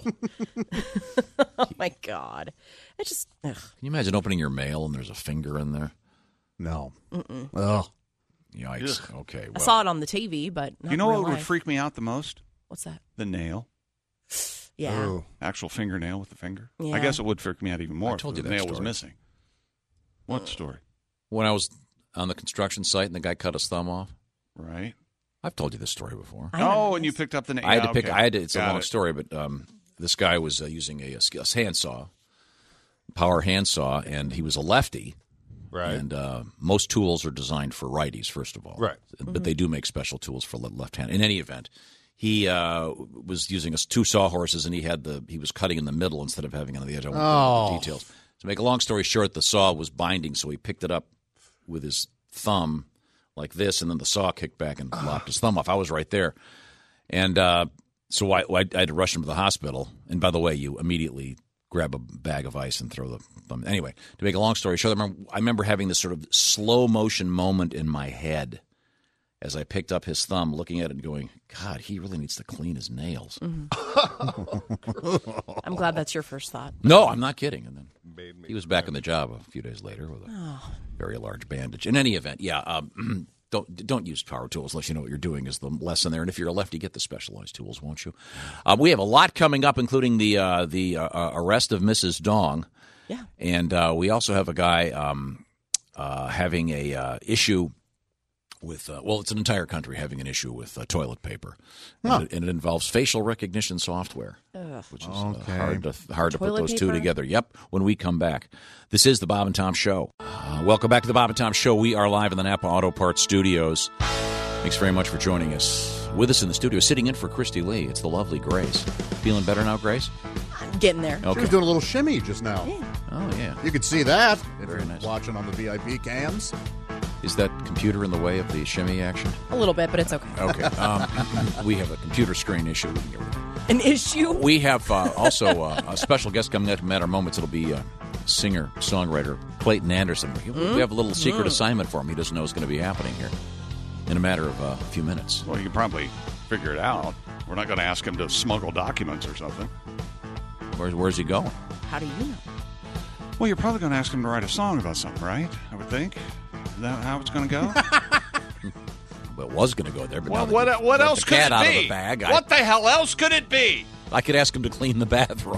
Oh, my God. It just, ugh. Can you imagine opening your mail and there's a finger in there? No. Mm-mm. Ugh. Yikes. Okay. I Well, saw it on the T V, but not You know in what real would life. freak me out the most? What's that? The nail. Yeah. Oh. Actual fingernail with the finger. Yeah. I guess it would freak me out even more I told if you the that nail was story. missing. What story? when I was on the construction site and the guy cut his thumb off. Right. I've told you this story before. Oh, and you picked up the nail. I had to Yeah, pick. okay. I had to. It's Got a long it. story, but um, this guy was uh, using a, a handsaw, power handsaw, and he was a lefty. Right. And uh, most tools are designed for righties, first of all. Right. But they do make special tools for le- left hand. In any event, he uh, was using us two sawhorses, and he had the he was cutting in the middle instead of having it on the edge. I won't go into the Oh. details. To make a long story short, the saw was binding, so he picked it up with his thumb like this, and then the saw kicked back and lopped his thumb off. I was right there. And uh, so I, I had to rush him to the hospital. And by the way, you immediately grab a bag of ice and throw the thumb. Anyway, to make a long story short, I remember, I remember having this sort of slow motion moment in my head as I picked up his thumb, looking at it and going, God, he really needs to clean his nails. I'm glad that's your first thought. No, I'm not kidding. And then he was back on the job a few days later with a Oh. very large bandage. In any event, yeah, um, don't don't use power tools unless you know what you're doing is the lesson there. And if you're a lefty, get the specialized tools, won't you? Uh, we have a lot coming up, including the uh, the uh, arrest of Missus Dong. Yeah. And uh, we also have a guy um, uh, having a uh, issue with, uh, well, it's an entire country having an issue with uh, toilet paper. Huh. And, it, and it involves facial recognition software, Ugh. which is Okay. uh, hard to, hard to put Toilet those two paper? together. Yep, when we come back. This is the Bob and Tom Show. Uh, welcome back to the Bob and Tom Show. We are live in the Napa Auto Parts Studios. Thanks very much for joining us. With us in the studio, sitting in for Christy Lee, it's the lovely Grace. Feeling better now, Grace? I'm getting there. She Okay. was doing a little shimmy just now. Oh, yeah. You could see that if Very you're nice. watching on the V I P cams. Is that computer in the way of the shimmy action? A little bit, but it's okay. Okay. Um, we have a computer screen issue. We can get rid of it. An issue? We have uh, also uh, a special guest coming up in a matter of moments. It'll be uh, singer, songwriter Clayton Anderson. We we have a little secret Mm. assignment for him. He doesn't know what's going to be happening here in a matter of uh, a few minutes. Well, you can probably figure it out. We're not going to ask him to smuggle documents or something. Where's, where's he going? How do you know? Well, you're probably going to ask him to write a song about something, right? I would think. Is that how it's going to go? Well, it was going to go there, but Well, now that what you've what let else the could cat it out be? of the bag, I, What the hell else could it be? I could ask him to clean the bathroom.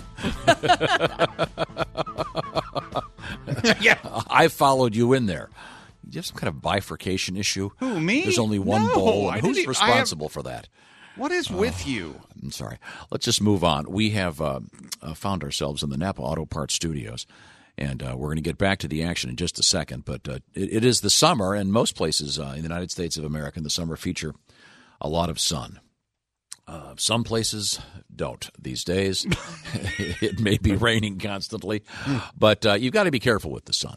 Yeah. I followed you in there. Do you have some kind of bifurcation issue? Who, me? There's only one No, bowl. I And who's didn't e- I have- responsible for that? What is with you? I'm sorry. Let's just move on. We have uh, uh, found ourselves in the Napa Auto Parts Studios, and uh, we're going to get back to the action in just a second. But uh, it, it is the summer, and most places uh, in the United States of America in the summer feature a lot of sun. Uh, some places don't these days. It may be raining constantly, but uh, you've got to be careful with the sun. Uh,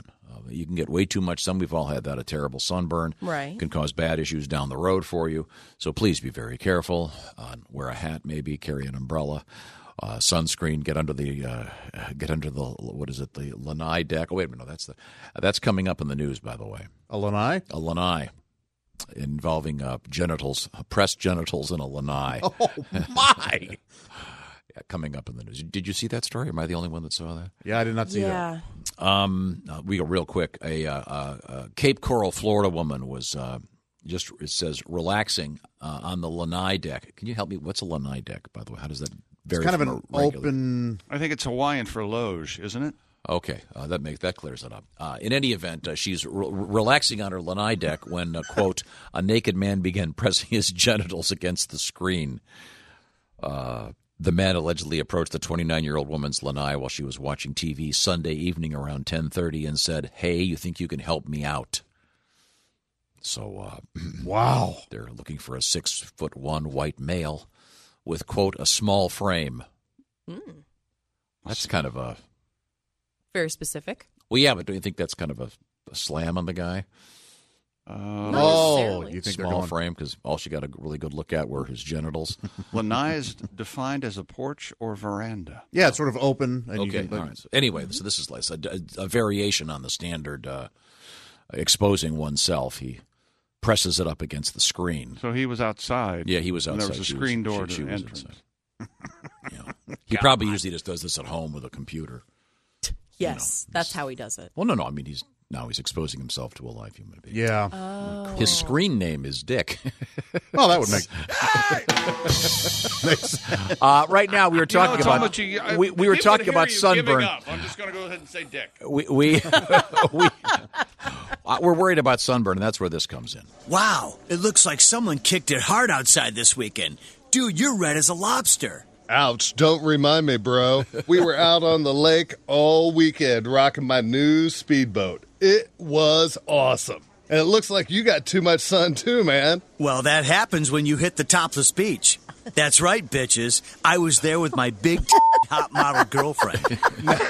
You can get way too much sun. We've all had that, a terrible sunburn. Right. Can cause bad issues down the road for you. So please be very careful. Uh, wear a hat, maybe carry an umbrella, uh, sunscreen. Get under the uh, get under the what is it? The lanai deck. Oh wait a minute, no, that's the that's coming up in the news, by the way. A lanai? A lanai. Involving uh, genitals, pressed genitals in a lanai. Oh, my! Yeah, coming up in the news. Did you see that story? Am I the only one that saw that? Yeah, I did not see Yeah. that. Um, uh, we go real quick. A uh, uh, uh, Cape Coral, Florida woman was uh, just, it says, relaxing uh, on the lanai deck. Can you help me? What's a lanai deck, by the way? How does that vary It's kind of from an a regular? open. I think it's Hawaiian for loge, isn't it? Okay, uh, that makes that clears it up. Uh, in any event, uh, she's re- relaxing on her lanai deck when, uh, quote, a naked man began pressing his genitals against the screen. Uh, the man allegedly approached the twenty-nine-year-old woman's lanai while she was watching T V Sunday evening around ten thirty and said, "Hey, you think you can help me out?" So, uh, wow, they're looking for a six foot one white male with, quote, a small frame. Mm. That's kind of a. Very specific. Well, yeah, but don't you think that's kind of a, a slam on the guy? Uh, oh, you think small they're going... frame because all she got a really good look at were his genitals. Lanai is defined as a porch or veranda. Yeah, it's sort of open. And okay, you can, like... all right. So anyway, so this is like a, a variation on the standard uh, exposing oneself. He presses it up against the screen. So he was outside. Yeah, he was outside. And there was a She screen was, door she, to she was entrance. yeah. He probably usually just does this at home with a computer. Yes, you know, that's how he does it. Well, no, no. I mean, he's now he's exposing himself to a live human being. Yeah. Oh. His screen name is Dick. Well, that would make. uh, right now, we were talking you know, about you, I, we, we were talking about sunburn. Up. I'm just going to go ahead and say Dick. We we, we we're worried about sunburn, and that's where this comes in. Wow, it looks like someone kicked it hard outside this weekend, dude. You're red as a lobster. Ouch, don't remind me, bro. We were out on the lake all weekend rocking my new speedboat. It was awesome. And it looks like you got too much sun too, man. Well, that happens when you hit the topless beach. That's right, bitches. I was there with my big top model girlfriend.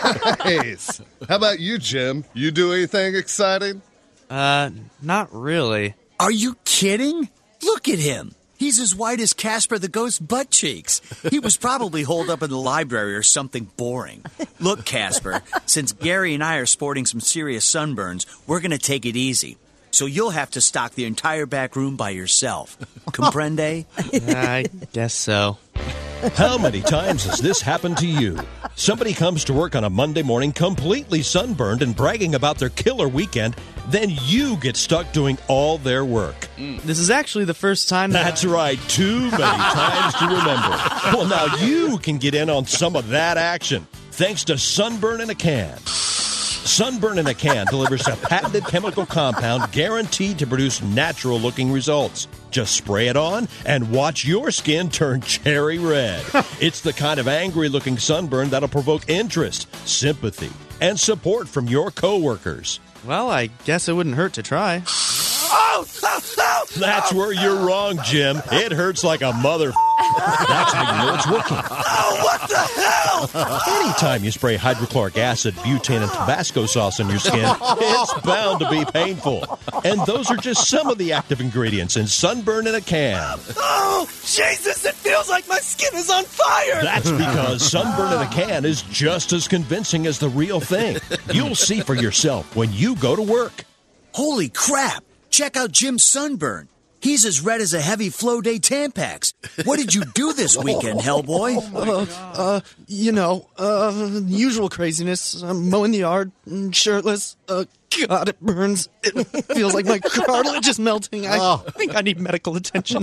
Nice. How about you, Jim? You do anything exciting? Uh, not really. Are you kidding? Look at him. He's as white as Casper the Ghost butt cheeks. He was probably holed up in the library or something boring. Look, Casper, since Gary and I are sporting some serious sunburns, we're going to take it easy. So you'll have to stock the entire back room by yourself. Comprende? I guess so. How many times has this happened to you? Somebody comes to work on a Monday morning completely sunburned and bragging about their killer weekend, then you get stuck doing all their work. Mm. This is actually the first time that That's right, too many times to remember. Well, now you can get in on some of that action, thanks to Sunburn in a Can. Sunburn in a Can delivers a patented chemical compound guaranteed to produce natural-looking results. Just spray it on and watch your skin turn cherry red. It's the kind of angry-looking sunburn that'll provoke interest, sympathy, and support from your coworkers. Well, I guess it wouldn't hurt to try. Oh, oh, oh, That's where you're wrong, Jim. It hurts like a mother. That's how you know it's working. Oh, what the hell? Anytime you spray hydrochloric acid, butane, and Tabasco sauce on your skin, it's bound to be painful. And those are just some of the active ingredients in Sunburn in a Can. Oh, Jesus, it feels like my skin is on fire. That's because Sunburn in a Can is just as convincing as the real thing. You'll see for yourself when you go to work. Holy crap. Check out Jim's sunburn. He's as red as a heavy Flow Day Tampax. What did you do this weekend, Hellboy? Uh, uh, you know, uh, usual craziness. Uh, mowing the yard, shirtless. Uh, God, it burns. It feels like my cartilage is melting. I oh. think I need medical attention.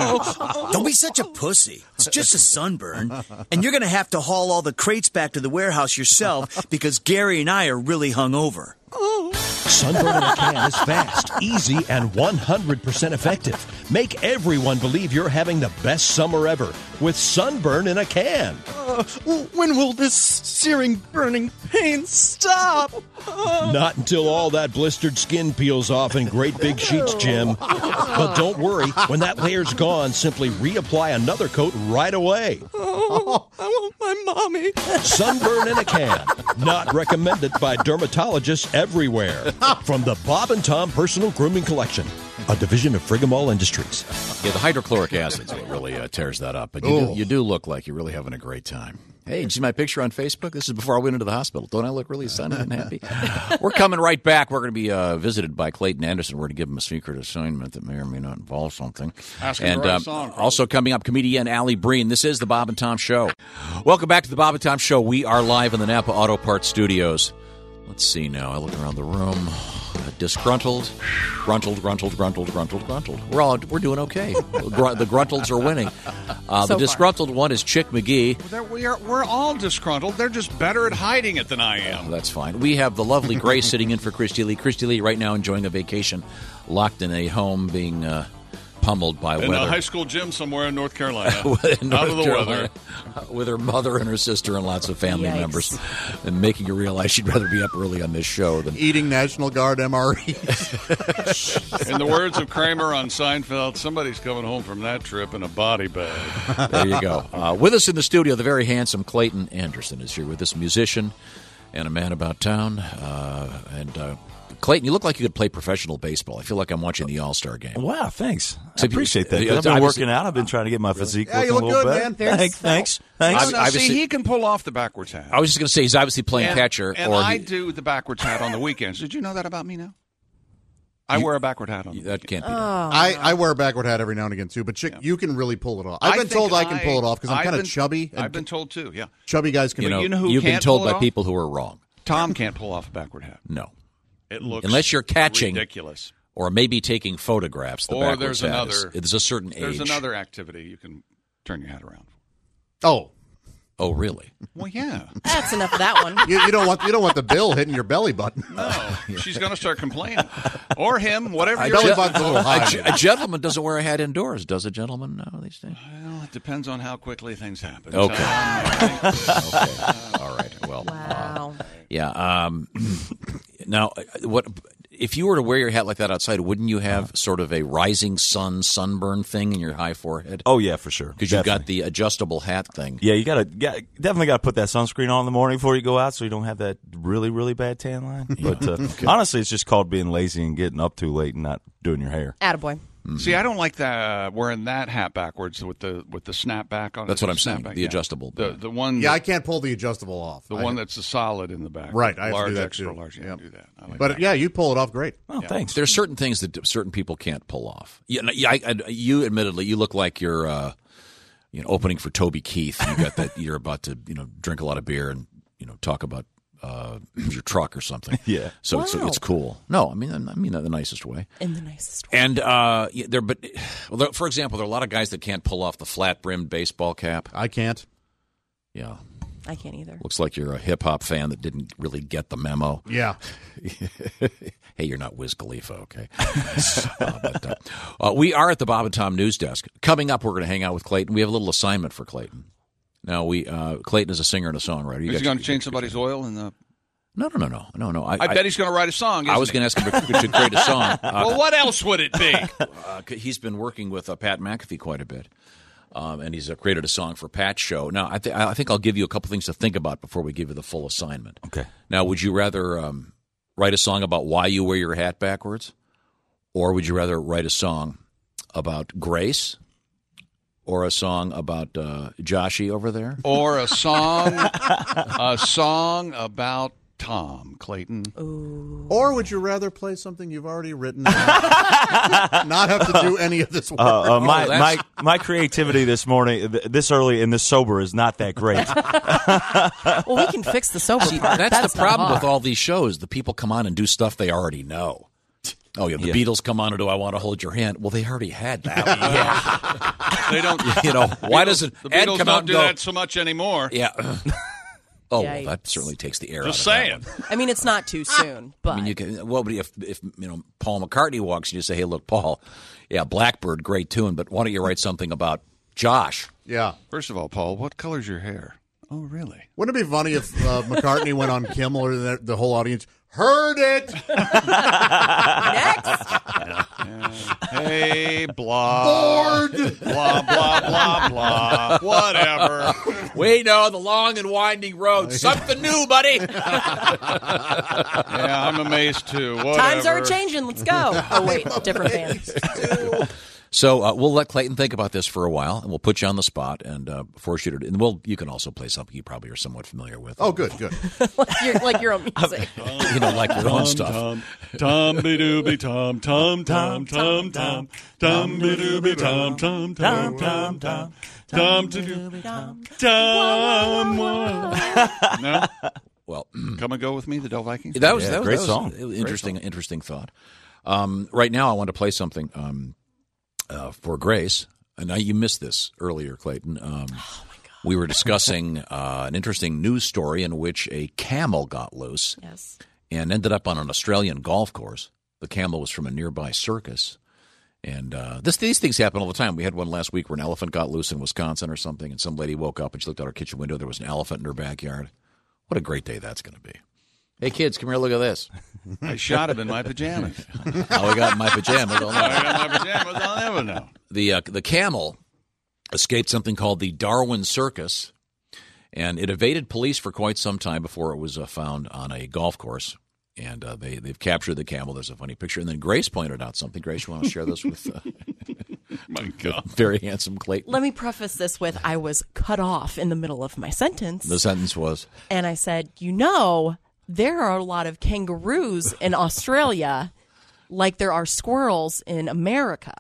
Oh. Don't be such a pussy. It's just a sunburn. And you're going to have to haul all the crates back to the warehouse yourself because Gary and I are really hungover. Sunburn in a Can is fast, easy, and one hundred percent effective. Make everyone believe you're having the best summer ever with Sunburn in a Can. Uh, when will this searing, burning pain stop? Uh, Not until all that blistered skin peels off in great big sheets, Jim. But don't worry, when that layer's gone, simply reapply another coat right away. Oh, I want my mommy. Sunburn in a can. Not recommended by dermatologists everywhere. From the Bob and Tom Personal Grooming Collection, a division of Frigamall Industries. Yeah, the hydrochloric acid really uh, tears that up. But you do, you do look like you're really having a great time. Hey, did you see my picture on Facebook? This is before I went into the hospital. Don't I look really sunny and happy? We're coming right back. We're going to be uh, visited by Clayton Anderson. We're going to give him a secret assignment that may or may not involve something. Ask him and to write a uh, song. also coming up, comedian Allie Breen. This is the Bob and Tom Show. Welcome back to the Bob and Tom Show. We are live in the Napa Auto Parts Studios. Let's see now. I look around the room. Disgruntled, gruntled, gruntled, gruntled, gruntled, gruntled. We're all we're doing okay. Gr- the gruntleds are winning. Uh, So the disgruntled one is Chick McGee. Well, we are, we're all disgruntled. They're just better at hiding it than I am. Oh, that's fine. We have the lovely Grace sitting in for Christy Lee. Christy Lee right now enjoying a vacation, locked in a home, being uh, pummeled by In weather. a high school gym somewhere in North Carolina. In Out North of the Carolina, weather. with her mother and her sister and lots of family Yikes. members, and making her realize she'd rather be up early on this show than Eating National Guard M R Es. In the words of Kramer on Seinfeld, somebody's coming home from that trip in a body bag. There you go. Uh, with us in the studio, the very handsome Clayton Anderson is here with us, musician and a man about town. Uh, and uh, Clayton, you look like you could play professional baseball. I feel like I'm watching the All-Star game. Wow, thanks. I Except you- appreciate that. Yeah, I've been obviously- working out. I've been trying to get my physique Yeah, you looking look a little good, better. man. Very Thanks, subtle. thanks. Thanks. No, no, Obviously- see, he can pull off the backwards hat. I was just going to say he's obviously playing And- catcher. And or I he- do the backwards hat on the weekends. Did you know that about me now? I wear a backward hat on. The that can't be. I, I wear a backward hat every now and again too, but Chick, you can really pull it off. I've I been think told I can I- pull it off because I'm I've kind of been- chubby. And I've been told too. Yeah, chubby guys can. You know, you know who you've been can't told pull it by off? people who are wrong. Tom can't pull off a backward hat. No. It looks Unless you're catching. ridiculous. Or maybe taking photographs. The Or backwards there's hat is- another. There's a certain There's age. another activity you can turn your hat around. Oh, oh, really? Well, yeah. That's enough of that one. you, you don't want you don't want the bill hitting your belly button. No, she's going to start complaining, or him, whatever. A, you're gen- button's a little a high. ge- a gentleman doesn't wear a hat indoors, does a gentleman now these days? Well, it depends on how quickly things happen. Okay. So, I think- Okay. All right. Well. Wow. Yeah. Um, now, what if you were to wear your hat like that outside? Wouldn't you have sort of a rising sun sunburn thing in your high forehead? Oh, yeah, for sure. Because you've got the adjustable hat thing. Yeah, you gotta got, definitely got to put that sunscreen on in the morning before you go out, so you don't have that really, really bad tan line. But uh, honestly, it's just called being lazy and getting up too late and not doing your hair. Attaboy. See, I don't like that wearing that hat backwards with the with the snapback on. That's it. what I'm saying, Snapback, the yeah. adjustable. The the one. Yeah, that- I can't pull the adjustable off. The I- one that's a solid in the back. Right, I have large, to do that extra too. large. You Yep. can do that. I like But that. yeah, you pull it off great. Oh, thanks. There's certain things that certain people can't pull off. Yeah, no, yeah, I, I, you admittedly, you look like you're, uh, you know, opening for Toby Keith. You got that. You're about to, you know, drink a lot of beer and you know talk about uh, your truck or something. Yeah. So it's Wow. it's cool. No, I mean I mean that the nicest way. In the nicest way. And uh, yeah, there, but well, there, for example, there are a lot of guys that can't pull off the flat brimmed baseball cap. I can't. Yeah. I can't either. Looks like you're a hip hop fan that didn't really get the memo. Yeah. Hey, you're not Wiz Khalifa, okay? uh, but, uh, uh, we are at the Bob and Tom News Desk. Coming up, we're going to hang out with Clayton. We have a little assignment for Clayton. Now, we uh, Clayton is a singer and a songwriter. You Is got he going your- to change somebody's oil in the? No, no, no, no, no, no. I, bet he's going to write a song. I isn't was he? going to ask him to, to create a song. Uh, Well, what else would it be? uh, he's been working with uh, Pat McAfee quite a bit, um, and he's uh, created a song for Pat's show. Now, I, th- I think I'll give you a couple things to think about before we give you the full assignment. Okay. Now, would you rather um, write a song about why you wear your hat backwards, or would you rather write a song about Grace, or a song about uh, Joshy over there, Or a song, a song about Tom Clayton. Or would you rather play something you've already written, and not have to do any of this work? Uh, uh, my, Oh, that's- my my creativity this morning, th- this early in this sober, is not that great. Well, we can fix the sober See, part. that's, That's the not problem hard. with all these shows. The people come on and do stuff they already know. Oh, yeah, the Yeah. Beatles come on and do I Want to Hold Your Hand? Well, they already had that. They don't. You know, why doesn't the Ed Beatles come don't out and do go, that so much anymore? yeah. Oh, well, Yikes. that certainly takes the air Just out of saying. that one. I mean, it's not too soon, but I mean, you can. Well, but if if you know Paul McCartney walks and you say, "Hey, look, Paul, yeah, Blackbird, great tune, but why don't you write something about Josh?" Yeah. First of all, Paul, what color's your hair? Oh, really? Wouldn't it be funny if uh, McCartney went on Kimmel or the, the whole audience heard it? Next. Hey, blah. Bored. Blah, blah, blah, blah. Whatever. We know the long and winding road. Something new, buddy. Yeah, I'm amazed, too. Whatever. Times are changing. Let's go. Oh, wait. Different band. So uh, we'll let Clayton think about this for a while, and we'll put you on the spot and uh, force you to. And we'll you can also play something you probably are somewhat familiar with. Oh, good, good. like, your, like your own music. You know, like your own stuff. Tom, tom, be dooby, tom, tom, tom, tom, tom, tom, be dooby, tom, tom, tom, tom, tom, tom, dooby, tom, tom. No. Well, come and go with me, the Del Vikings. That was Yeah, that was, great that was song. Interesting, Great song. interesting thought. Um, right now, I want to play something. Um, Uh, for Grace, and now you missed this earlier, Clayton. Um, oh my God. We were discussing uh, an interesting news story in which a camel got loose Yes. and ended up on an Australian golf course. The camel was from a nearby circus. And uh, this, these things happen all the time. We had one last week where an elephant got loose in Wisconsin or something, and some lady woke up and she looked out her kitchen window. There was an elephant in her backyard. What a great day that's going to be. Hey, kids, come here, look at this. I shot him in my pajamas. How I got in my pajamas. I'll How I never, got in my pajamas, I'll never know. the, uh, the camel escaped something called the Darwin Circus, and it evaded police for quite some time before it was uh, found on a golf course. And uh, they, they've captured the camel. There's a funny picture. And then Grace pointed out something. Grace, you want to share this with uh, my God. very handsome Clayton? Let me preface this with I was cut off in the middle of my sentence. The sentence was? And I said, you know, there are a lot of kangaroos in Australia like there are squirrels in America.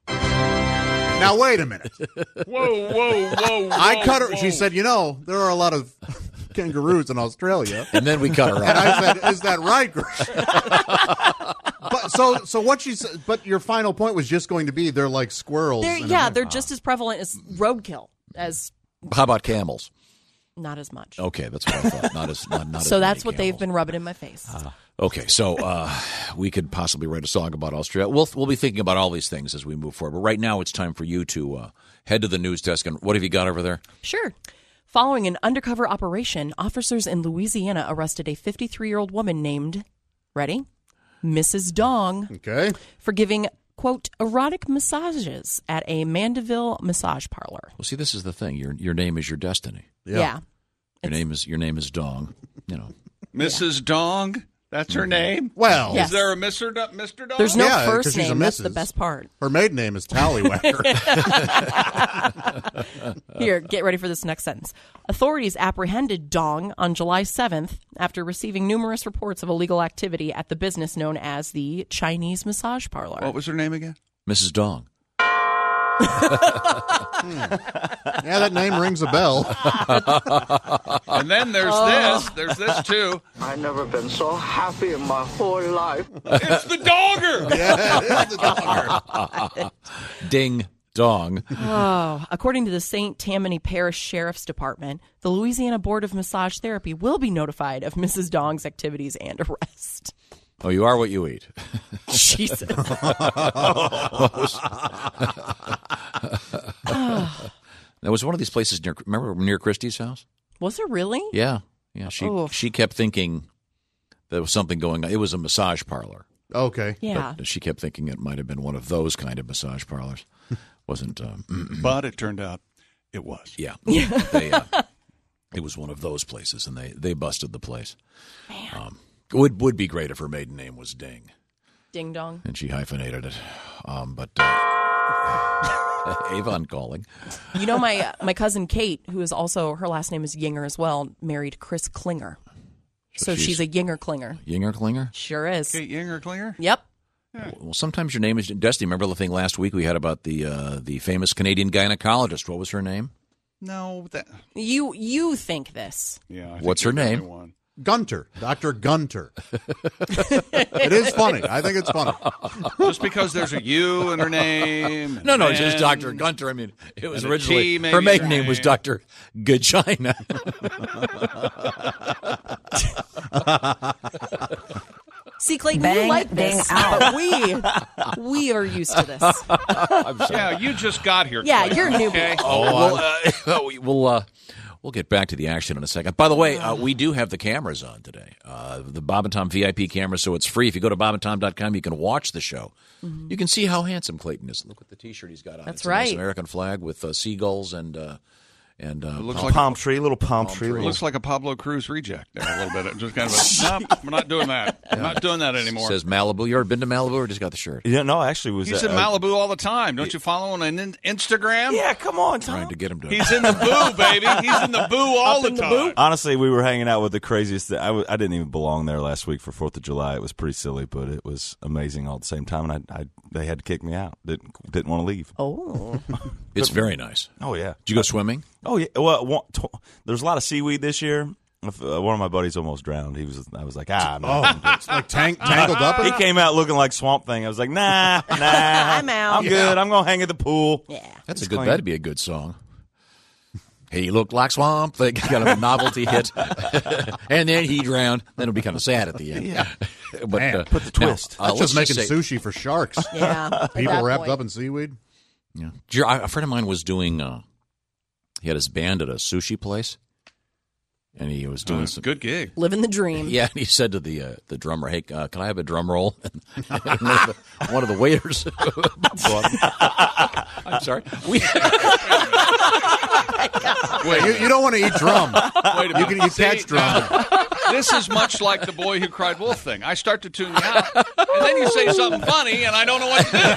Now, wait a minute. Whoa, whoa, whoa, I cut her. whoa. She said, you know, there are a lot of kangaroos in Australia. And then we cut her off. And I said, is that right, Grace? But so, so what she said, but your final point was just going to be they're like squirrels. They're, in yeah, America. they're just as prevalent as roadkill, as How about camels? not as much. Okay, that's what I thought. Not as not, not So as that's many what they've camels. been rubbing in my face. Okay, so uh, we could possibly write a song about Australia. We'll we'll be thinking about all these things as we move forward. But right now, it's time for you to uh, head to the news desk. And what have you got over there? Sure. Following an undercover operation, officers in Louisiana arrested a fifty-three-year-old woman named, ready, Missus Dong, Okay. for giving, quote, erotic massages at a Mandeville massage parlor. Well, see, this is the thing. Your your name is your destiny. Yeah. Your name is your name is Dong. You know. Missus Dong? That's her name? Well, Yes. Is there a Mister Do- Mister Dong? There's no Yeah, 'cause first she's a name. That's the missus best part. Her maiden name is Tallywhacker. Here, get ready for this next sentence. Authorities apprehended Dong on July seventh after receiving numerous reports of illegal activity at the business known as the Chinese Massage Parlor. What was her name again? Missus Dong. Yeah, that name rings a bell. And then there's Oh. this. There's this, too. I've never been so happy in my whole life. It's the Dogger! Yeah, it is the dogger. Ding Dong. Oh, according to the Saint Tammany Parish Sheriff's Department, the Louisiana Board of Massage Therapy will be notified of Missus Dong's activities and arrest. Oh, you are what you eat. Jesus. There was one of these places near. Remember near Christie's house? Was it really? Yeah, yeah. She Oof. she kept thinking there was something going on. It was a massage parlor. Okay. Yeah. But she kept thinking it might have been one of those kind of massage parlors. Wasn't. Um, But it turned out it was. yeah. They, uh, it was one of those places, and they, they busted the place. Um, would would be great if her maiden name was Ding, Ding dong. and she hyphenated it. Um, but uh, Avon calling. You know, my my cousin Kate, who is also, her last name is Yinger as well, married Chris Klinger. So, So she's, she's- a Yinger Klinger. Yinger Klinger. Sure is. Kate Yinger Klinger? Yep. Well, sometimes your name is Destiny. Remember the thing last week we had about the uh, the famous Canadian gynecologist? What was her name? No, that. You you think this. Yeah. I think What's her you're the name? only one. Gunter. Doctor Gunter. It is funny. I think it's funny. Just because there's a U in her name. No, no, and it's just then- Doctor Gunter. I mean, it was and a originally T maybe her is maiden her name was name. Doctor Gugina. See, Clayton, Bang, you like bang, this, ow. but we we are used to this. Yeah, you just got here. Yeah, Clayton, you're new. Okay. Oh, we'll, uh, we'll, uh, We'll get back to the action in a second. By the way, uh, we do have the cameras on today, uh, the Bob and Tom V I P cameras, so it's free. If you go to bob and tom dot com, you can watch the show. Mm-hmm. You can see how handsome Clayton is. Look at the T-shirt he's got on. That's it's right. A nice American flag with uh, seagulls and uh, and uh, It looks palm, like palm a, tree, little palm, palm tree. It Little... looks like a Pablo Cruz reject there a little bit. It just kind of a, nope, we're not doing that. I'm not doing that anymore. It says Malibu. You ever been to Malibu or just got the shirt? Yeah, no, actually was. He's uh, in Malibu all the time. Don't you follow him on Instagram? Yeah, come on, Tom. Trying to get him to. He's in the boo, baby. He's in the boo all the time. Honestly, we were hanging out with the craziest. I, w- I didn't even belong there last week for Fourth of July. It was pretty silly, but it was amazing all at the same time. And I, I they had to kick me out. Didn't didn't want to leave. Oh, it's very nice. Oh yeah. Did you go swimming? Oh yeah. Well, one, tw- there's a lot of seaweed this year. If, uh, one of my buddies almost drowned. He was. I was like, ah, no. Oh, it's like tang- tangled up. He came out looking like Swamp Thing. I was like, nah, nah. I'm out. I'm good. I'm gonna hang at the pool. Yeah, that's it's a good. clean. That'd be a good song. He looked like Swamp Thing. Kind of a novelty hit, and then he drowned. Then it'll be kind of sad at the end. Yeah, but Man, uh, put the twist. Now, uh, That's just let's making say, sushi for sharks. Yeah, People wrapped up in seaweed. Yeah, Do you- a friend of mine was doing. Uh, he had his band at a sushi place, and he was doing Oh, some good gig. living the dream. Yeah, and he said to the uh, the drummer, "Hey, uh, can I have a drum roll?" And one, of the, one of the waiters brought him. I'm sorry. We, Wait, you, you don't want to eat drum. Wait a minute. You can you See, catch drum. now, this is much like the Boy Who Cried Wolf thing. I start to tune you out, and then you say something funny, and I don't know what to do.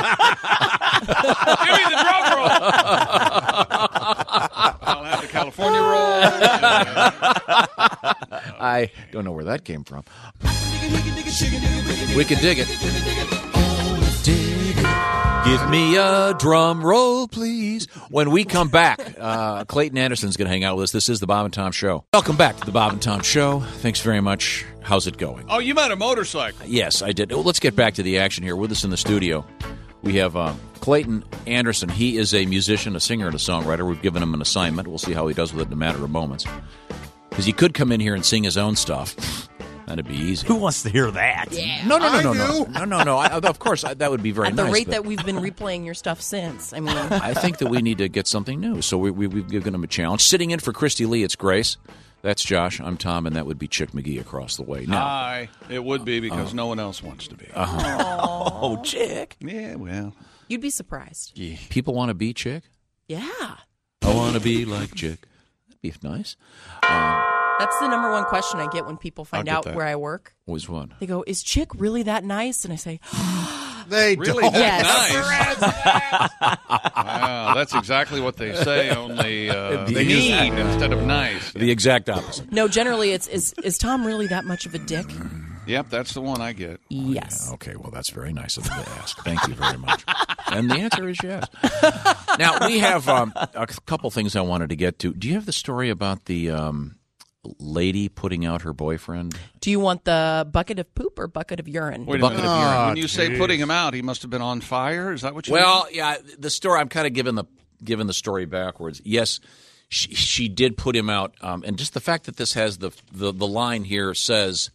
Give me the drum roll. I'll have the California roll. I don't know where that came from. We can dig it. Give me a drum roll, please. When we come back, uh, Clayton Anderson's going to hang out with us. This is the Bob and Tom Show. Welcome back to the Bob and Tom Show. Thanks very much. How's it going? Oh, you meant a motorcycle. Yes, I did. Well, let's get back to the action here. With us in the studio, we have uh, Clayton Anderson. He is a musician, a singer, and a songwriter. We've given him an assignment. We'll see how he does with it in a matter of moments. Because he could come in here and sing his own stuff. That'd be easy. Who wants to hear that? Yeah. No, no, no, I no, do. no, no, no, no. I, of course, I, that would be very At the nice. rate but that we've been replaying your stuff since, I mean, I think that we need to get something new. So we, we, we've given him a challenge. Sitting in for Christy Lee, it's Grace. That's Josh. I'm Tom, and that would be Chick McGee across the way. Now, Hi. It would be because no one else wants to be. uh-huh. Oh, Chick. Yeah, well. you'd be surprised. Yeah. People want to be Chick. Yeah, I want to be like Chick. That'd be nice. Um, that's the number one question I get when people find I'll get out that. where I work. always one. They go, "Is Chick really that nice?" And I say, They Really? don't. That's nice. Wow, that's exactly what they say, only uh, The mean exact- instead of nice. The exact opposite. "No, generally it's is is Tom really that much of a dick?" Yep, that's the one I get. Yes. Okay, well, that's very nice of them to ask. Thank you very much. And the answer is yes. Now, we have um, a couple things I wanted to get to. Do you have the story about the um, lady putting out her boyfriend? Do you want the bucket of poop or bucket of urine? Wait a bucket minute. of urine. When you say putting him out, he must have been on fire? Is that what you Well, mean? yeah, the story, I'm kind of giving the giving the story backwards. Yes, she, she did put him out. Um, and just the fact that this has the, the, the line here says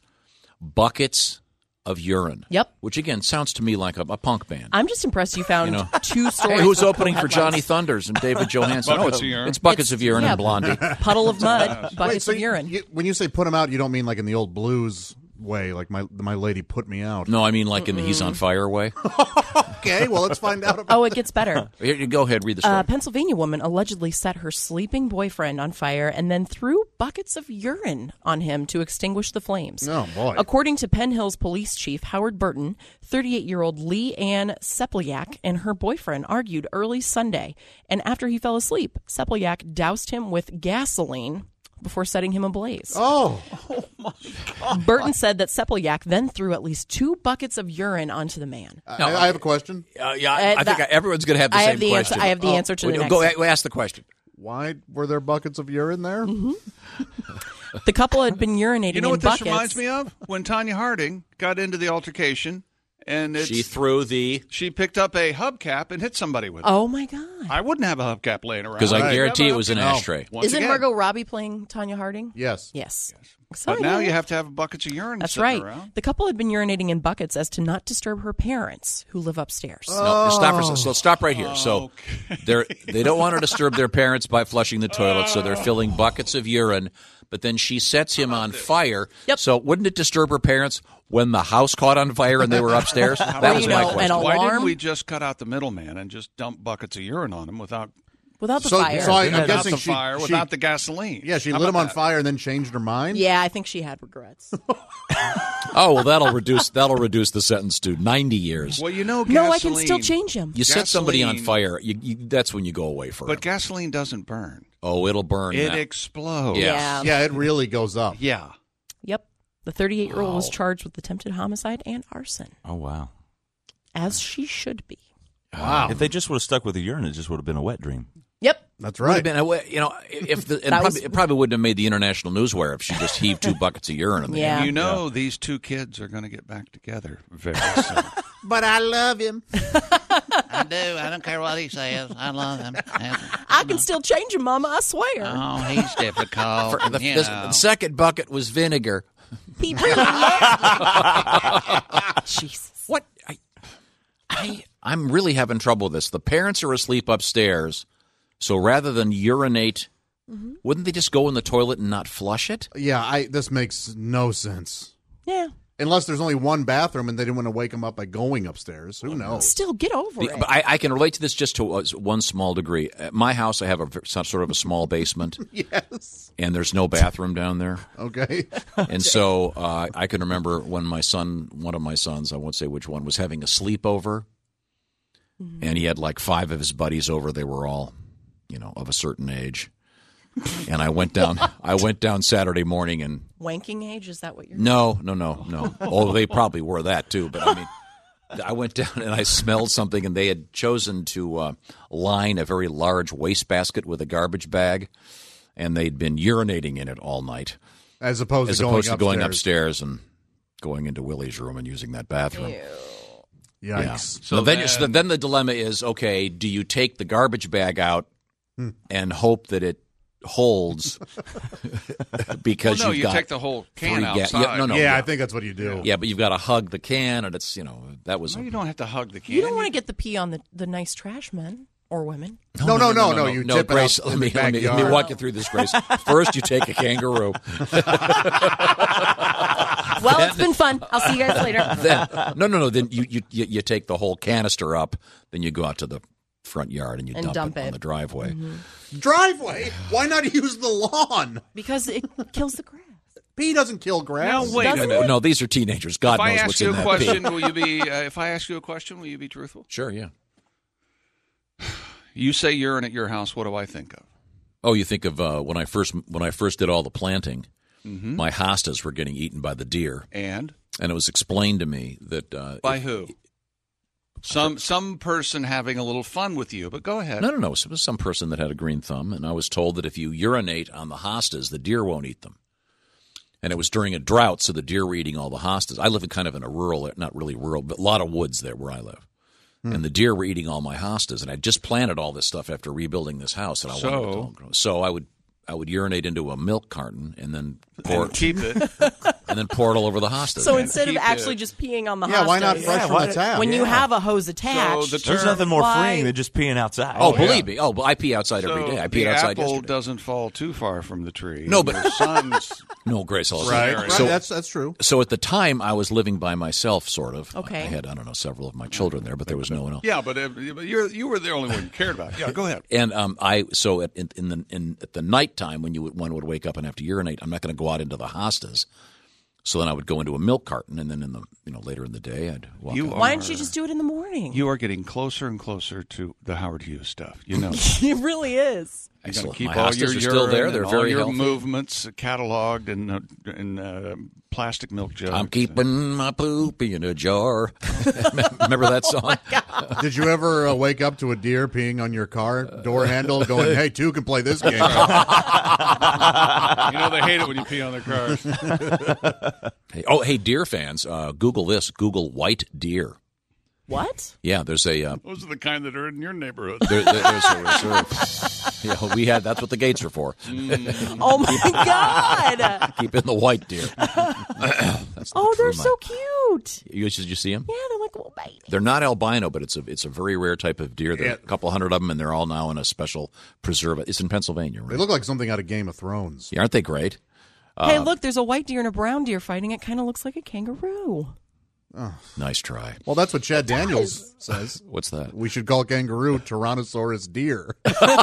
buckets of urine. Yep. Which, again, sounds to me like a, a punk band. I'm just impressed you found You know. two stories. Hey, who's with opening for headlines. Johnny Thunders and David Johansen? Buckets oh, it's, of urine. it's buckets It's- of urine yeah, and Blondie. Puddle of mud, Wait, buckets so of urine. You, when you say put him out, you don't mean like in the old blues way, like my my lady put me out. No, I mean like in the He's on Fire way. Okay, well, let's find out about Oh, it gets better. Here, you go ahead, read the story. A Pennsylvania woman allegedly set her sleeping boyfriend on fire and then threw buckets of urine on him to extinguish the flames. Oh, boy. According to Penn Hills Police Chief Howard Burton, thirty-eight-year-old Lee Ann Sepelyak and her boyfriend argued early Sunday, and after he fell asleep, Sepelyak doused him with gasoline before setting him ablaze. Oh. Burton said that Sepelyak then threw at least two buckets of urine onto the man. I, I have a question. Uh, yeah, I, Uh, I think that- everyone's going to have the I same have the question. answer. I have the Oh, answer to we- the next Go one. a- ask the question. Why were there buckets of urine there? The couple had been urinating You know in what buckets. this reminds me of? When Tanya Harding got into the altercation, and it's, She threw the... she picked up a hubcap and hit somebody with it. Oh my God! I wouldn't have a hubcap laying around. Because I Right. guarantee Have it a was an hubcap. ashtray. Once Isn't again. Margot Robbie playing Tanya Harding? Yes. Yes. So But I now know. you have to have buckets of urine That's sitting right. around. The couple had been urinating in buckets as to not disturb her parents, who live upstairs. No, stop for a second. So stop right here. So they're they don't want to disturb their parents by flushing the toilet, so they're filling buckets of urine. But then she sets him on fire. Yep. So wouldn't it disturb her parents when the house caught on fire and they were upstairs? How That about was you my know, question. an Why didn't alarm? we just cut out the middleman and just dump buckets of urine on him without Without the So- fire. so I- I'm without guessing the she- fire, she- without the gasoline? Yeah, she How lit him about on that? fire and then changed her mind. Yeah, I think she had regrets. Oh well, that'll reduce that'll reduce the sentence to ninety years. Well, you know, No, I can gasoline- still change him. You set somebody on gasoline- fire, you, you, that's when you go away forever. But gasoline doesn't burn. Oh, it'll burn. It now. explodes. Yeah. Yeah, it really goes up. Yeah. Yep. The thirty-eight-year-old was Wow. charged with attempted homicide and arson, Oh, wow. as she should be. Wow. If they just would have stuck with the urine, it just would have been a wet dream. Yep. That's Would have right. been a way- you know, if the, and That probably, was- it probably wouldn't have made the international newswire if she just heaved two buckets of urine in the Yeah. air. You know, these two kids are going to get back together very soon. But I love him. I do. I don't care what he says. I love him. I can still change him, Mama, I swear. Oh, he's difficult. For the, you this- know. the second bucket was vinegar. He really loves Jesus. What? I, I, I'm really having trouble with this. The parents are asleep upstairs, so rather than urinate, Mm-hmm. wouldn't they just go in the toilet and not flush it? Yeah, I. This makes no sense. Yeah. Unless there's only one bathroom and they didn't want to wake him up by going upstairs. Who knows? Still, get over The- it. but I, I can relate to this just to uh, one small degree. At my house, I have a v- some sort of a small basement, Yes. and there's no bathroom down there. Okay. And so uh, I can remember when my son, one of my sons, I won't say which one, was having a sleepover, and he had like five of his buddies over. They were all, you know, of a certain age. And I went down. I went down Saturday morning, and Wanking age? Is that what you're no, no, no, no. Although they probably were that too. But I mean, I went down and I smelled something, and they had chosen to uh, line a very large wastebasket with a garbage bag, and they'd been urinating in it all night, As opposed as to opposed going to going upstairs. upstairs and going into Willie's room and using that bathroom. Yikes. Yeah. So, then, you- so then the dilemma is: okay, do you take the garbage bag out Hmm. and hope that it holds because Well, no, you've you got take the whole can three ga- outside. Yeah, no, no, Yeah, I think that's what you do. Yeah, but you've got to hug the can, and it's you know that was No, you don't have to hug the can. You don't want to get the pee on the, the nice trash men or women. No, no, no, no. You no, tip Grace. it out Let in me, the let me let me backyard. walk you through this, Grace. First, you take a kangaroo. Well, it's been fun. I'll see you guys later. Then, no, no, no. Then you, you you you take the whole canister up. Then you go out to the front yard and you And dump, dump it, on it. the driveway. Driveway? Why not use the lawn? Because it kills the grass. Pee doesn't kill grass. Now, wait a Doesn't minute. No, these are teenagers. God if I knows ask what's you in a that question, pee. will you be? Uh, if I ask you a question, will you be truthful? Sure, yeah. You say urine at your house. What do I think of? Oh, you think of uh, when I first when I first did all the planting, Mhm. my hostas were getting eaten by the deer, And and it was explained to me that uh, by if- who? Some some person having a little fun with you. But go ahead. No, no, no. It was some person that had a green thumb, and I was told that if you urinate on the hostas, the deer won't eat them. And it was during a drought, so the deer were eating all the hostas. I live in kind of in a rural, not really rural, but a lot of woods there where I live. Hmm. And the deer were eating all my hostas, and I just planted all this stuff after rebuilding this house, and I So- wanted it to all grow. So I would I would urinate into a milk carton and then pour And keep it. and then pour it all over the hostas. So instead of keep actually it. just peeing on the Yeah, why not hostas, fresh from the tap? when you Yeah. have a hose attached, So the There's term- nothing more Why- freeing than just peeing outside. oh, yeah. believe me. Oh, well, I pee outside every So day. I peed the outside apple yesterday. doesn't fall too far from the tree. No, but- Your son's No, Grace. I'll Right, say. right. So, that's that's true. So at the time, I was living by myself, sort of. Okay. I had, I don't know, several of my children there, but there was no one else. yeah, but, uh, but you're you were the only one you cared about. Yeah, go ahead. And um, I so at in, in the in at the nighttime when you would, one would wake up and have to urinate, I'm not going to go out into the hostas. So then I would go into a milk carton, and then in the you know later in the day, I'd walk. You out. why didn't you just do it in the morning? You are getting closer and closer to the Howard Hughes stuff. You know, It really is. you So got to keep my all hostas your are still there. urine They're and very all your healthy. movements cataloged in uh, in uh, plastic milk jugs. I'm keeping my poop in a jar. Remember that song? Did you ever uh, wake up to a deer peeing on your car door handle going, hey, two can play this game? You know they hate it when you pee on their cars. Hey, oh, hey, deer fans, uh, Google this. Google white deer. What? Yeah, there's a. Uh, Those are the kind that are in your neighborhood. there, there, there's a reserve. Yeah, we had. That's what the gates are for. Mm. Oh my God! Keep in the white deer. That's Oh, they're true, so cute. You, did you see them? Yeah, they're like little babies. They're not albino, but it's a it's a very rare type of deer. There are Yeah. a couple hundred of them, and they're all now in a special preserve. It's in Pennsylvania, right? They look like something out of Game of Thrones. Yeah, aren't they great? Hey, Uh, look, there's a white deer and a brown deer fighting. It kind of looks like a kangaroo. Oh. Nice try. Well, that's what Chad Daniels says. What's that? We should call kangaroo Tyrannosaurus deer.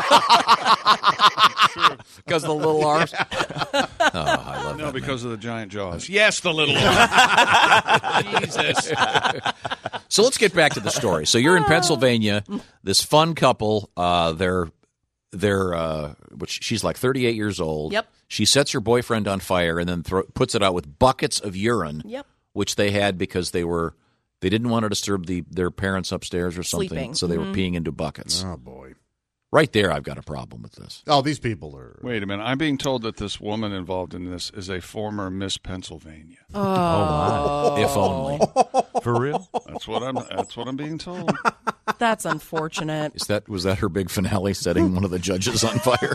Because the little arms. Oh, I love no, that, because of the giant jaws. Yes, the little arms. Jesus. So let's get back to the story. So you're in Pennsylvania. This fun couple. Uh, they're they're uh, which she's like thirty-eight years old. Yep. She sets her boyfriend on fire and then thro- puts it out with buckets of urine. Yep. Which they had because they were they didn't want to disturb the their parents upstairs or something. Sleeping. So they Mhm. were peeing into buckets. Oh boy. Right there, I've got a problem with this. Oh, these people are. Wait a minute. I'm being told that this woman involved in this is a former Miss Pennsylvania. Oh, If only. For real? That's what I'm. That's what I'm being told. That's unfortunate. Is that was that her big finale, setting one of the judges on fire?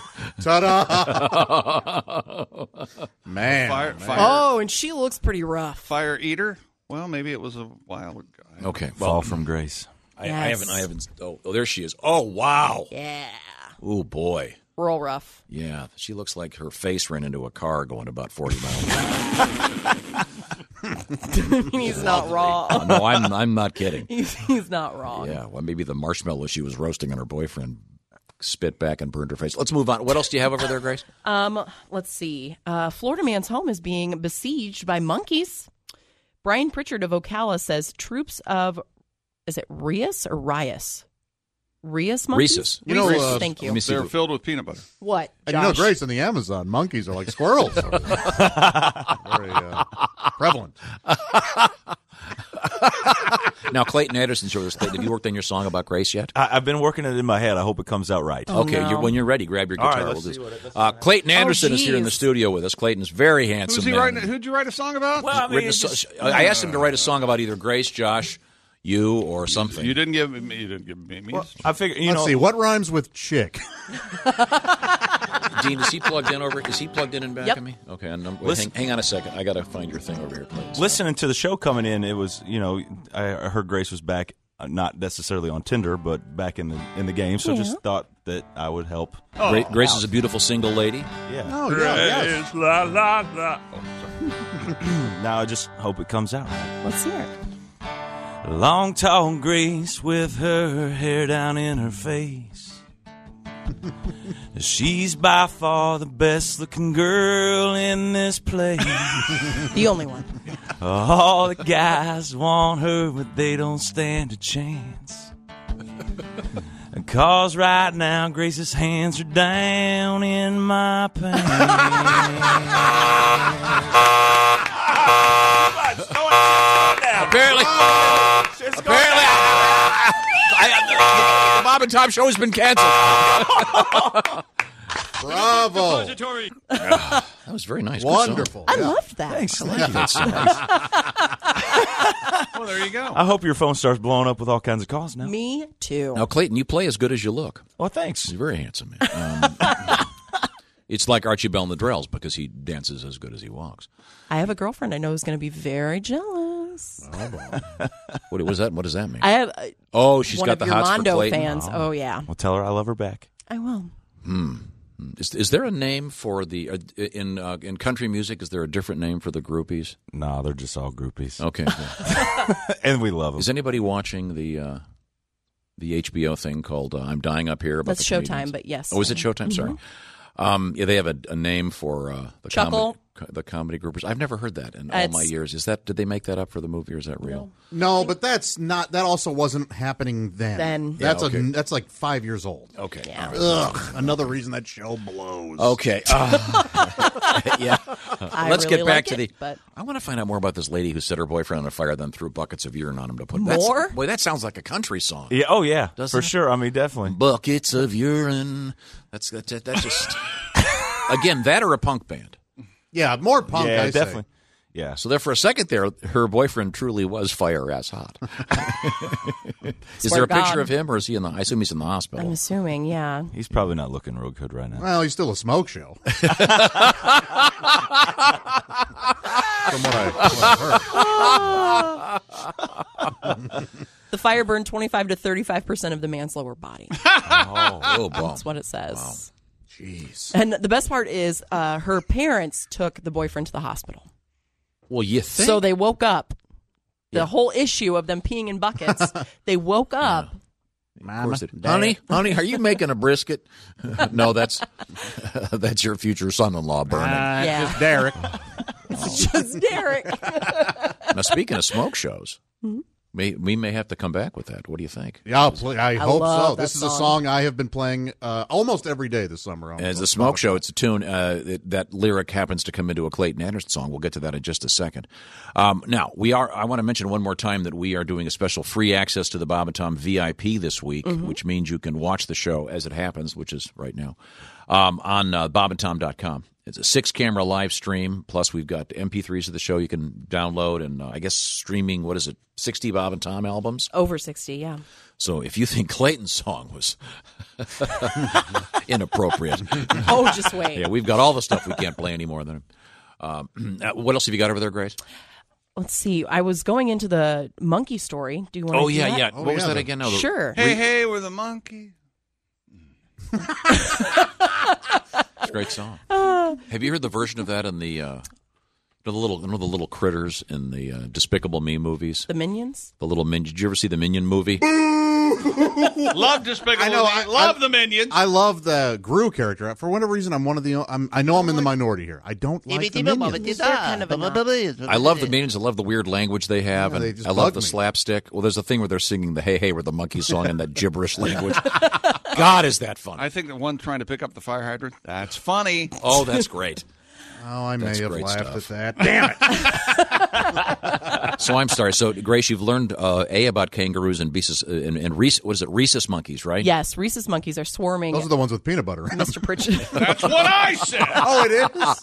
Ta-da! Man. Fire, man. fire, Oh, and she looks pretty rough. fire eater. Well, maybe it was a wild guy. Okay, Fall well, from grace. I, I Yes. haven't. I haven't. Oh, oh, there she is. Oh, wow. Yeah. Oh boy. Real rough. Yeah, she looks like her face ran into a car going about forty miles an hour. He's not wrong. Uh, no, I'm I'm not kidding. He's, he's not wrong. Yeah, well, maybe the marshmallow she was roasting on her boyfriend spit back and burned her face. Let's move on. What else do you have over there, Grace? Um, let's see. Uh, Florida man's home is being besieged by monkeys. Brian Pritchard of Ocala says troops of, is it Rias or Rias? Rias monkeys? Rhesus. You know, Rhesus, uh, thank you. Let me see. They're the- filled with peanut butter. What, And you know, Josh? Grace, in the Amazon, monkeys are like squirrels. Very uh, prevalent. Now, Clayton Anderson's over this. Have you worked on your song about Grace yet? I, I've been working it in my head. I hope it comes out right. Oh, Okay, no. you're, when you're ready, grab your All guitar. right, let's We'll see do- what it- let's uh, see. Clayton Anderson is here in the geez. studio with us. Clayton's very handsome. Who's he man. writing? Who'd you write a song about? Well, I mean, Written a it's so- just- I asked him to write a song about either Grace, Josh, you, or something. You didn't give me. You didn't give me. me. Well, I figure, you Let's know, see, what rhymes with chick? Dean, is he plugged in over? Is he plugged in and back Yep. of me? Okay, and I'm, wait, Listen- hang, hang on a second. I got to find your thing over here, please. listening to the show coming in, it was, you know, I I heard Grace was back, uh, not necessarily on Tinder, but back in the in the game. So Yeah. just thought that I would help. Gra- Grace is a beautiful single lady. Yeah. Oh, yeah, yes. La la la. Now I just hope it comes out right. Let's hear it. Long, tall Grace with her hair down in her face. She's by far the best looking girl in this place. The only one. All the guys want her, but they don't stand a chance. Cause right now Grace's hands are down in my pants. Apparently, apparently, I, I, the Bob and Tom show has been canceled. Bravo. That was very nice. Good song. Wonderful. I Yeah. loved that. Thanks. I like that song. Well, there you go. I hope your phone starts blowing up with all kinds of calls now. Me too. Now, Clayton, you play as good as you look. Well, thanks. He's very handsome, man. Um, it's like Archie Bell and the Drells because he dances as good as he walks. I have a girlfriend I know who's going to be very jealous. What was that? What does that mean? I have uh, oh, she's one got of the your hots Mondo for Clayton. fans. Oh. yeah, Well, tell her I love her back. I will. Hmm. Is, is there a name for the uh, in uh, in country music? Is there a different name for the groupies? Nah, they're just all groupies. Okay, and we love them. Is anybody watching the uh, the H B O thing called uh, "I'm Dying Up Here"? About That's the Showtime, comedians? but yes. Oh, is it Showtime? Sorry. Mhm. Um, yeah, they have a, a name for uh, the Chuckle. comedy, the comedy groupers. I've never heard that in all It's- my years. Is that did they make that up for the movie or is that real? No, but that's not. That also wasn't happening then. Then. that's Yeah, okay. a that's like five years old. Okay. Yeah. Ugh, another reason that show blows. Okay. Uh, yeah. I Let's really get back like to it, the. but- I want to find out more about this lady who set her boyfriend on fire, then threw buckets of urine on him to put. That's, More? boy, that sounds like a country song. Yeah. Oh, yeah. Doesn't for it? sure. I mean, definitely. Buckets of urine. That's that. That, that just. Again, that or a punk band. Yeah, more punk. yeah, I say. definitely. Yeah. So there, for a second there, her boyfriend truly was fire ass hot. Is there a Swear to picture God. of him, or is he in the? I assume he's in the hospital. I'm assuming, yeah. He's probably not looking real good right now. Well, he's still a smoke show. From what I, what I heard. The fire burned twenty-five to thirty-five percent of the man's lower body. oh, oh, boy. That's what it says. Wow. Jeez. And the best part is uh, her parents took the boyfriend to the hospital. Well, you think? So they woke up. The Yeah. whole issue of them peeing in buckets, they woke up. Of course it- honey, honey, are you making a brisket? No, that's that's your future son-in-law burning. Uh, Yeah. Just Derek. It's just Derek. Now, speaking of smoke shows, may, we may have to come back with that. What do you think? Yeah, I'll play, I, I hope love so. that This is a song. song I have been playing uh, almost every day this summer. On, As on a smoke show, it's a tune. Uh, it, that lyric happens to come into a Clayton Anderson song. We'll get to that in just a second. Um, now, we are. I want to mention one more time that we are doing a special free access to the Bob and Tom V I P this week, Mm-hmm. which means you can watch the show as it happens, which is right now, um, on uh, bob and tom dot com. It's a six-camera live stream. Plus, we've got M P threes of the show you can download, and uh, I guess streaming. What is it? sixty Bob and Tom albums. Over sixty, yeah. So if you think Clayton's song was inappropriate, Oh, just wait. yeah, we've got all the stuff we can't play anymore than him. Um, uh, what else have you got over there, Grace? Let's see. I was going into the monkey story. Do you want to Oh, do yeah, that? yeah. Oh, what was yeah, that the- again? No, the- Sure. Hey, hey, we're the monkey. It's a great song. Have you heard the version of that in the uh, the little, you know, the little critters in the uh, Despicable Me movies? The Minions? The little Minion. Did you ever see the Minion movie? Love Despicable I know, Me. I- Love I- the Minions. I love the Gru character. For whatever reason, I'm one of the. I'm, I know I'm in the minority here. I don't like the Minions. They're kind of a I love the Minions. I love the weird language they have, Yeah, they and just I love bug the me. slapstick. Well, there's a thing where they're singing the "Hey Hey" with the monkey song in that gibberish language. God, is that fun? I think the one trying to pick up the fire hydrant, that's funny. Oh, that's great. Oh, I may That's have great laughed stuff. at that. Damn it! So I'm sorry. So Grace, you've learned uh, a about kangaroos and Rhesus, uh, and, and Rhesus, what is it? Rhesus monkeys, right? Yes, Rhesus monkeys are swarming. Those are the ones with peanut butter. in them. Mister Pritchard. That's what I said. Oh, it is.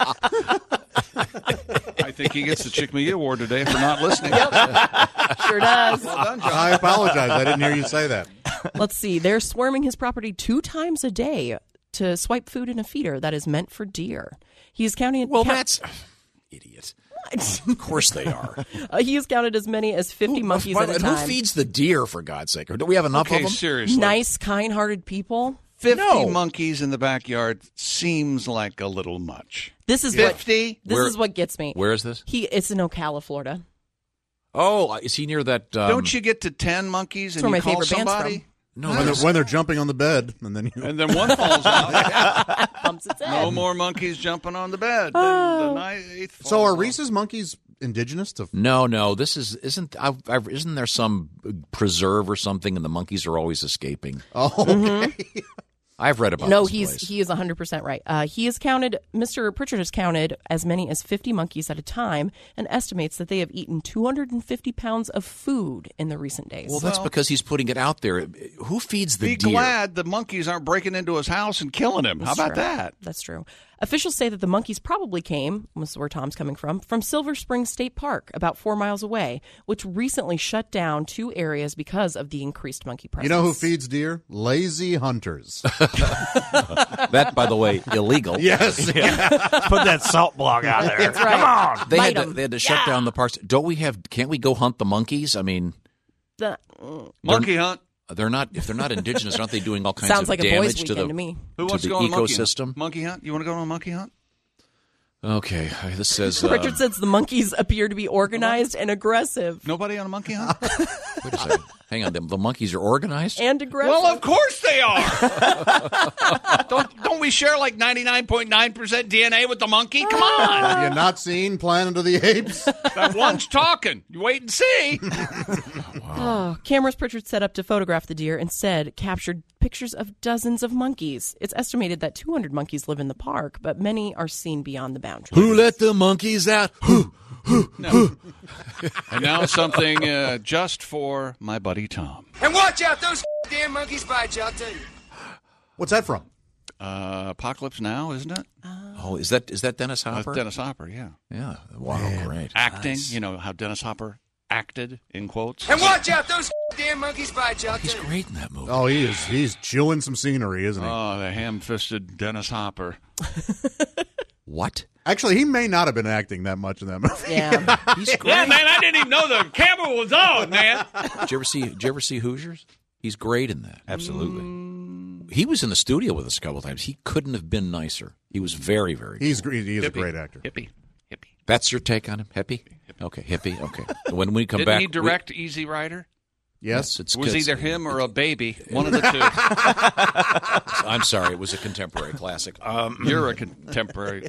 I think he gets the Chick McGee Award today for not listening. Sure does. Well done, John. I apologize. I didn't hear you say that. Let's see. They're swarming his property two times a day to swipe food in a feeder that is meant for deer. He's counting. Well, count- that's idiot. Of course they are. Uh, he has counted as many as fifty monkeys Why- at a and time. who feeds the deer, for God's sake? Or do we have enough Okay, of them? seriously. Nice, kind-hearted people. fifty No. monkeys in the backyard seems like a little much. This is what fifty? this Where- is what gets me. Where is this? He it's in Ocala, Florida. Oh, is he near that? Um, Don't you get to ten monkeys That's and where you my call favorite band's somebody? from. No, When they're, there's- when they're jumping on the bed, and then you. And then one falls out. Bumps its head. No more monkeys jumping on the bed. The ninth falls So are out. Reese's monkeys indigenous to? No, no. This is isn't. I, I, isn't there some preserve or something, and the monkeys are always escaping? Oh, okay. I've read about. No, this he's place. he is one hundred percent right. Uh, he has counted, Mister Pritchard has counted as many as fifty monkeys at a time and estimates that they have eaten two hundred fifty pounds of food in the recent days. Well, that's because he's putting it out there. Who feeds the Be deer? glad the monkeys aren't breaking into his house and killing him. How That's about true. that? That's true. Officials say that the monkeys probably came, this is where Tom's coming from, from Silver Spring State Park, about four miles away, which recently shut down two areas because of the increased monkey presence. You know who feeds deer? Lazy hunters. That, by the way, illegal. Yes. Put that salt block out there. That's right. Come on. They Bite had, to, 'em. they had to shut down the parks. Don't we have? Can't we go hunt the monkeys? I mean, The- Monkey hunt. they're not. If they're not indigenous, aren't they doing all kinds Sounds of like a damage boys' to the weekend to me. Who to wants the to go on a monkey ecosystem? hunt? Monkey hunt? You want to go on a monkey hunt? Okay, this says. Uh, Richard says the monkeys appear to be organized and aggressive. Nobody on a monkey hunt? wait a second. Hang on. The, the monkeys are organized. And aggressive. Well, of course they are. don't don't we share like ninety-nine point nine percent D N A with the monkey? Come on. Have you not seen Planet of the Apes? That one's talking. You wait and see. Oh, cameras Pritchard set up to photograph the deer instead captured pictures of dozens of monkeys. It's estimated that two hundred monkeys live in the park, but many are seen beyond the boundaries. Who let the monkeys out? Who? No. And now something uh, just for my buddy Tom. And watch out, those damn monkeys bite you, I'll tell you. What's that from? Uh, Apocalypse Now, isn't it? Oh, is that is that Dennis Hopper? That's Dennis Hopper, yeah. Yeah. Wow, Man. great. Acting, Nice. you know how Dennis Hopper acted, in quotes. And watch out, those damn monkeys bite you. I'll He's tell you. great in that movie. Oh, he is. He's chewing some scenery, isn't he? Oh, the ham-fisted Dennis Hopper. What? Actually, he may not have been acting that much in that movie. Yeah. He's great. Yeah, man, I didn't even know the camera was on, man. Did you ever see? Did you ever see Hoosiers? He's great in that. Absolutely. He was in the studio with us a couple of times. He couldn't have been nicer. He was very, very. He's cool. he is Hippie. a great actor. Hippie. Hippie. That's your take on him, hippie? Okay, hippie. Okay. When we come Didn't back, he direct Easy Rider? Yes. it's It was kids. either him or a baby. One of the two. I'm sorry, it was a contemporary classic. Um, You're a contemporary.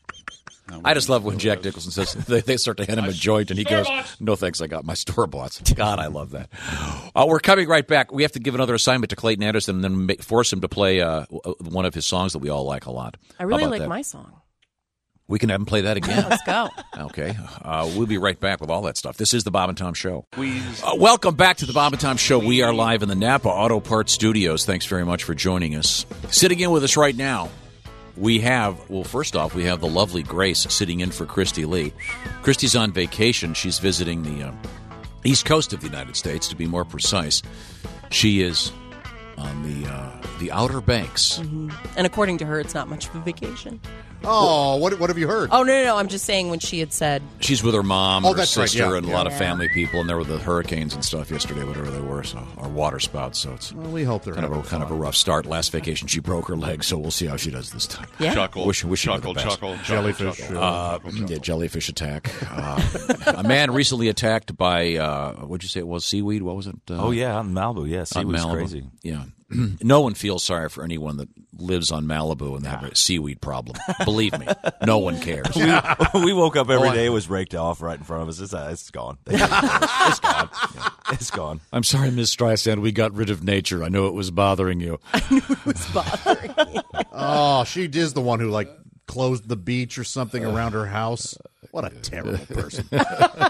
I just love when Jack Nicholson says they, they start to hand him a joint and he goes, "No thanks, I got my store boughts." God, I love that. Uh, we're coming right back. We have to give another assignment to Clayton Anderson and then make, force him to play uh, one of his songs that we all like a lot. I really How about like that? my song. We can have him play that again. Let's go. Okay. Uh, we'll be right back with all that stuff. This is the Bob and Tom Show. Wheeze. Uh, welcome back to the Bob and Tom Show. We are live in the Napa Auto Parts Studios. Thanks very much for joining us. Sitting in with us right now, we have, well, first off, we have the lovely Grace sitting in for Christy Lee. Christy's on vacation. She's visiting the uh, East Coast of the United States, to be more precise. She is on the uh, the Outer Banks. Mm-hmm. And according to her, it's not much of a vacation. Oh, what what have you heard? Oh, no, no, no. I'm just saying when she had said. She's with her mom, Oh, her that's right, sister, yeah, and a yeah. lot of Yeah. family people, and there were the hurricanes and stuff yesterday, whatever they were, so or water spouts. So it's Well, we hope they're kind of a having kind of a rough start. Last vacation, she broke her leg, so we'll see how she does this time. Yeah. Chuckle, Wish, wish her the chuckle, best. chuckle, chuckle, Jellyfish, chuckle. uh, Uh, yeah, jellyfish attack. Uh, a man recently attacked by uh, what'd you say it was? Seaweed? What was it? Uh, Oh, yeah, on Malibu. Yeah, on seaweed's Malibu. crazy. Yeah. No one feels sorry for anyone that lives on Malibu and they have a seaweed problem. Believe me, no one cares. we, we woke up every Oh, I- day. It was raked off right in front of us. It's, uh, it's gone. It's gone. It's gone. I'm sorry, Miss Streisand. We got rid of nature. I know it was bothering you. It was bothering me. Oh, she is the one who like closed the beach or something around her house. What a terrible person. What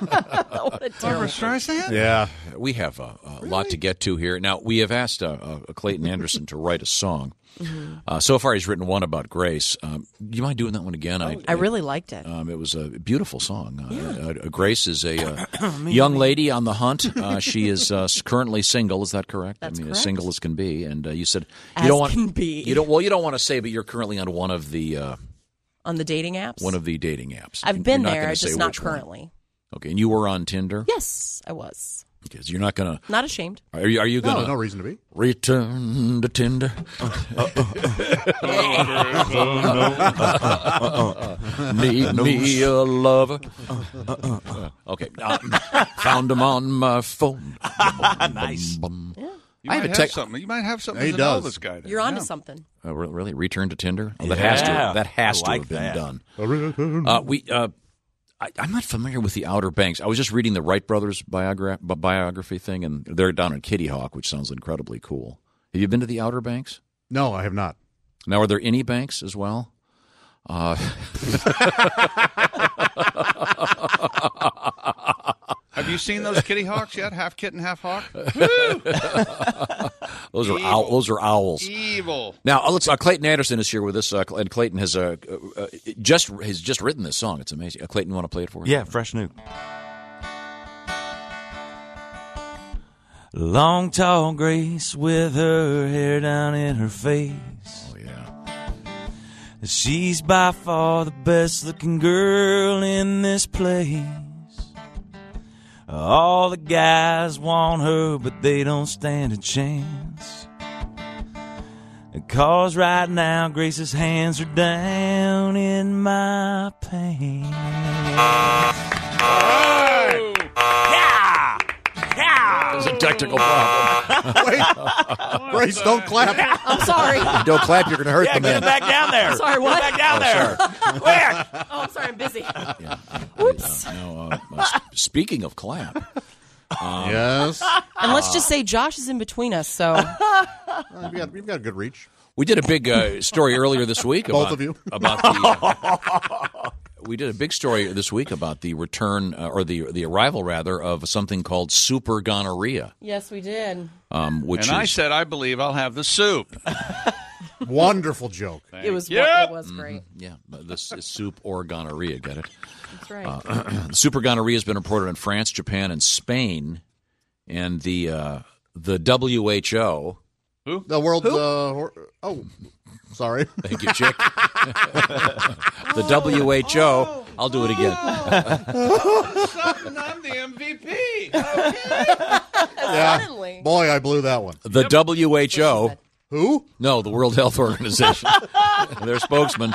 a terrible. Streisand? Yeah. We have a, a lot to get to here. Now, we have asked uh, uh, Clayton Anderson to write a song. Mm-hmm. Uh, so far, he's written one about Grace. Um, do you mind doing that one again? I, I really liked it. Um, it was a beautiful song. Uh, uh, Grace is a uh, young lady on the hunt. Uh, she is uh, currently single. Is that correct? That's I mean, correct. as single as can be. And uh, you said you As don't want can be. you don't. Well, you don't want to say, but you're currently on one of the uh, On the dating apps? one of the dating apps. I've You're been not there, gonna say just not which one. currently. Okay, and you were on Tinder. Yes, I was. Because you're not gonna. Not ashamed. Are you? Are you No, gonna? no reason to be. Return to Tinder. Need me a lover. Okay. Um, found him on my phone. Nice. Bum, bum. You I might have a have tech- something. You might have something He to know does. this guy. There. You're onto Yeah. something. Oh, re- really? Return to Tinder? Oh, that has to. Yeah. That has I to like have been that. done. Uh, we. Uh, I, I'm not familiar with the Outer Banks. I was just reading the Wright brothers biogra- bi- biography thing, and they're down in Kitty Hawk, which sounds incredibly cool. Have you been to the Outer Banks? No, I have not. Now, are there any banks as well? Uh, Have you seen those kitty hawks yet? Half kitten, half hawk. those are Evil. owl, those are owls. Evil. Now, uh, let's. Uh, Clayton Anderson is here with us, uh, and Clayton has uh, uh, just has just written this song. It's amazing. Uh, Clayton, you want to play it for us? Yeah, fresh new. Long, tall Grace with her hair down in her face. Oh yeah. She's by far the best looking girl in this place. All the guys want her, but they don't stand a chance. Cause right now Grace's hands are down in my pants. Yeah! Yeah! There's a technical problem. Wait, Grace, don't clap. I'm sorry. Don't clap. You're going to hurt Yeah, the get man. it back down there. I'm sorry, what? Get it back down Oh, there. Where? Oh, I'm sorry, I'm busy. Yeah. Whoops. Uh, no, uh, uh, sp- speaking of clap, um, Yes. And let's just say Josh is in between us, so Uh, we've, got, we've got a good reach. we did a big uh, story earlier this week. Both about, of you. about the. Uh, we did a big story this week about the return uh, or the the arrival rather of something called super gonorrhea, yes, we did. um, which and I is said, I believe I'll have the soup. Wonderful joke. It was. Yep. It was great. Mm-hmm. Yeah, but this is soup or gonorrhea. Get it? That's right. Uh, super gonorrhea has been reported in France, Japan, and Spain, and the uh, the W H O. Who? The world. Uh, hor- oh, sorry. Thank you, Chick. The W H O. I'll do it again. Sudden, I'm the M V P. Yeah. Boy, I blew that one. The W H O. Who? No, the World Health Organization. Their spokesman.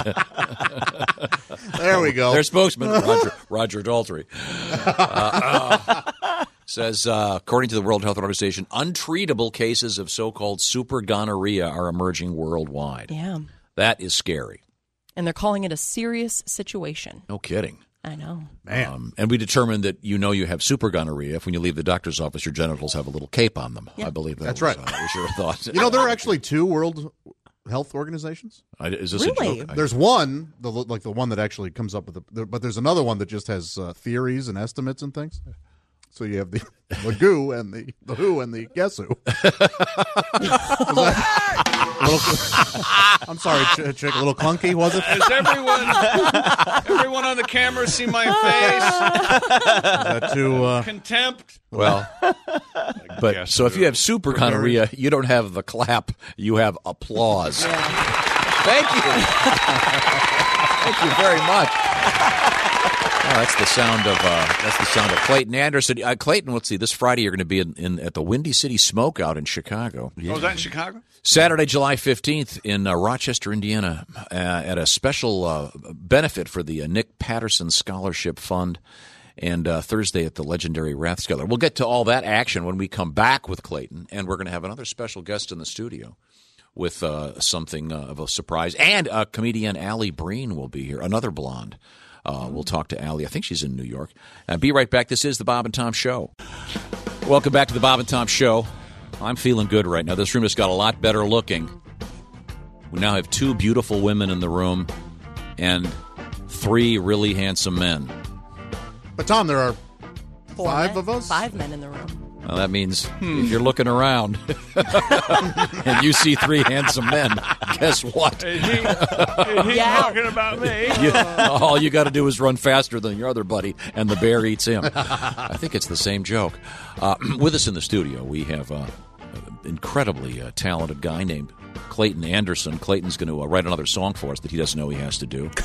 There we go. Their spokesman, Roger, Roger Daltrey, uh, uh, says, uh, according to the World Health Organization, untreatable cases of so-called super gonorrhea are emerging worldwide. Yeah. That is scary. And they're calling it a serious situation. No kidding. I know. Man. Um, and we determined that you know you have super gonorrhea if when you leave the doctor's office, your genitals have a little cape on them. Yeah. I believe that That's was, right. Uh, was your thought. You know, there are actually two World Health Organizations. I, is this Really? a joke? I- There's one, the, like the one that actually comes up with the, but there's another one that just has uh, theories and estimates and things. So you have the the goo and the the who and the guess who. I'm sorry, Ch- Chick, a little clunky, was it? Has everyone, everyone on the camera see my face? Is that too uh, Contempt. Well, but guess so if so. you have super gonorrhea, you don't have the clap, you have applause. Thank you. Thank you very much. Oh, that's the sound of uh, that's the sound of Clayton Anderson. Uh, Clayton, let's see. This Friday, you're going to be in, in at the Windy City Smokeout in Chicago. Oh, is that in Chicago? Saturday, July fifteenth, in uh, Rochester, Indiana, uh, at a special uh, benefit for the uh, Nick Patterson Scholarship Fund, and uh, Thursday at the legendary Rathskeller. We'll get to all that action when we come back with Clayton, and we're going to have another special guest in the studio with uh, something uh, of a surprise. And uh, comedian Allie Breen will be here, another blonde. Uh, we'll talk to Allie. I think she's in New York. Uh, be right back. This is the Bob and Tom Show. Welcome back to the Bob and Tom Show. I'm feeling good right now. This room has got a lot better looking. We now have two beautiful women in the room and three really handsome men. But Tom, there are Four five men, of us. Five men in the room. Well, that means if you're looking around and you see three handsome men, guess what? Is he, is he Yeah. talking about me? You, all you got to do is run faster than your other buddy, and the bear eats him. I think it's the same joke. Uh, with us in the studio, we have uh, an incredibly uh, talented guy named Clayton Anderson. Clayton's going to uh, write another song for us that he doesn't know he has to do.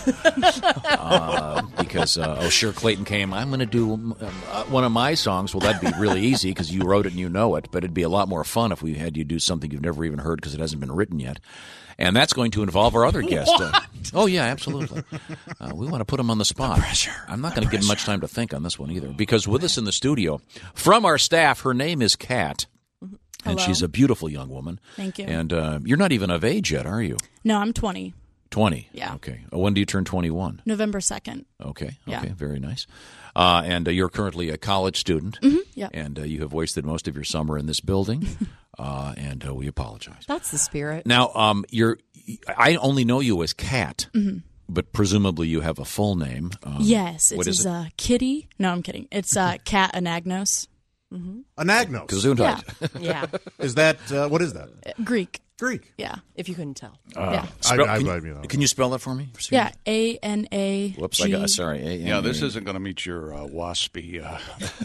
uh, because, uh, oh, sure, Clayton came, I'm going to do um, uh, one of my songs. Well, that'd be really easy because you wrote it and you know it, but it'd be a lot more fun if we had you do something you've never even heard because it hasn't been written yet. And that's going to involve our other guest. Uh, oh, yeah, absolutely. Uh, we want to put him on the spot. The pressure. I'm not going to give him much time to think on this one either because with us in the studio, from our staff, her name is Kat. And Hello. she's a beautiful young woman. Thank you. And uh, you're not even of age yet, are you? No, I'm twenty. twenty. Yeah. Okay. Uh, when do you turn twenty-one? November second. Okay. Yeah. Okay. Very nice. Uh, and uh, you're currently a college student. Mhm, yep. And uh, you have wasted most of your summer in this building. uh, and uh, we apologize. That's the spirit. Now, um, you're. I only know you as Kat, Mhm. but presumably you have a full name. Um, Yes, what it is is it? uh, Kitty. No, I'm kidding. It's uh, Kat Anagnos. Mm-hmm. Anagnos. Gesundheit. Yeah. Is that uh, what is that? Greek. Greek. Yeah. If you couldn't tell. Uh, Yeah. spell- I- I- can, I- you, you know. can you spell that for me? Yeah. A N A. Whoops, I got sorry. A- Yeah, this A- isn't going to meet your uh, waspy uh,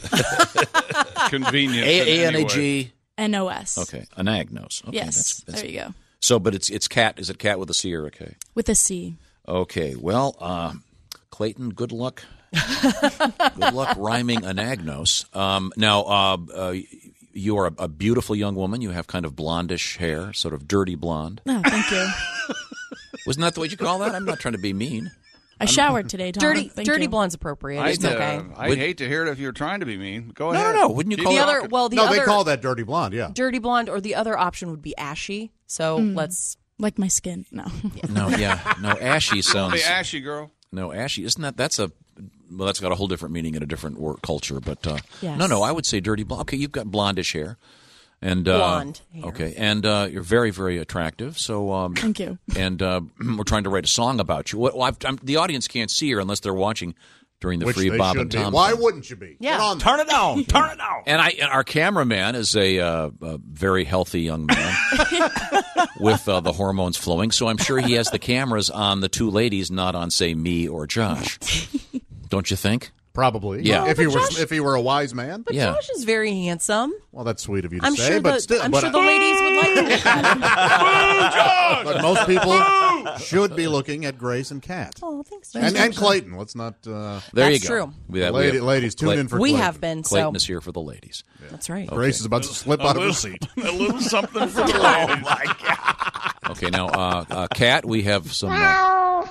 convenience. A in A N any A G. N O S. Okay, Anagnos. Okay, Yes. that's, that's, there you go. So, but it's it's cat. Is it cat with a C or a K? With a C. Okay. Well, uh, Clayton, good luck. Good luck rhyming Anagnos. Um, now, uh, uh, you are a, a beautiful young woman. You have kind of blondish hair, sort of dirty blonde. Oh, thank you. Wasn't that the way you call that? I'm not trying to be mean. I showered today, Tom. Dirty, Thank dirty you. blonde's appropriate. I'd, It's okay. uh, I'd Would- hate to hear it if you're trying to be mean. Go No, ahead. no, no. Wouldn't you Keep call the it? other, well, the no, other they call that dirty blonde. Yeah. dirty blonde, or the other option would be ashy. So Mm. let's. Like my skin. No. No, yeah, no. Ashy sounds. The ashy girl. No, ashy. Isn't that? That's a. Well, that's got a whole different meaning in a different word, culture. But uh, Yes. no, no. I would say dirty blonde. Okay, you've got blondish hair, and uh, Blonde hair. Okay, and uh, you're very, very attractive. So, um, Thank you. and uh, we're trying to write a song about you. Well, I've, I'm, the audience can't see her unless they're watching during the Which free they Bob should and be. Tom. Why Show. wouldn't you be? Yeah. Get on Turn it on. Turn it on. And I, and our cameraman is a, uh, a very healthy young man with uh, the hormones flowing. So I'm sure he has the cameras on the two ladies, not on, say, me or Josh. Don't you think? Probably. Yeah. If he were Josh- if he were a wise man. But Yeah. Josh is very handsome. Well, that's sweet of you to I'm say, sure but the still, I'm but, sure the ladies would like to look at him. but most people should be looking at Grace and Kat. Oh, thanks, Josh. And, and Clayton. Let's not. Uh, There That's you go. true. We, that- we Lady- have- ladies, tune Clay- in for We Clayton. have been, Clayton so is here for the ladies. that's right. Grace is about to slip A out of little- her seat. A little something for the Oh, ladies. my God. Okay, now, uh, uh, Kat, we have some. Uh,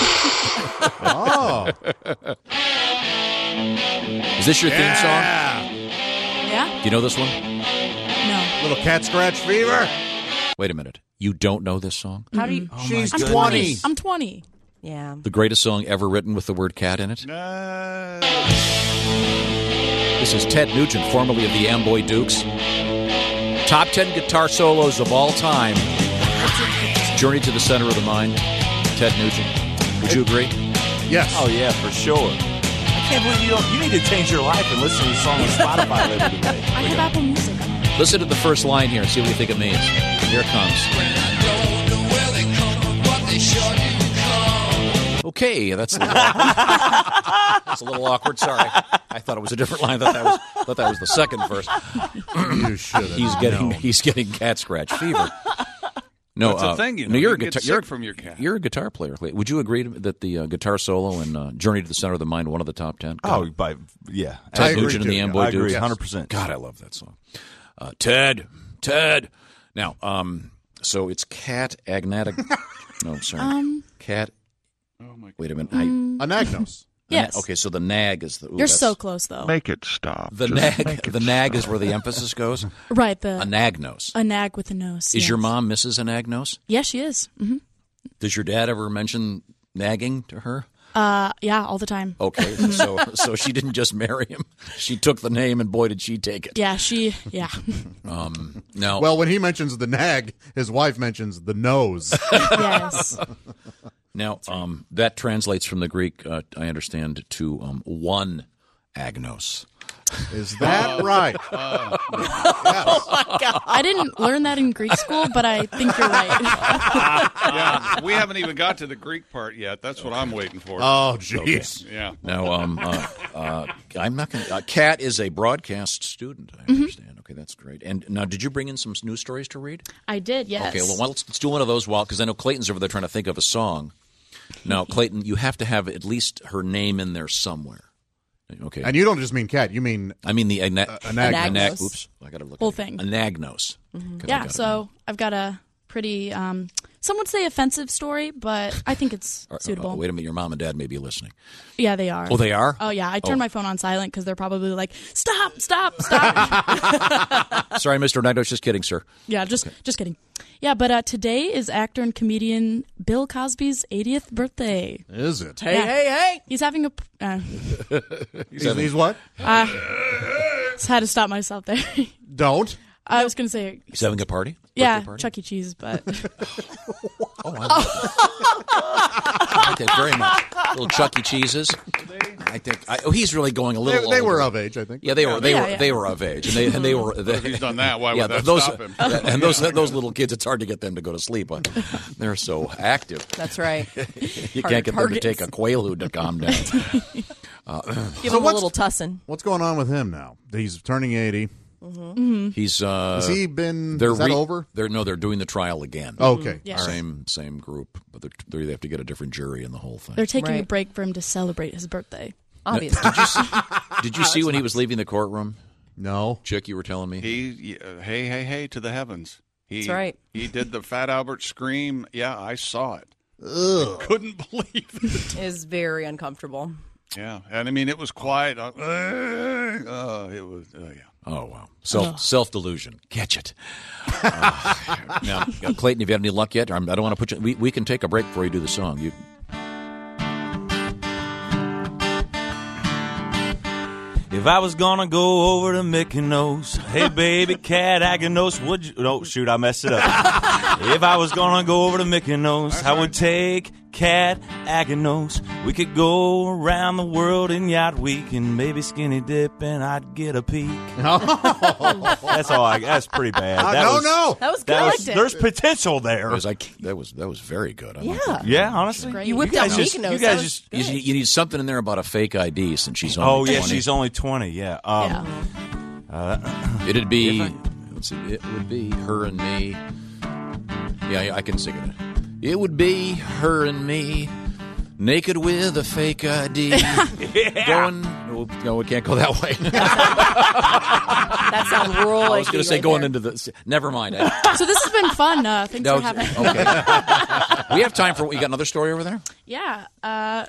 Oh. is this your theme song? Yeah? Do you know this one? No. Little cat scratch fever. Wait a minute. You don't know this song? How do you? She's I'm twenty. twenty. I'm twenty. Yeah. The greatest song ever written with the word cat in it? Uh, This is Ted Nugent, formerly of the Amboy Dukes. Top ten guitar solos of all time. Journey to the Center of the Mind. Ted Nugent. Would you agree? Yes. Oh, yeah, for sure. I can't believe you don't. You need to change your life and listen to the song on Spotify later today. I have Apple Music. Listen to the first line here and see what you think it means. Here it comes. Okay, that's a little awkward. That's a little awkward. Sorry, I thought it was a different line. I thought that was thought that was the second verse. You should have. He's getting known. he's getting cat scratch fever. No, That's a uh, thing, you know. No, you're You a get guitar. sick You're, from your cat. You're a guitar player. Clay. Would you agree to, that the uh, guitar solo and uh, Journey to the Center of the Mind one of the top ten? Oh, by yeah. Ted I agree Nugent and the too, Amboy I agree, Dukes. one hundred percent. God, I love that song. Uh, Ted, Ted. Now, um, so it's Cat Agnatic. No, sorry, Um, Cat. Oh my God. Wait a minute. Mm. Anagnos. Yes. Okay, so the nag is the. Ooh, You're that's- so close, though. Make it stop. The Just nag. make it The nag is where the emphasis goes. Right. The Anagnos. a nag with a nose. Is yes. your mom Missus Anagnos? Yes, she is. hmm Does your dad ever mention nagging to her? Uh, yeah, all the time. Okay, so so she didn't just marry him; she took the name, and boy, did she take it. Yeah, she. Yeah. Um, now, Well, when he mentions the nag, his wife mentions the nose. Yes. now um, that translates from the Greek, uh, I understand, to um, one agnos. Is that right? Oh my God. I didn't learn that in Greek school, but I think you're right. Yeah, we haven't even got to the Greek part yet. That's what I'm waiting for. Oh, jeez. Yeah. Now, um, uh, uh, I'm not going. to... Uh, Kat is a broadcast student. I understand. Okay, that's great. And now, did you bring in some news stories to read? I did, yes. Okay, well, let's, let's do one of those while, because I know Clayton's over there trying to think of a song. Now, Clayton, you have to have at least her name in there somewhere. Okay. And you don't just mean cat. You mean I mean the ana- uh, anagnos. anag- Oops, I got to look. Whole at it. thing. Anagnos. Mhm. 'Cause I Yeah, gotta- so I've got a pretty, um, some would say offensive story, but I think it's Uh, uh, suitable. wait a minute, your mom and dad may be listening. Yeah, they are. Oh, they are? Oh, yeah. I turned Oh. my phone on silent because they're probably like, stop, stop, stop. Sorry, Mister Anagnos, just kidding, sir. Yeah, just just kidding. Yeah, but uh, today is actor and comedian Bill Cosby's eightieth birthday. Is it? Hey, hey, hey! He's having a. Uh, He's, he's what? uh, just had to stop myself there. Don't. I was going to say. He's having a party? Yeah, Birthday party? Chuck E. Cheese, but. Oh, I like, I like that very much. Little Chuck E. Cheeses. I think. I, oh, he's really going a They, little. they were older. of age, I think. Yeah, they were. They Yeah, were. yeah. They were of age, and they and they were. They, If he's done that, why yeah, would that those, stop him? And those those little kids, it's hard to get them to go to sleep. They're so active. That's right. You Harder can't get them to targets. take a Quaalude to calm down. Uh, Give So him a what's- little tussin. What's going on with him now? He's turning eighty. Mm-hmm. He's. Uh, Has he been? They're Is that re- over? They're no, they're doing the trial again. Okay. Yeah. All right. Same same group, but they're, they have to get a different jury in the whole thing. They're taking a Right. break for him to celebrate his birthday. Obviously. Did you see, did you see when he was leaving the courtroom? No. Chick, you were telling me. He, uh, hey, hey, hey, to the heavens. He, That's right. He did the Fat Albert scream. Yeah, I saw it. Ugh. Couldn't believe it. Is very uncomfortable. Yeah, and I mean, it was quiet. Uh, uh, it was, uh, yeah. Oh wow, self self delusion. Catch it. Uh, now, uh, Clayton, have you had any luck yet? I'm, I don't want to put you. We we can take a break before you do the song. You. If I was gonna go over to Mykonos, hey baby cat, Aganos, would you? No, shoot, I messed it up. If I was gonna go over to Mykonos, I would take Cat Aganos. We could go around the world in yacht week and maybe skinny dip, and I'd get a peek. That's all. I, that's pretty bad. Uh, That no, was, no. That was good. That I was, liked it. there's potential there. It was like that was that was very good. I Yeah. like that. Yeah, honestly. Great. You whipped guys out just- Mykonos. you That guys was just- You, good. you need something in there about a fake I D since she's only Oh yeah, twenty. she's only twenty. Yeah. Um, uh, It'd be let's see, it would be her and me. Yeah, I can sing it. It would be her and me, naked with a fake I D. yeah. Going, no, no, we can't go that way. That sounds rural. I was going to say going into the. Never mind. So this has been fun. Uh, thanks No, for having me. okay. We have time for. You got another story over there? Yeah. Uh,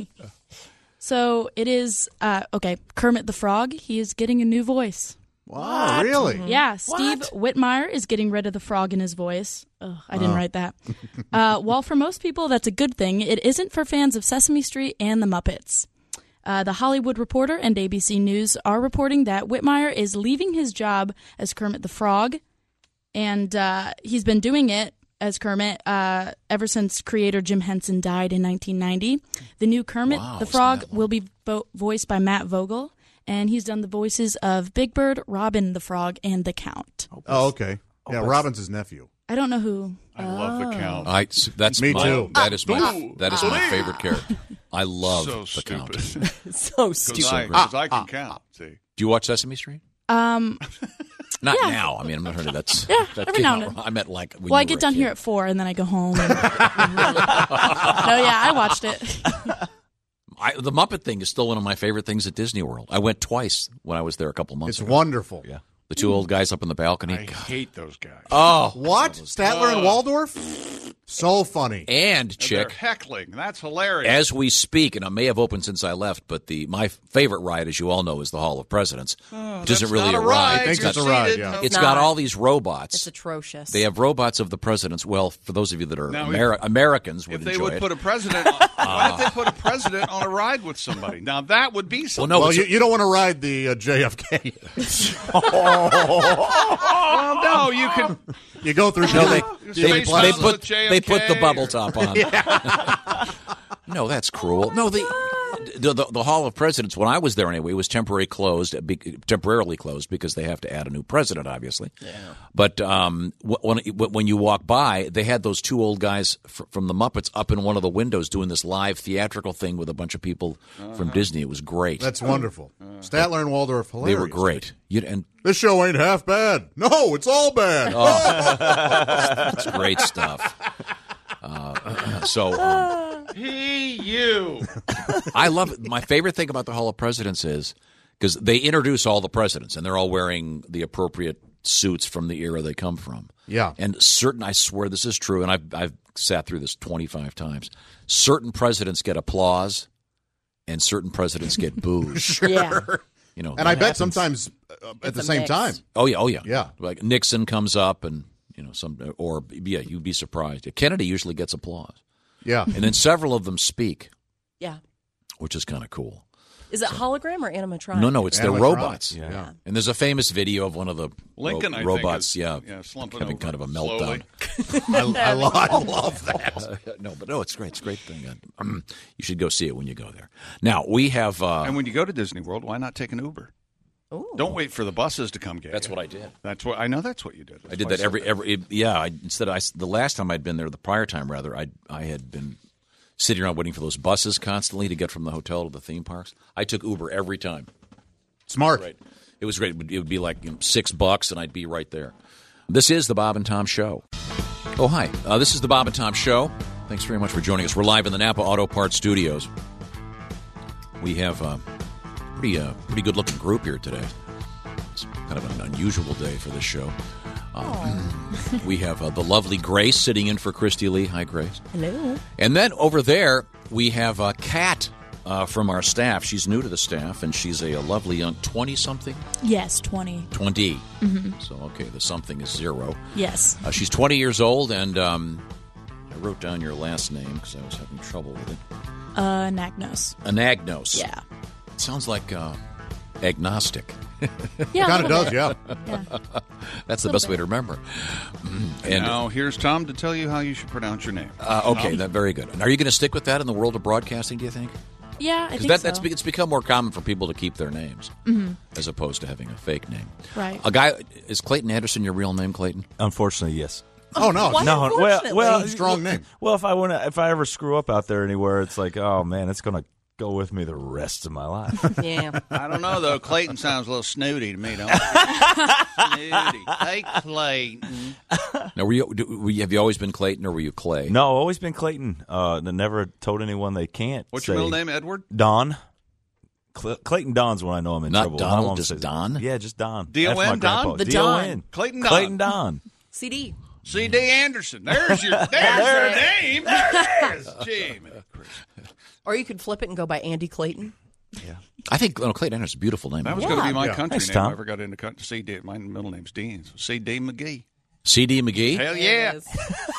so it is uh, okay. Kermit the Frog. He is getting a new voice. Wow, really? Yeah. Steve Whitmire is getting rid of the frog in his voice. Ugh, I didn't Oh. write that. Uh, while for most people that's a good thing, it isn't for fans of Sesame Street and the Muppets. Uh, the Hollywood Reporter and A B C News are reporting that Whitmire is leaving his job as Kermit the Frog, and uh, he's been doing it as Kermit uh, ever since creator Jim Henson died in nineteen ninety. The new Kermit Wow, the it's Frog that will be vo- voiced by Matt Vogel, and he's done the voices of Big Bird, Robin the Frog, and the Count. Oh, okay. Yeah, Robin's his nephew. I don't know who. I love the Count. I, that's Me my, too. That is my Ooh. that is my favorite character. I love So the Count. stupid. So Because stupid. I, 'cause I can count. See. Do you watch Sesame Street? Um, Not Yeah. now. I mean, I'm not sure that's. Yeah, that every came now out and then. wrong. I meant like. When well, I you get were a done kid. here at four, and then I go home. And... no, yeah, I watched it. I, the Muppet thing is still one of my favorite things at Disney World. I went twice when I was there a couple months It's ago. wonderful. Yeah, the two old guys up in the balcony. I hate those guys. Oh, What? Statler and Waldorf? So funny. and And they're chick. heckling. That's hilarious. As we speak, and it may have opened since I left, but the my favorite ride, as you all know, is the Hall of Presidents. Oh, Which isn't that's really not a a ride. ride. I think You're it's a ride, seated. yeah. It's not. got all these robots. It's atrocious. They have robots of the presidents. Well, for those of you that are Now, Ameri- if- Americans, would If they enjoy would it. put a president, on, why if they put a president on a ride with somebody? Now that would be something. no, well, it's you, a- you don't want to ride the uh, J F K. Well, no, you can. You go through. No, they, the- they, the Space they Shuttle put with J F K they put the or- bubble top on. No, that's cruel. No, the, the the the Hall of Presidents. When I was there anyway, was temporarily closed, be, temporarily closed because they have to add a new president, obviously. Yeah. But um, when when you walk by, they had those two old guys fr- from the Muppets up in one of the windows doing this live theatrical thing with a bunch of people from Disney. It was great. That's wonderful. Statler and Waldorf, hilarious. They were great. You, and This show ain't half bad. No, it's all bad. Oh. It's great stuff. Uh, so um, He, you. I love it. My favorite thing about the Hall of Presidents is because they introduce all the presidents and they're all wearing the appropriate suits from the era they come from. Yeah. And certain, I swear this is true, and I've I've sat through this twenty-five times. Certain presidents get applause, and certain presidents get boos. Sure. Yeah. You know, And I that bet happens. sometimes uh, at It's the a same mix. time. Oh yeah, oh yeah, Yeah. Like Nixon comes up, and you know some, or yeah, you'd be surprised. Kennedy usually gets applause. Yeah. And then several of them speak, Yeah. which is kind of cool. Is it hologram or animatronic? No, no, it's their Animatronics, robots. yeah. Yeah. And there's a famous video of one of the Lincoln, ro- I robots, think, is, yeah, yeah, slumping having over kind of a slowly. meltdown. I, I, lo- I love that. no, but no, it's great. It's a great thing. Um, you should go see it when you go there. Now we have. Uh, And when you go to Disney World, why not take an Uber? Ooh. Don't wait for the buses to come get That's you. what I did. That's what I know. That's what you did. That's I did why that said every every yeah. I, instead, I the last time I'd been there, the prior time rather, I I had been sitting around waiting for those buses constantly to get from the hotel to the theme parks. I took Uber every time. Smart. Right. It was great. It would, it would be like you know, six bucks, and I'd be right there. This is the Bob and Tom Show. Oh, hi. Uh, this is the Bob and Tom Show. Thanks very much for joining us. We're live in the Napa Auto Parts Studios. We have a pretty, uh, pretty good-looking group here today. It's kind of an unusual day for this show. Um, we have uh, the lovely Grace sitting in for Christy Lee. Hi, Grace. Hello. And then over there, we have uh, Kat uh, from our staff. She's new to the staff, and she's a, a lovely young twenty-something. Yes, twenty. twenty. Mhm. So, okay, the something is zero. Yes. Uh, she's twenty years old, and um, I wrote down your last name because I was having trouble with it. Uh, Nagnos. Anagnos. Yeah. It sounds like uh, agnostic. Yeah, kind of does, bit. yeah. yeah. That's the Little best bit. way to remember. And now here's Tom to tell you how you should pronounce your name. Uh, okay, that very good. And are you going to stick with that in the world of broadcasting, do you think? Yeah, I Because think that, so. that's be- it's become more common for people to keep their names Mhm. as opposed to having a fake name. Right. A guy is Clayton Anderson your real name, Clayton? Unfortunately, yes. Oh no, no, well, well, strong name. Well, if I want to, if I ever screw up out there anywhere, it's like, oh man, it's gonna go with me the rest of my life. Yeah. I don't know, though. Clayton sounds a little snooty to me, don't it? Snooty. Hey, Clayton. Now, were you, do, were you, have you always been Clayton or were you Clay? No, always been Clayton. Uh, never told anyone they can't. What's say your middle name, Edward? Don. Cl- Clayton Don's when I know I'm in Not trouble. Donald, My mom just says- Don? Yeah, just Don. D O N, That's my Don? grandpa. The D O N. Don. Clayton Don. Clayton Don. C D. C D Anderson. There's your, there's your name. There it is. Gee, man. Or you could flip it and go by Andy Clayton. I think no, Clayton Anderson's a beautiful name. That was Yeah. going to be my Yeah. country Thanks, name. Tom. I ever got into country. C D. My middle name's Dean. So C D McGee. C D McGee? Hell There it yeah. is.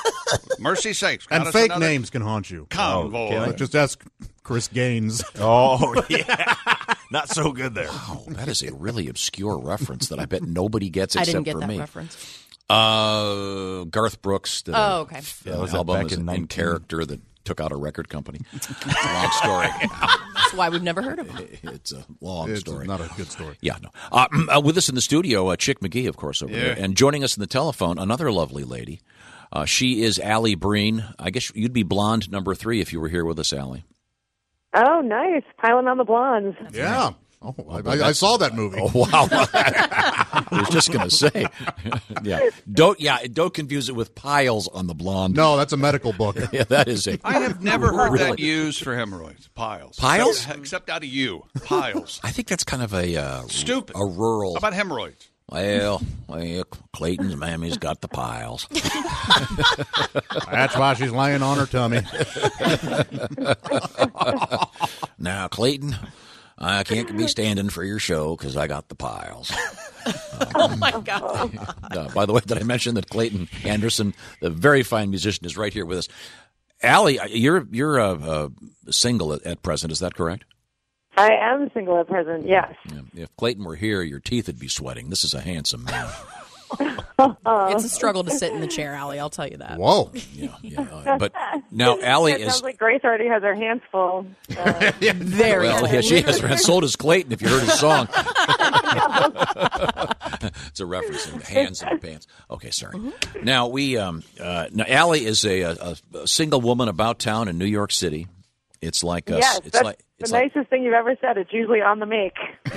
Mercy sakes. got And us fake another names can haunt you. Convoy. Oh, But just ask Chris Gaines. Oh, yeah. Not so good there. Oh, that is a really obscure reference that I bet nobody gets I except didn't get for that me. reference. Uh, Garth Brooks did Oh, a, okay. Yeah, an was that album back as in in nineteen character that took out a record company. It's a long story. That's why we've never heard of him. It's a long It's story. not a good story. Yeah, no. Uh, uh, with us in the studio, uh, Chick McGee, of course, over Yeah. there. And joining us in the telephone, another lovely lady. Uh, she is Allie Breen. I guess you'd be blonde number three if you were here with us, Allie. Oh, nice. Piling on the blondes. Yeah. Oh, I, I, I saw that movie. Oh, wow. I was just going to say. yeah. Don't yeah, don't confuse it with Piles on the Blonde. No, that's a medical book. Yeah, that is a I have never heard that Really? used for hemorrhoids. Piles. Piles? Except, except out of you. Piles. I think that's kind of a uh, Stupid. a rural. How about hemorrhoids? Well, well, Clayton's mammy's got the piles. That's why she's laying on her tummy. Now, Clayton, I can't be standing for your show because I got the piles. Oh, my God. Uh, by the way, did I mention that Clayton Anderson, the very fine musician, is right here with us? Allie, you're you're uh, uh, single at, at present. Is that correct? I am single at present, yes. Yeah. If Clayton were here, your teeth would be sweating. This is a handsome man. It's a struggle to sit in the chair, Allie, I'll tell you that. Whoa. Yeah, yeah. uh, but now Allie It is. sounds like Grace already has her hands full. Uh, Very Well, yeah, she has. And so does Clayton, if you heard his song. It's a reference in the hands and the pants. Okay, sorry. Mm-hmm. Now, we. Um, uh, now, Allie is a, a, a single woman about town in New York City. It's like us. yes, it's that's like. the It's like, nicest thing you've ever said. It's usually on the make.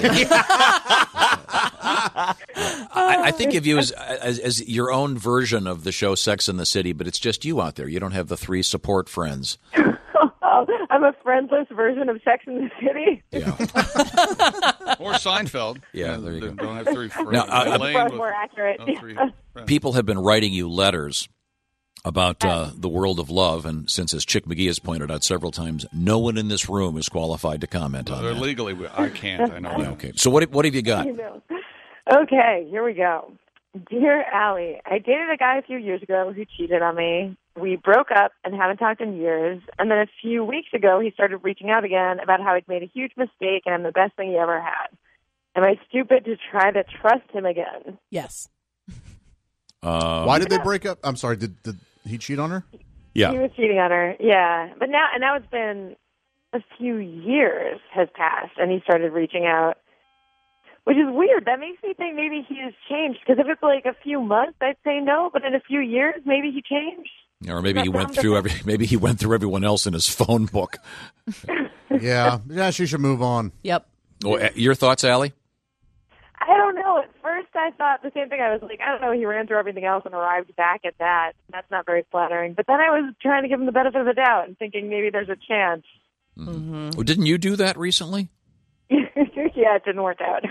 I, I think of you as, as as your own version of the show Sex and the City, but it's just you out there. You don't have the three support friends. I'm a friendless version of Sex and the City. Or Seinfeld. Yeah, there you They go. Don't have three friends. Now, uh, Elaine Much with- more accurate. oh, three friends. People have been writing you letters about uh, the world of love, and since, as Chick McGee has pointed out several times, no one in this room is qualified to comment on They're that. legally, I can't. I know Yeah, that. okay. So what what have you got? You know. Okay, here we go. Dear Allie, I dated a guy a few years ago who cheated on me. We broke up and haven't talked in years. And then a few weeks ago, he started reaching out again about how he'd made a huge mistake and I'm the best thing he ever had. Am I stupid to try to trust him again? Yes. Uh, Why did they break up? I'm sorry. Did did he cheat on her? He was cheating on her, yeah. But now, and now it's been a few years has passed, and he started reaching out, which is weird. That makes me think maybe he has changed. Because if it's like a few months, I'd say no. But in a few years, maybe he changed. Or maybe he That went sounds through every. Maybe he went through everyone else in his phone book. Yeah, yeah. She should move on. Yep. Oh, uh, your thoughts, Allie? I don't know. At first, I thought the same thing. I was like, I don't know. He ran through everything else and arrived back at that. That's not very flattering. But then I was trying to give him the benefit of the doubt and thinking maybe there's a chance. Mm-hmm. Well, didn't you do that recently? Yeah, it didn't work out.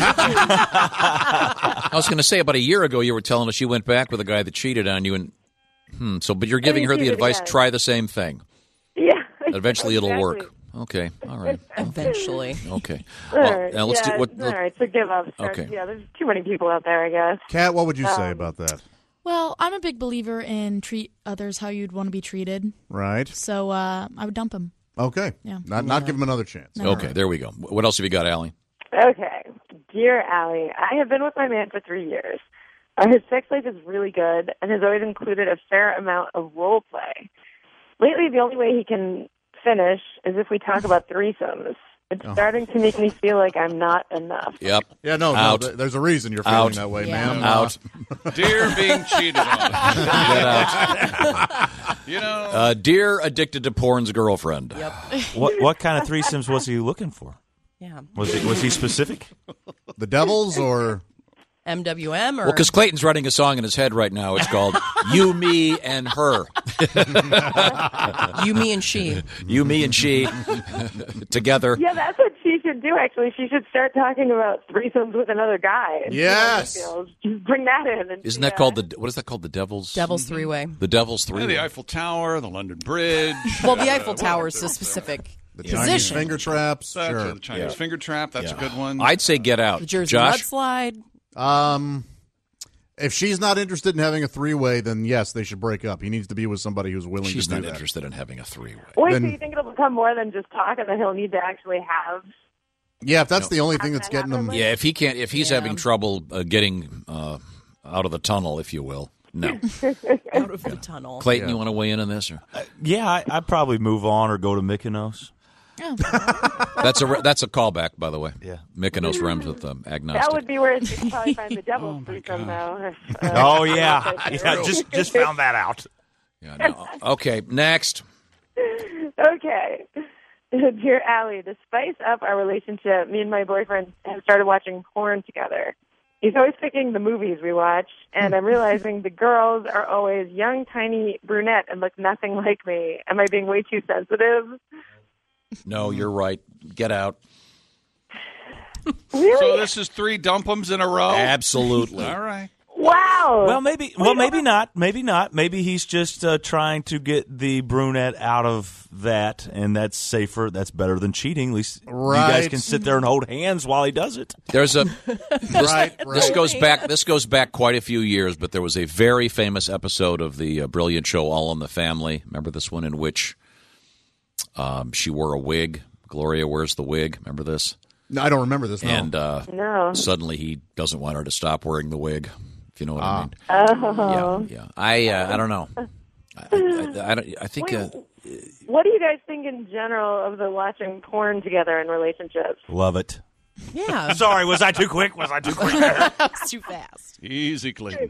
I was going to say about a year ago, you were telling us you went back with a guy that cheated on you, and hmm, so. But you're giving he her the cheated advice: again. try the same thing. Yeah. Eventually, it'll Exactly. work. Okay, all right. Eventually. Okay. All Well, right. now let's yeah, do what. all right, so give up. Start- Okay. Yeah, there's too many people out there, I guess. Kat, what would you say Um, about that? Well, I'm a big believer in treat others how you'd want to be treated. Right. So uh, I would dump him. Okay. Yeah. Not not give him another chance. Okay, there we go. What else have you got, Allie? Okay. Dear Allie, I have been with my man for three years. Uh, his sex life is really good and has always included a fair amount of role play. Lately, the only way he can finish is if we talk about threesomes. It's Oh. starting to make me feel like I'm not enough. Yep. Yeah, no, Out. no th- there's a reason you're feeling Out. that way, Yeah. ma'am. Out. Dear being cheated on. Get out. You know. Uh, dear addicted to porn's girlfriend. Yep. What what kind of threesomes was he looking for? Yeah. Was he was he specific? The Devils or M W M or Well, because Clayton's writing a song in his head right now. It's called You, Me, and Her. You, Me, and She. You, Me, and She together. Yeah, that's what she should do, actually. She should start talking about threesomes with another guy. and see how Yes. that feels. Just bring that in. And Isn't see, that uh, called the, what is that called? The Devil's? Devil's Three-Way. The Devil's Three. Yeah, the Eiffel Tower, the London Bridge. Well, the Eiffel Tower is a specific the position. Chinese finger traps? That's Sure. uh, the Chinese Yeah. finger trap. That's Yeah. a good one. I'd say get out. The Jersey Josh? mudslide. Um, if she's not interested in having a three-way, then yes, they should break up. He needs to be with somebody who's willing She's to do not that. interested in having a three-way. Wait, then- so you think it'll become more than just talk and that he'll need to actually have... Yeah, if that's the only thing that's getting them. Yeah, if he can't, if he's Yeah. having trouble uh, getting uh, out of the tunnel, if you will, no. Out of the tunnel. Clayton, you want to weigh in on this? Or? Yeah, I, I'd probably move on or go to Mykonos. That's a that's a callback, by the way. Yeah. Mykonos rhymes with um, agnostic. That would be where you could probably find the devil's threesome, though. if, uh, Oh yeah, if yeah. Just just found that out. Yeah, no. Okay, next. Okay. Dear Allie, to spice up our relationship, me and my boyfriend have started watching porn together. He's always picking the movies we watch, and I'm realizing the girls are always young, tiny, brunette, and look nothing like me. Am I being way too sensitive? No, you're right. Get out. Really? So this is three dumpums in a row? Absolutely. All right. Wow. Well, maybe. Well, maybe not. Maybe not. Maybe he's just uh, trying to get the brunette out of that, and that's safer. That's better than cheating. At least you guys Right. can sit there and hold hands while he does it. There's a this, Right, this right. goes back this goes back quite a few years, but there was a very famous episode of the uh, brilliant show All in the Family. Remember this one in which um, she wore a wig. Gloria wears the wig. Remember this? No, I don't remember this. No. And uh, No. suddenly he doesn't want her to stop wearing the wig. If you know what Ah. I mean? Oh. Yeah, yeah. I uh, I don't know. I, I, I, don't, I think. Uh, What do you guys think in general of the watching porn together in relationships? Love it. Yeah. Sorry, was I too quick? Was I too quick? That's too fast. Easy, Clayton.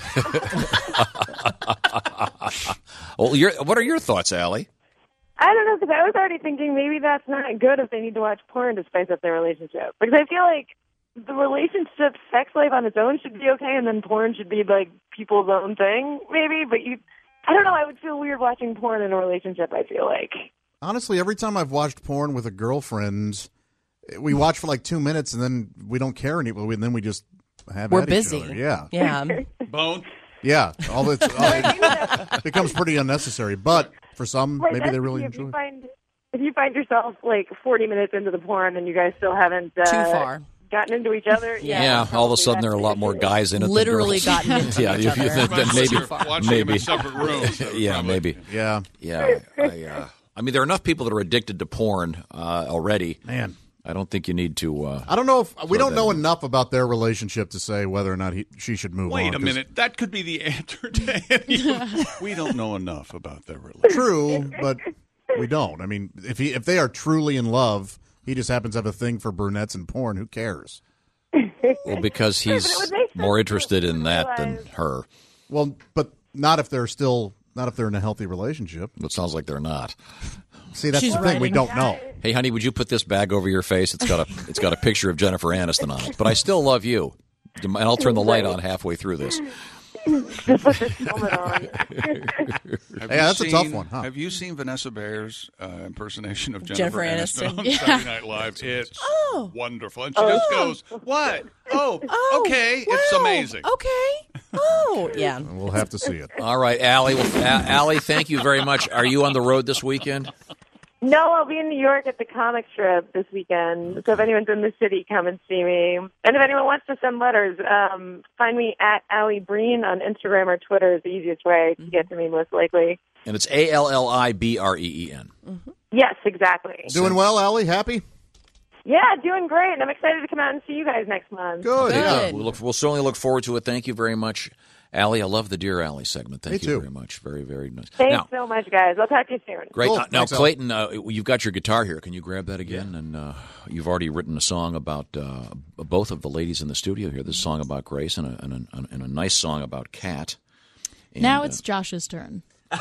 well, your, what are your thoughts, Allie? I don't know, because I was already thinking maybe that's not good if they need to watch porn to spice up their relationship. Because I feel like the relationship sex life on its own should be okay, and then porn should be like people's own thing, maybe. But you, I don't know, I would feel weird watching porn in a relationship, I feel like. Honestly, every time I've watched porn with a girlfriend, we watch for like two minutes and then we don't care anymore. And then we just have We're at busy. each other. Yeah. Yeah. Bone. Yeah. All that's, all it becomes pretty unnecessary. But for some, Right, maybe that's they really if enjoy you it. find If you find yourself like forty minutes into the porn and you guys still haven't uh, Too far. gotten into each other, Yeah, yeah, all of a probably sudden there are a that's lot the more issue. guys in it. Literally than girls. gotten into yeah, each if you other. think that maybe, You're watching them maybe, in separate rooms. yeah, probably. maybe, Yeah. yeah. I, uh, I mean, there are enough people that are addicted to porn uh, already. Man. I don't think you need to. Uh, I don't know if we throw don't that know in. enough about their relationship to say whether or not he, she should move on. Wait a 'cause- minute. That could be the answer to any. We don't know enough about their relationship. True, but we don't. I mean, if he if they are truly in love, he just happens to have a thing for brunettes and porn. Who cares? well, because Sure, but it he's would make sense more to interested in that than realize- her. Well, but not if they're still not if they're in a healthy relationship. It sounds like they're not. See, that's She's the thing we writing. don't know. Hey, honey, would you put this bag over your face? It's got a it's got a picture of Jennifer Aniston on it. But I still love you, and I'll turn the light on halfway through this. Just put this helmet on. Have Yeah, you that's a tough seen- one, huh? Have you seen Vanessa Bayer's uh, impersonation of Jennifer Jennifer, Aniston. Aniston on Yeah. Saturday Night Live? It's Oh. wonderful. And she just goes, what? Oh, Oh, okay. It's wow. amazing. Okay. Oh, yeah. We'll have to see it. All right, Allie. Well, A- Allie, thank you very much. Are you on the road this weekend? No, I'll be in New York at the comic strip this weekend. So if anyone's in the city, come and see me. And if anyone wants to send letters, um, find me at Allie Breen on Instagram or Twitter is the easiest way to get to me, most likely. And it's A L L I B R E E N. Yes, exactly. Doing well, Allie? Happy? Yeah, doing great. And I'm excited to come out and see you guys next month. Good. Yeah, we'll, look, we'll certainly look forward to it. Thank you very much, Allie. I love the Dear Allie segment. Thank Me you too. very much. Very, very nice. Thanks now, so much, guys. I'll talk to you soon. great. Cool. Uh, now, Thanks, Allie. Clayton, uh, you've got your guitar here. Can you grab that again? And uh, you've already written a song about uh, both of the ladies in the studio here. This song about Grace and a, and a, and a nice song about Kat. And, now it's Josh's turn.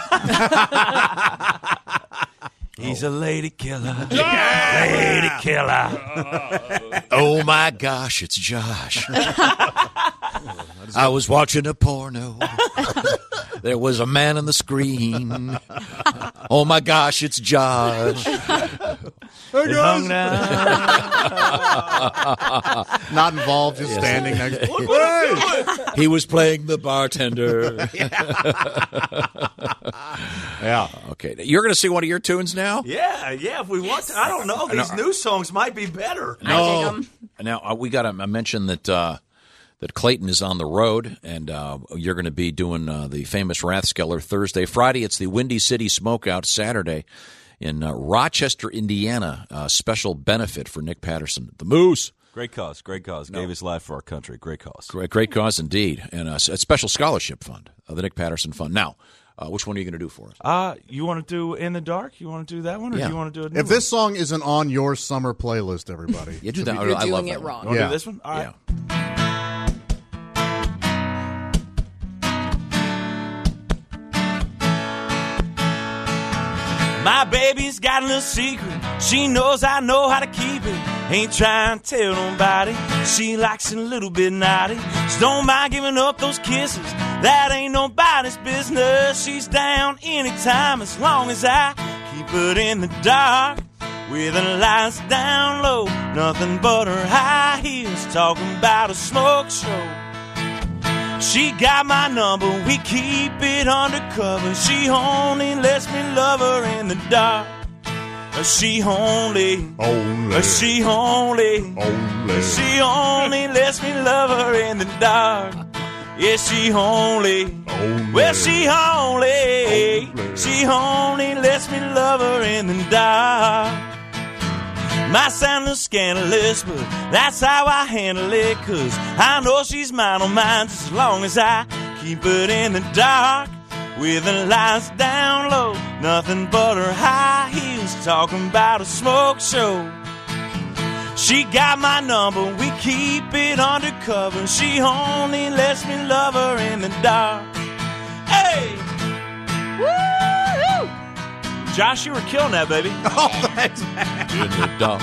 He's a lady killer. Lady killer. Oh my gosh, it's Josh. I was watching a porno. There was a man on the screen. Oh my gosh, it's Josh. It hung down. Not involved, just Yes. standing next to Look what I'm doing. He was playing the bartender. Yeah. Okay. You're going to sing one of your tunes now? Yeah, yeah, if we want to. I don't know. These new songs might be better. No. Now, uh, we got to mention that uh, that Clayton is on the road, and uh, you're going to be doing uh, the famous Rathskeller Thursday. Friday, it's the Windy City Smokeout. Saturday, in uh, Rochester, Indiana, uh, special benefit for Nick Patterson, the Moose. Great cause, great cause. Gave his life for our country. Great cause. Great, great cause indeed, and a, a special scholarship fund, uh, the Nick Patterson Fund. Now, uh, which one are you going to do for us? Uh, you want to do In the Dark? You want to do that one, or Yeah. do you want to do it? If this song isn't on your summer playlist, everybody. You do that. You're I doing love it that one. wrong. You want to Yeah. do this one? All right. Yeah. My baby's got a little secret. She knows I know how to keep it. Ain't trying to tell nobody. She likes it a little bit naughty. She don't mind giving up those kisses. That ain't nobody's business. She's down anytime as long as I keep it in the dark. With the lights down low. Nothing but her high heels. Talking about a smoke show. She got my number, we keep it undercover. She only lets me love her in the dark. She only, Only. she only, Only. she only lets me love her in the dark. Yeah, she only, Only. well, she only, Only. she only lets me love her in the dark. Might sound a little scandalous, but that's how I handle it. Cause I know she's mine on mine just as long as I keep it in the dark. With the lights down low, nothing but her high heels. Talking about a smoke show. She got my number, we keep it undercover. She only lets me love her in the dark. Hey! Woo! Josh, you were killing that, baby. Oh, thanks, man. In the dark.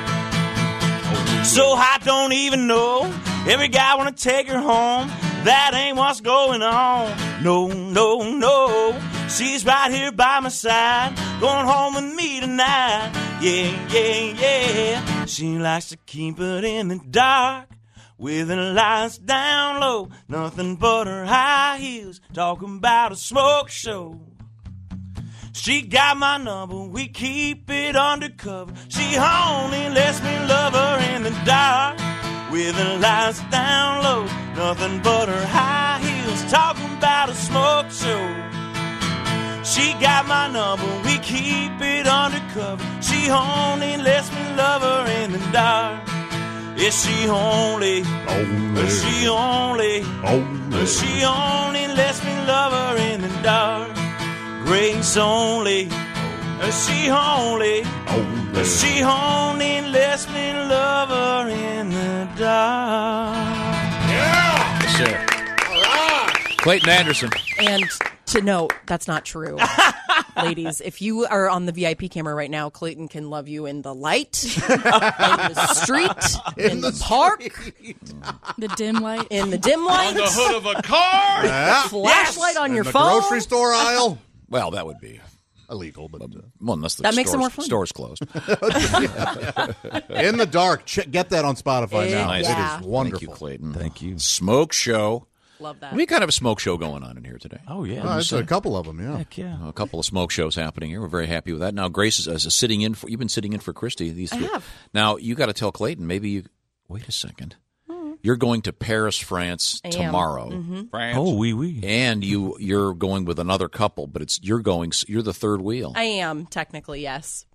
So I don't even know. Every guy wanna take her home. That ain't what's going on. No, no, no. She's right here by my side. Going home with me tonight. Yeah, yeah, yeah. She likes to keep it in the dark. With the lights down low. Nothing but her high heels. Talking about a smoke show. She got my number, we keep it undercover. She only lets me love her in the dark. With the lights down low, nothing but her high heels. Talking about a smoke show. She got my number, we keep it undercover. She only lets me love her in the dark. Yeah, she only, Only. she only, Only. she only lets me love her in the dark. Grace only, she only, Only. she only lets me love her in the dark. Yes, sir. Clayton Anderson. And to note, that's not true. Ladies, if you are on the V I P camera right now, Clayton can love you in the light, in the street, in, In the, the park, The dim light. in the dim light, On the hood of a car. Yeah. flashlight on In your the phone. grocery store aisle. Well, that would be Illegal, but uh, well, unless the That makes it stores, more fun. stores closed. In the Dark. Ch- get that on Spotify Eh, now. Nice. yeah. It is wonderful. Thank you, Clayton. Thank you. Smoke show. Love that. We kind of a smoke show going on in here today. Oh, yeah. Oh, there's a couple of them, yeah. Heck yeah. A couple of smoke shows happening here. We're very happy with that. Now, Grace is, is sitting in for. You've been sitting in for Christy. These I three. have. Now you got to tell Clayton. Maybe you wait a second. You're going to Paris, France I am. tomorrow. Mhm. France. Oh, wee wee. And you you're going with another couple, but it's you're going. You're the third wheel. I am, technically, yes.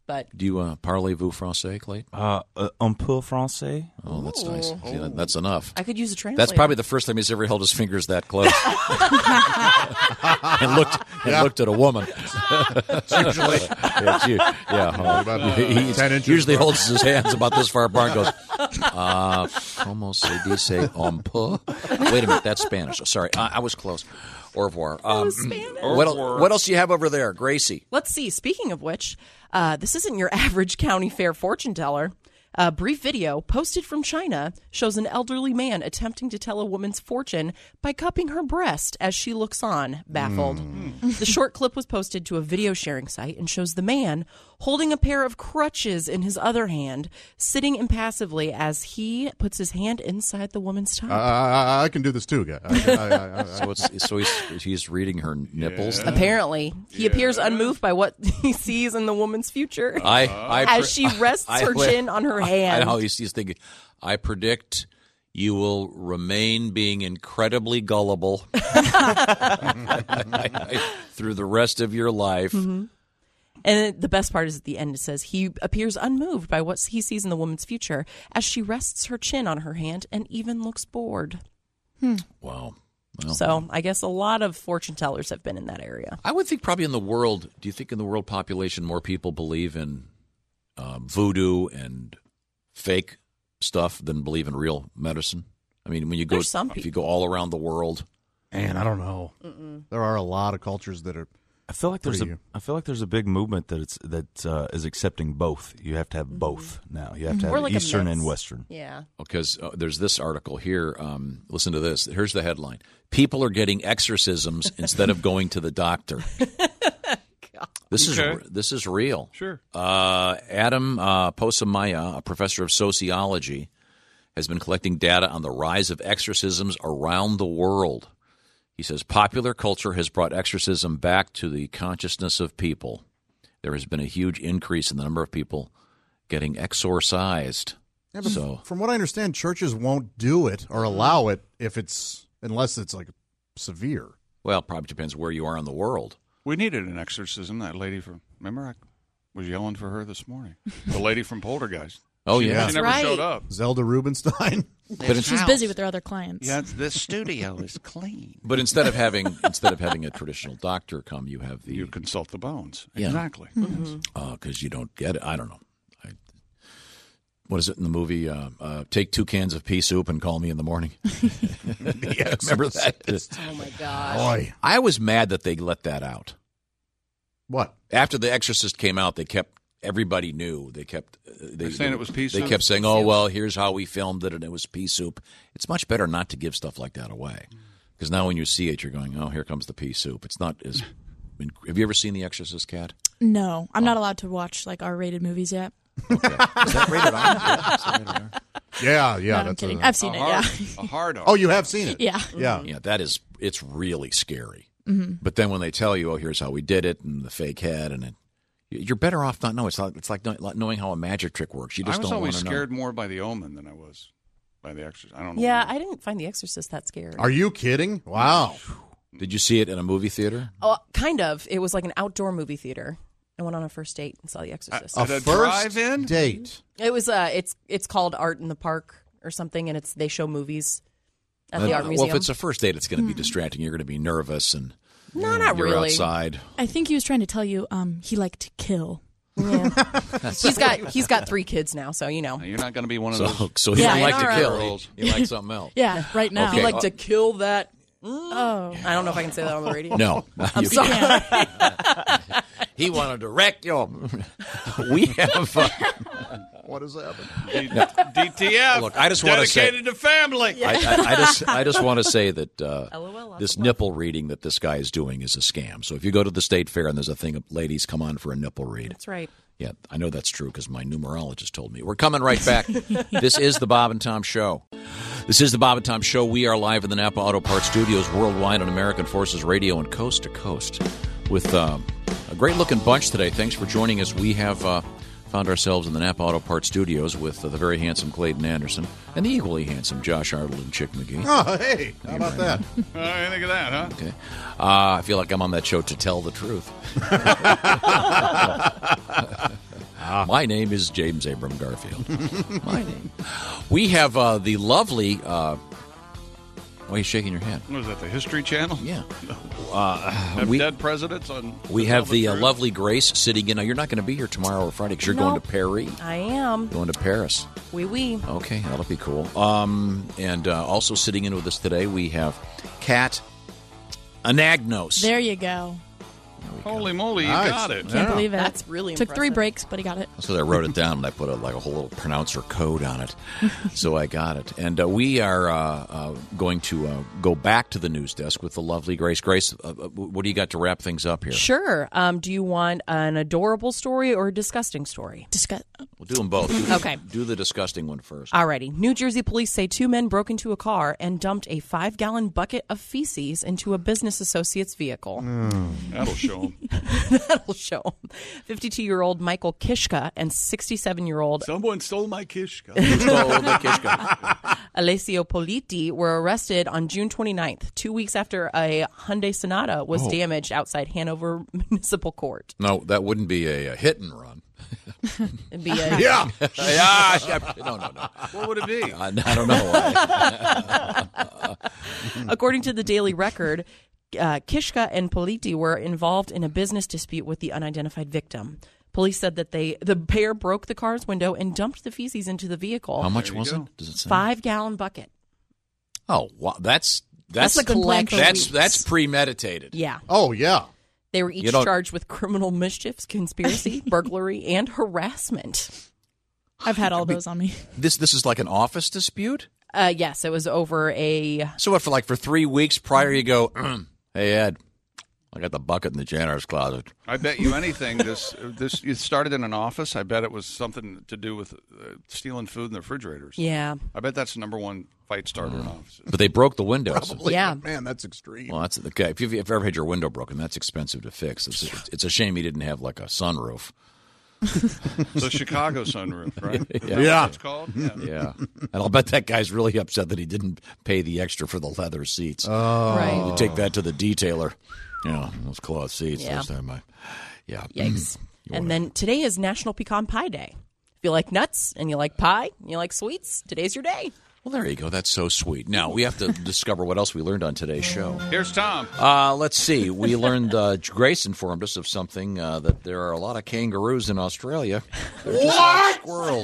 But Do you uh, parlez-vous français, Clayton? Uh, uh, un peu français. Oh, that's nice. See, that, that's enough. I could use a translator. That's probably the first time he's ever held his fingers that close and looked and Yeah. loct at a woman. It's usually- yeah, it's u- yeah. About, uh, he ten inches usually apart. holds his hands about this far apart and goes, uh, "Como se dice un peu?" Wait a minute, that's Spanish. Oh, sorry, I, I was close. Au revoir. Um, what, el- what else do you have over there, Gracie? Let's see. Speaking of which, uh, this isn't your average county fair fortune teller. A brief video posted from China shows an elderly man attempting to tell a woman's fortune by cupping her breast as she looks on, baffled. Mm. The short clip was posted to a video sharing site and shows the man holding a pair of crutches in his other hand, sitting impassively as he puts his hand inside the woman's top. I, I, I can do this too, guy. I, I, I, I, So it's so he's he's reading her nipples. then? Apparently, he appears unmoved by what he sees in the woman's future I, I as pre- she rests I- her chin on her hand. I know he's, he's thinking. I predict you will remain being incredibly gullible through the rest of your life. Mm-hmm. And the best part is at the end, it says he appears unmoved by what he sees in the woman's future as she rests her chin on her hand and even looks bored. Wow. Well, So I guess a lot of fortune tellers have been in that area. I would think probably in the world. Do you think in the world population more people believe in um, voodoo and fake stuff than believe in real medicine? I mean, when you go, There's some if you go all around the world, Man, I don't know. Mm-mm. There are a lot of cultures that are. I feel like there's pretty- a I feel like there's a big movement that it's that uh, is accepting both. You have to have both now. You have to Or have like a Eastern and mix. Western. Yeah. because uh, there's this article here. Um, listen to this. Here's the headline: People are getting exorcisms instead of going to the doctor. This Okay. is this is real. Sure. Uh, Adam uh, Posamaya, a professor of sociology, has been collecting data on the rise of exorcisms around the world. He says popular culture has brought exorcism back to the consciousness of people. There has been a huge increase in the number of people getting exorcised. Yeah, but so from what I understand, churches won't do it or allow it if it's unless it's like severe. Well, probably depends where you are in the world. We needed an exorcism. That lady from, remember I was yelling for her this morning. The lady from Poltergeist. Oh, she, yeah. She That's never right. showed up. Zelda Rubinstein. But it's- She's busy with her other clients. Yeah, the studio is clean. But instead of having instead of having a traditional doctor come, you have the You consult the bones. Yeah. Exactly. because you don't get it. I don't know. I, what is it in the movie? Uh, uh, take two cans of pea soup and call me in the morning. Yeah, remember that? Oh, my gosh. Boy, I was mad that they let that out. what? After The Exorcist came out, they kept everybody knew. They kept uh, they They're saying it was pea They soup? kept saying, "Oh well, here's how we filmed it, and it was pea soup." It's much better not to give stuff like that away, because now when you see it, you're going, "Oh, here comes the pea soup." It's not as. I mean, have you ever seen The Exorcist, Cat? No, I'm not allowed to watch like R-rated movies yet. Is that rated R? Yeah, is that rated R? Yeah, yeah. No, I'm that's kidding. A, I've seen a it. hard, Yeah. A hard R. oh, you have seen it? Yeah. Yeah. Yeah, that is. It's really scary. Mm-hmm. But then when they tell you, "Oh, here's how we did it," and the fake head, and it, you're better off not knowing. It's like it's like knowing how a magic trick works. You just I was don't always want to know. scared more by the Omen than I was by the Exorcist. I don't know. Yeah, I didn't find The Exorcist that scary. Are you kidding? Wow. Did you see it in a movie theater? Oh, kind of. It was like an outdoor movie theater. I went on a first date and saw The Exorcist. A At a first drive-in? date. It was uh, it's it's called Art in the Park or something, and it's they show movies at the Uh, art museum. Well, if it's a first date, it's going to be distracting. You're going to be nervous, and no, not you're really. outside. I think he was trying to tell you um, he liked to kill. Yeah. he's got he's got three kids now, so you know. Now, you're not going to be one of So, those. so he Yeah, didn't like all to right. kill. He, he liked something else. Yeah, right now. Okay. He like uh, to kill that. Oh. I don't know if I can say that on the radio. No, I'm you sorry. can't. He wanted to wreck you. We have. Uh, What has happened? D T F. Look, I just wanna say- dedicated to family. I, I, I just, I just want to say that uh, LOL, this nipple reading that this guy is doing is a scam. So if you go to the state fair and there's a thing of ladies come on for a nipple read, That's right. yeah, I know that's true because my numerologist told me. We're coming right back. This is the Bob and Tom Show. This is the Bob and Tom Show. We are live in the Napa Auto Parts Studios worldwide on American Forces Radio and coast to coast with uh, a great-looking bunch today. Thanks for joining us. We have uh, found ourselves in the Napa Auto Parts Studios with uh, the very handsome Clayton Anderson and the equally handsome Josh Arnold and Chick McGee. Oh, hey. How about that? Uh, think of that, huh? Okay. Uh, I feel like I'm on that show To Tell the Truth. My name is James Abram Garfield. My name. We have uh, the lovely. Uh, why are you shaking your head? What is that, the History Channel? Yeah. Uh, have we, dead presidents on. We have the uh, lovely Grace sitting in. Now, you're not going to be here tomorrow or Friday because you're Nope. going to Paris. I am. Going to Paris. Oui, oui. Okay, that'll be cool. Um, and uh, also sitting in with us today, we have Kat Anagnos. There you go. Holy moly, you Nice. got it. Can't Yeah. believe it. That's really Took three impressive. breaks, but he got it. So I wrote it down and I put a, like a whole little pronouncer code on it. So I got it. And uh, we are uh, uh, going to uh, go back to the news desk with the lovely Grace. Grace, uh, what do you got to wrap things up here? Sure. Um, do you want an adorable story or a disgusting story? Disgust. We'll do them both. Do, Okay. Do the disgusting one first. Alrighty. New Jersey police say two men broke into a car and dumped a five-gallon bucket of feces into a business associate's vehicle. That'll show them. That'll show him. fifty-two-year-old Michael Kishka and sixty-seven-year-old Someone stole my Kishka. Stole the Kishka. Alessio Politi were arrested on June twenty-ninth, two weeks after a Hyundai Sonata was Oh. damaged outside Hanover Municipal Court. No, that wouldn't be a, a hit and run. It'd be a, yeah. yeah. yeah. No, no, no. What would it be? I, I don't know. According to the Daily Record, uh, Kishka and Politi were involved in a business dispute with the unidentified victim. Police said that they the pair broke the car's window and dumped the feces into the vehicle. How much was it? Does it say? Five-gallon bucket. Oh, wow. That's that's That's been planned for that's, weeks. that's premeditated. Yeah. Oh, yeah. They were You each don't- charged with criminal mischiefs, conspiracy, burglary, and harassment. I've had all those on me. This this is like an office dispute. Uh, yes, it was over a. So what, for like for three weeks prior, you go, hey Ed, I got the bucket in the janitor's closet. I bet you anything. This this it started in an office. I bet it was something to do with uh, stealing food in the refrigerators. Yeah. I bet that's the number one fight starter in offices. But they broke the windows. Probably. Yeah. Man, that's extreme. Well, that's okay. If you've, if you've ever had your window broken, that's expensive to fix. It's, it's, it's a shame you didn't have like a sunroof. The Chicago sunroof, right? Is that Yeah. what it's called? Yeah. Yeah. And I'll bet that guy's really upset that he didn't pay the extra for the leather seats. Oh. Right. You take that to the detailer. You know, those cloth seats. Yeah. Those time I, yeah. Yikes. And then today is National Pecan Pie Day. If you like nuts and you like pie and you like sweets, today's your day. Well, there you go. That's so sweet. Now, we have to discover what else we learned on today's show. Here's Tom. Uh, let's see. We learned, uh, Grace informed us of something, uh, that there are a lot of kangaroos in Australia. They're just like squirrels.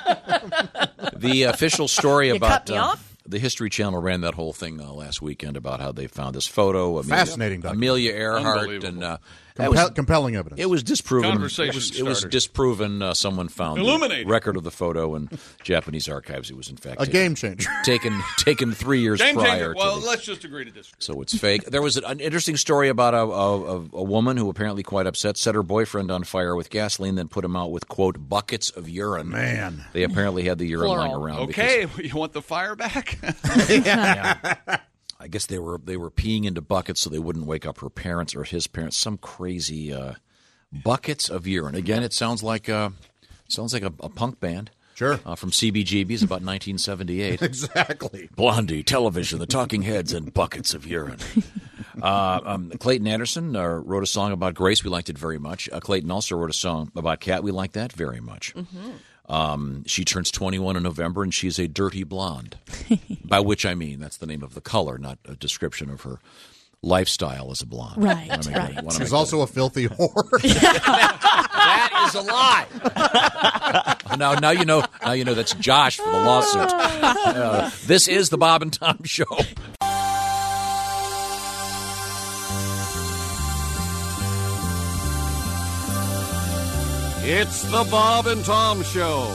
The official story You about cut me uh, off? the History Channel ran that whole thing uh, last weekend about how they found this photo. Amelia, Fascinating documentary. Amelia Earhart. Unbelievable. And uh, Compel- it was, compelling evidence. it was disproven. Conversation it was, it was starter. disproven. Uh, someone found Illuminating. the record of the photo in Japanese archives. It was, in fact, a taken, game changer. taken, taken three years Game prior changer. to Well, the- let's just agree to disagree. so it's fake. There was an interesting story about a, a, a woman who apparently quite upset set her boyfriend on fire with gasoline, then put him out with, quote, buckets of urine. Man. They apparently had the urine Plural. lying around. Okay, you want the fire back? Because, I guess they were they were peeing into buckets so they wouldn't wake up her parents or his parents. Some crazy uh, buckets of urine. Again, it sounds like a, sounds like a, a punk band. Sure. Uh, from C B G B's about nineteen seventy-eight. Exactly. Blondie, television, the Talking Heads, and buckets of urine. Uh, um, Clayton Anderson uh, wrote a song about Grace. We liked it very much. Uh, Clayton also wrote a song about Kat. We liked that very much. Um, she turns twenty-one in November, and she's a dirty blonde. By which I mean that's the name of the color, not a description of her lifestyle as a blonde. Right, Wanna make right. that- wanna She's make that- also a filthy whore. That is a lie. now, now you know. Now you know that's Josh for the lawsuit. Uh, this is the Bob and Tom Show. It's the Bob and Tom Show.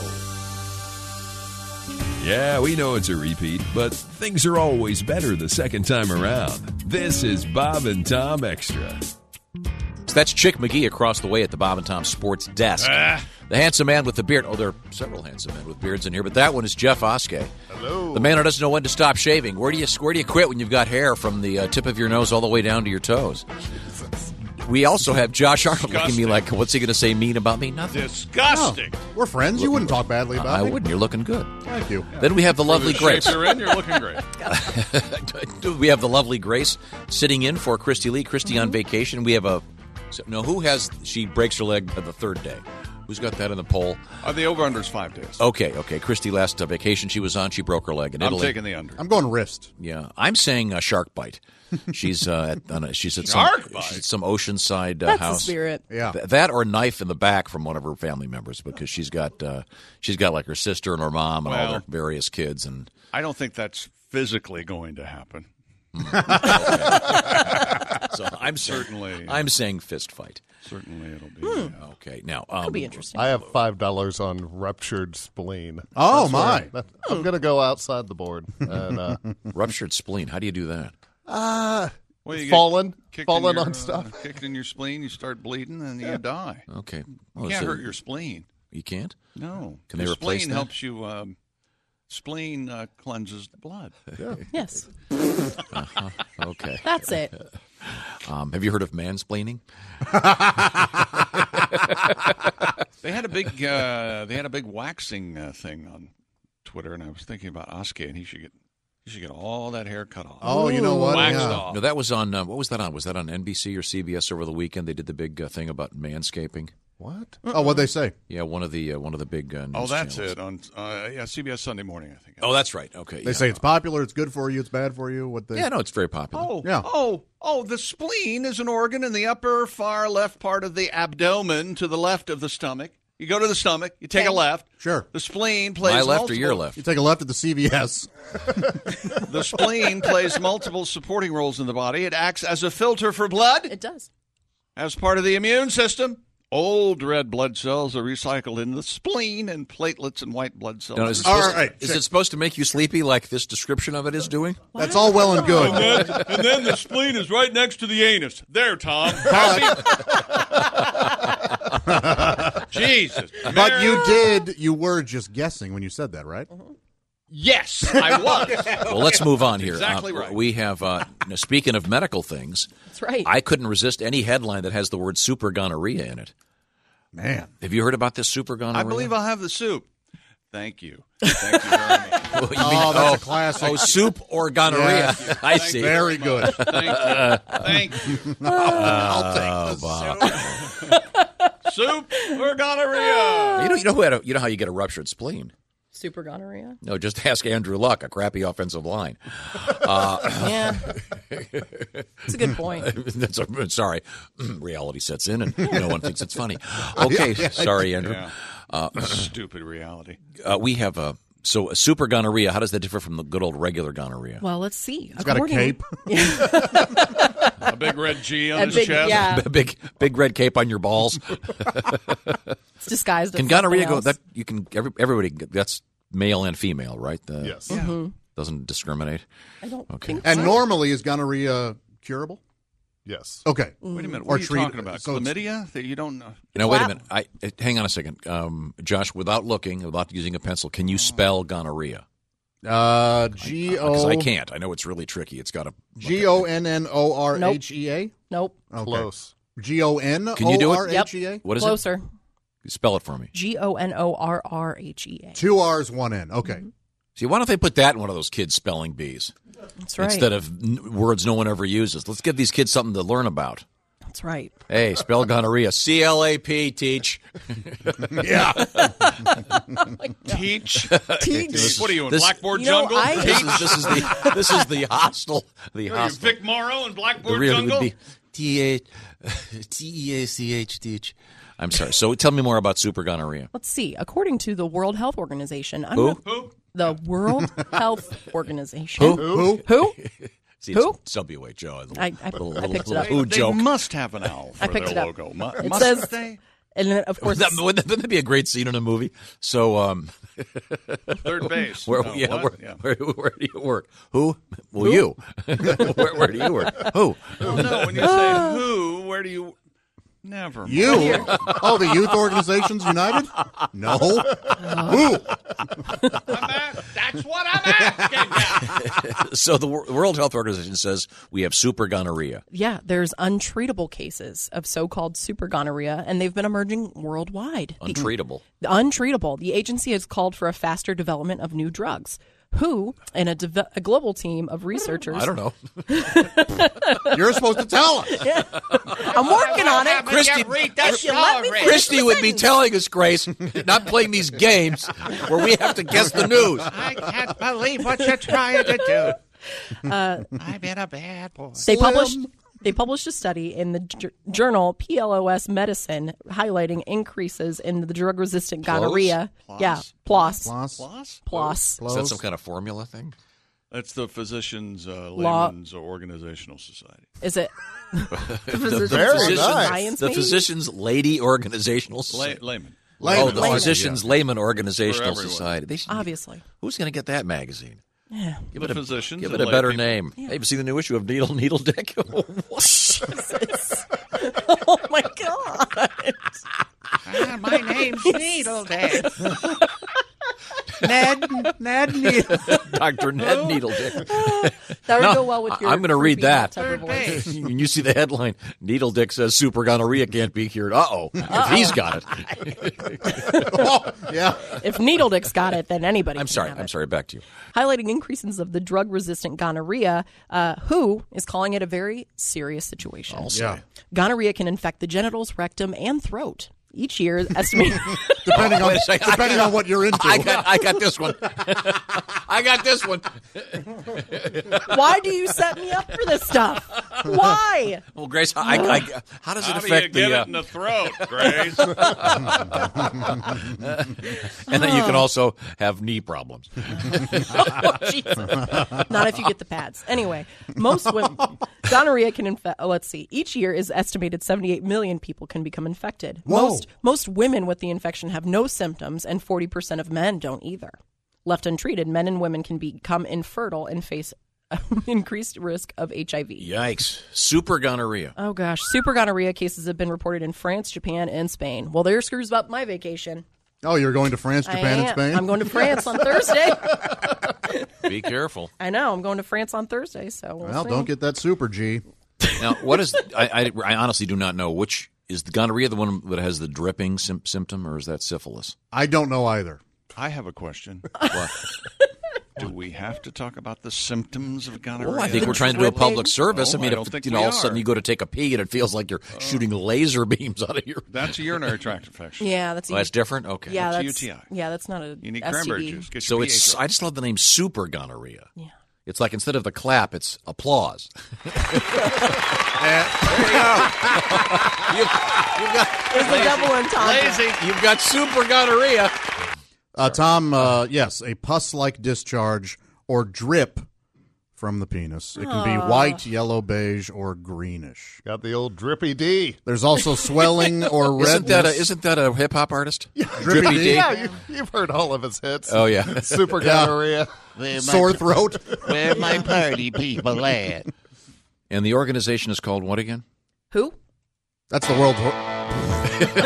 Yeah, we know it's a repeat, but things are always better the second time around. This is Bob and Tom Extra. So that's Chick McGee across the way at the Bob and Tom Sports Desk. Ah. The handsome man with the beard. Oh, there are several handsome men with beards in here, but that one is Jeff Oskey. Hello. The man who doesn't know when to stop shaving. Where do you where do you quit when you've got hair from the uh, tip of your nose all the way down to your toes? We also have Josh Arnold looking at me like, what's he going to say mean about me? Nothing. Disgusting. Oh, we're friends. You wouldn't talk badly about I me. wouldn't. You're looking good. Thank you. Then we have the lovely the Grace. shape you're in, you're looking great. We have the lovely Grace sitting in for Christy Lee. Christy on vacation. We have a so, no. Who has she breaks her leg the third day? Who's got that in the poll? Uh, the over-under is five days. Okay, okay. Christy, last uh, vacation she was on, she broke her leg in I'm Italy. taking the under. I'm going wrist. Yeah, I'm saying a shark bite. She's uh, at, on a, she's at Shark some bite? she's at some oceanside uh, That's house. the spirit. Yeah. Th- that or a knife in the back from one of her family members because she's got uh, she's got like her sister and her mom and all Well- their various kids and I don't think that's physically going to happen. so I'm saying, Certainly. I'm saying fist fight. Certainly it'll be. Hmm. Okay, now um, Could be interesting. I have five dollars on ruptured spleen. Oh, That's my. where- I'm going to go outside the board. And, uh, ruptured spleen. How do you do that? uh, Well, you get falling, kicked in falling your, on uh, stuff. kicked in your spleen, you start bleeding, and you die. Okay, You can't hurt your spleen. You can't. No. Can they your replace spleen that? helps you. Um, spleen uh, cleanses the blood. Yeah. Yes. Uh-huh. Okay. That's it. Um, have you heard of mansplaining? They had a big. Uh, they had a big waxing uh, thing on Twitter, and I was thinking about Asuke, and he should get. He should get all that hair cut off. Oh, you know what? Waxed Yeah. off. No, that was on. Uh, what was that on? Was that on N B C or C B S over the weekend? They did the big uh, thing about manscaping. What? Oh, what'd they say? Yeah, one of the uh, one of the big. Uh, news Oh, that's channels. it on uh, yeah C B S Sunday morning, I think. Oh, that's right. Okay, They yeah. say it's popular, it's good for you, it's bad for you. What they? Yeah, no, it's very popular. Oh, Yeah. oh, oh! The spleen is an organ in the upper far left part of the abdomen, to the left of the stomach. You go to the stomach, you take a left. Sure. The spleen plays My left multiple, or your left? You take a left at the C V S. The spleen plays multiple supporting roles in the body. It acts as a filter for blood. It does. As part of the immune system, old red blood cells are recycled in the spleen, and platelets and white blood cells. Now, is, it are- supposed, All right, is check. it supposed to make you sleepy like this description of it is doing? That's all well and good. And then, and then the spleen is right next to the anus. There, Tom. Jesus. But you did, you were just guessing when you said that, right? Yes, I was. Well, let's move on here. Exactly Uh, right. We have, uh, now, speaking of medical things, That's right. I couldn't resist any headline that has the word super gonorrhea in it. Man. Have you heard about this super gonorrhea? I believe I'll have the soup. Thank you. Thank you very much. Well, you Oh, mean- that's a classic. Oh, soup or gonorrhea. Yes. I Thank see. you Very good. Thank you. Thank you. I'll take Oh, this. Bob. Soup or gonorrhea? You know, you know who had a, you know how you get a ruptured spleen? Super gonorrhea. No, just ask Andrew Luck, a crappy offensive line. Uh, Yeah. That's a good point. that's a, sorry, reality sets in, and no one thinks it's funny. Okay, sorry, Andrew. Yeah. Uh, Stupid reality. uh, we have a so a super gonorrhea. How does that differ from the good old regular gonorrhea? Well, let's see. He's got a cape. A big red G on A his big- chest. yeah. big big red cape on your balls. It's disguised as Can gonorrhea something go? else. That you can. Every, everybody. That's male and female, right? The, Yes. Mhm. Doesn't discriminate. I don't Okay. think And so. normally, is gonorrhea curable? Yes. Okay. Wait a minute. Or What are you treat- talking about? so it's- Chlamydia? That you don't know? You know, wait a Flap. minute. I uh, hang on a second, um, Josh. Without looking, without using a pencil, can you spell gonorrhea? Uh, G Because O I can't. I know it's really tricky. It's got a G O N N O R H E A. Nope. Okay. Close. G O N Can you do O it? R H E A. What is Closer. it? Spell it for me. G O N O R R H E A. Two R's, one N. Okay. See, why don't they put that in one of those kids' spelling bees That's right. instead of n- words no one ever uses? Let's give these kids something to learn about. That's right. Hey, spell gonorrhea. C L A P, teach. Yeah. Teach. Teach. What are you in This- Blackboard You know, Jungle? I- This is, this is the this is the hostile the Are you hostile. Vic Morrow in The Blackboard real Jungle? would be T A T E A C H teach. I'm sorry. So tell me more about super gonorrhea. Let's see. According to the World Health Organization, I'm Who? not- Who? the World Health Organization. Who? Who? Who? See, Who? it's W H O. I- I- I picked it up. Ooh, They joke. must have an owl for I picked their it up. logo. Mu- It must says- they? And then, of course, That, wouldn't that be a great scene in a movie? So, um, Third base. where, No, yeah, what? where, Yeah. Where, where do you work? Who? Well, you. where, where do you work? Who? Well, no, when you say who, where do you... Never mind. You? Oh, the Youth Organizations United? No. Who? I'm at, that's what I'm asking. So the Wor- World Health Organization says we have super gonorrhea. yeah, there's untreatable cases of so-called super gonorrhea, and they've been emerging worldwide. The- Untreatable. Untreatable. The agency has called for a faster development of new drugs. Who and a, deve- a global team of researchers. I don't know. You're supposed to tell us. Yeah. I'm working on it. Christy, If you let me finish Christy the would be sentence. telling us, Grace, not playing these games where we have to guess the news. I can't believe what you're trying to do. Uh, I've been a bad boy. They published they published a study in the j- journal P L O S Medicine highlighting increases in the drug-resistant Close? gonorrhea. Plus? Yeah, plus. Plus? Plus? Plus. Is that some kind of formula thing? That's the Physicians uh, Law- Layman's Organizational Society. Is it? the The, physicians, physicians, science, the maybe? physicians Lady Organizational Society. Lay- layman. Oh, the Layman. Physicians Yeah. Layman Organizational For everyone. Society. They should, Obviously. who's going to get that magazine? Yeah. Give The it a, physicians give and it a lay better people. name. Yeah. Hey, have you seen the new issue of Needle Needle Dick? Jesus. Oh my God. Ah, my name's Needle Dick. Ned, Ned Needle. Doctor Ned Needle Dick. That would No, go well with your I'm going to read creepy hot that. tubber voice. When you see the headline, Needle Dick says super gonorrhea can't be cured. Uh-oh. If he's got it. Oh, yeah. If Needle Dick's got it, then anybody I'm can sorry. have I'm it. sorry. Back to you. Highlighting increases of the drug-resistant gonorrhea, uh, W H O is calling it a very serious situation. I'll say. Yeah. Gonorrhea can infect the genitals, rectum, and throat. Each year, estimated. Depending on Wait a second. depending I got- on what you're into. I got, I got this one. I got this one. Why do you set me up for this stuff? Why? Well, Grace, how, I, I, how does it How do you affect get the? it in the throat, Grace? uh, and then you can also have knee problems. Oh, Jesus. Not if you get the pads. Anyway, most women, gonorrhea can infect. Oh, let's see. Each year is estimated seventy-eight million people can become infected. Whoa. Most most women with the infection have no symptoms, and forty percent of men don't either. Left untreated, men and women can become infertile and face increased risk of H I V. Yikes! Super gonorrhea. Oh gosh, super gonorrhea cases have been reported in France, Japan, and Spain. Well, there screws up my vacation. Oh, you're going to France, Japan, I and am. Spain? I'm going to France on Thursday. Be careful. I know. I'm going to France on Thursday, so we'll, Well, see. don't get that super G. Now, what is? I, I, I honestly do not know which is the gonorrhea, the one that has the dripping sim- symptom, or is that syphilis? I don't know either. I have a question. What? Do we have to talk about the symptoms of gonorrhea? Well, I think we're trying to do a public service. No, I mean, I don't if think you know, we all of a sudden are. you go to take a pee and it feels like you're shooting laser beams out of your. That's a urinary tract infection. Yeah, that's a Oh, that's different. Okay. Yeah, That's that's a U T I. Yeah, that's not a You need S T D. cranberry juice. Get So your it's. pH up. I just love the name super gonorrhea. Yeah. It's like instead of the clap, it's applause. There you go. You've, you've got It's the double entendre. lazy. You've got super gonorrhea. Uh, Tom, uh, yes, a pus-like discharge or drip from the penis. It can be Aw. white, yellow, beige, or greenish. Got the old drippy D. There's also swelling or redness. Isn't that a, isn't that a hip hop artist? Drippy D? Yeah, you, you've heard all of his hits. Oh yeah. Super gonorrhea. Sore throat. Where my party people at? And the organization is called what again? Who? That's the world. Ho-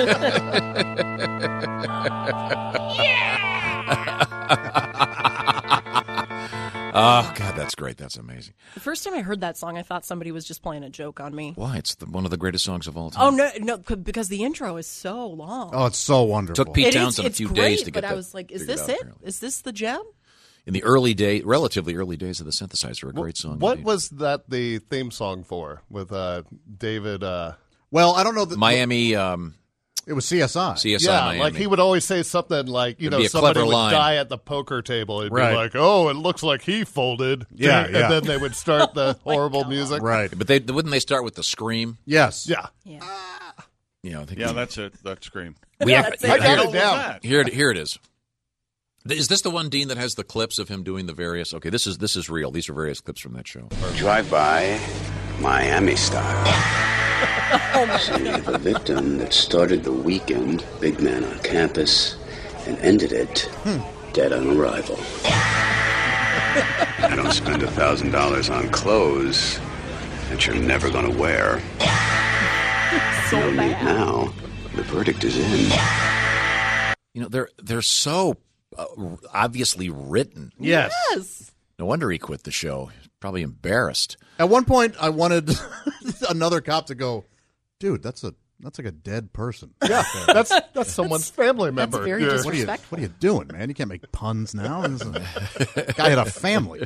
Oh God, that's great. That's amazing. The first time I heard that song, I thought somebody was just playing a joke on me. Why? It's the, one of the greatest songs of all time. Oh no, no, c- because the intro is so long. Oh, it's so wonderful. Took Pete It is- Townsend it's a few great, days to get but that I was like, is figured this out, it? apparently. Is this the gem? In the early day, relatively early days of the synthesizer, a great song. What indeed. was that the theme song for with uh, David? Uh, well, I don't know. The, Miami? Um, it was C S I. C S I yeah, Miami. like he would always say something like, you It'd know, be a somebody clever would line. die at the poker table. It'd Right. be like, oh, it looks like he folded. Yeah, and yeah. then they would start the horrible music. Right. But they wouldn't they start with the scream? Yes. Yeah. Yeah. You know, I think Yeah, we- that's it. That scream. we have, That's it. I got here, it down. here, here it is. Is this the one, Dean, that has the clips of him doing the various? Okay, this is this is real. These are various clips from that show. Drive-by, Miami style. Scene of a victim that started the weekend, big man on campus, and ended it dead on arrival. I don't spend a thousand dollars on clothes that you're never going to wear. So no need bad. now. The verdict is in. You know, they're they're so uh, obviously written. Yes. Yes. No wonder he quit the show. He's probably embarrassed. At one point, I wanted another cop to go, dude, that's a That's like a dead person. Yeah, that's that's someone's family member. That's very Yeah. What are, you, what are you doing, man? You can't make puns now. This is a- guy had a family.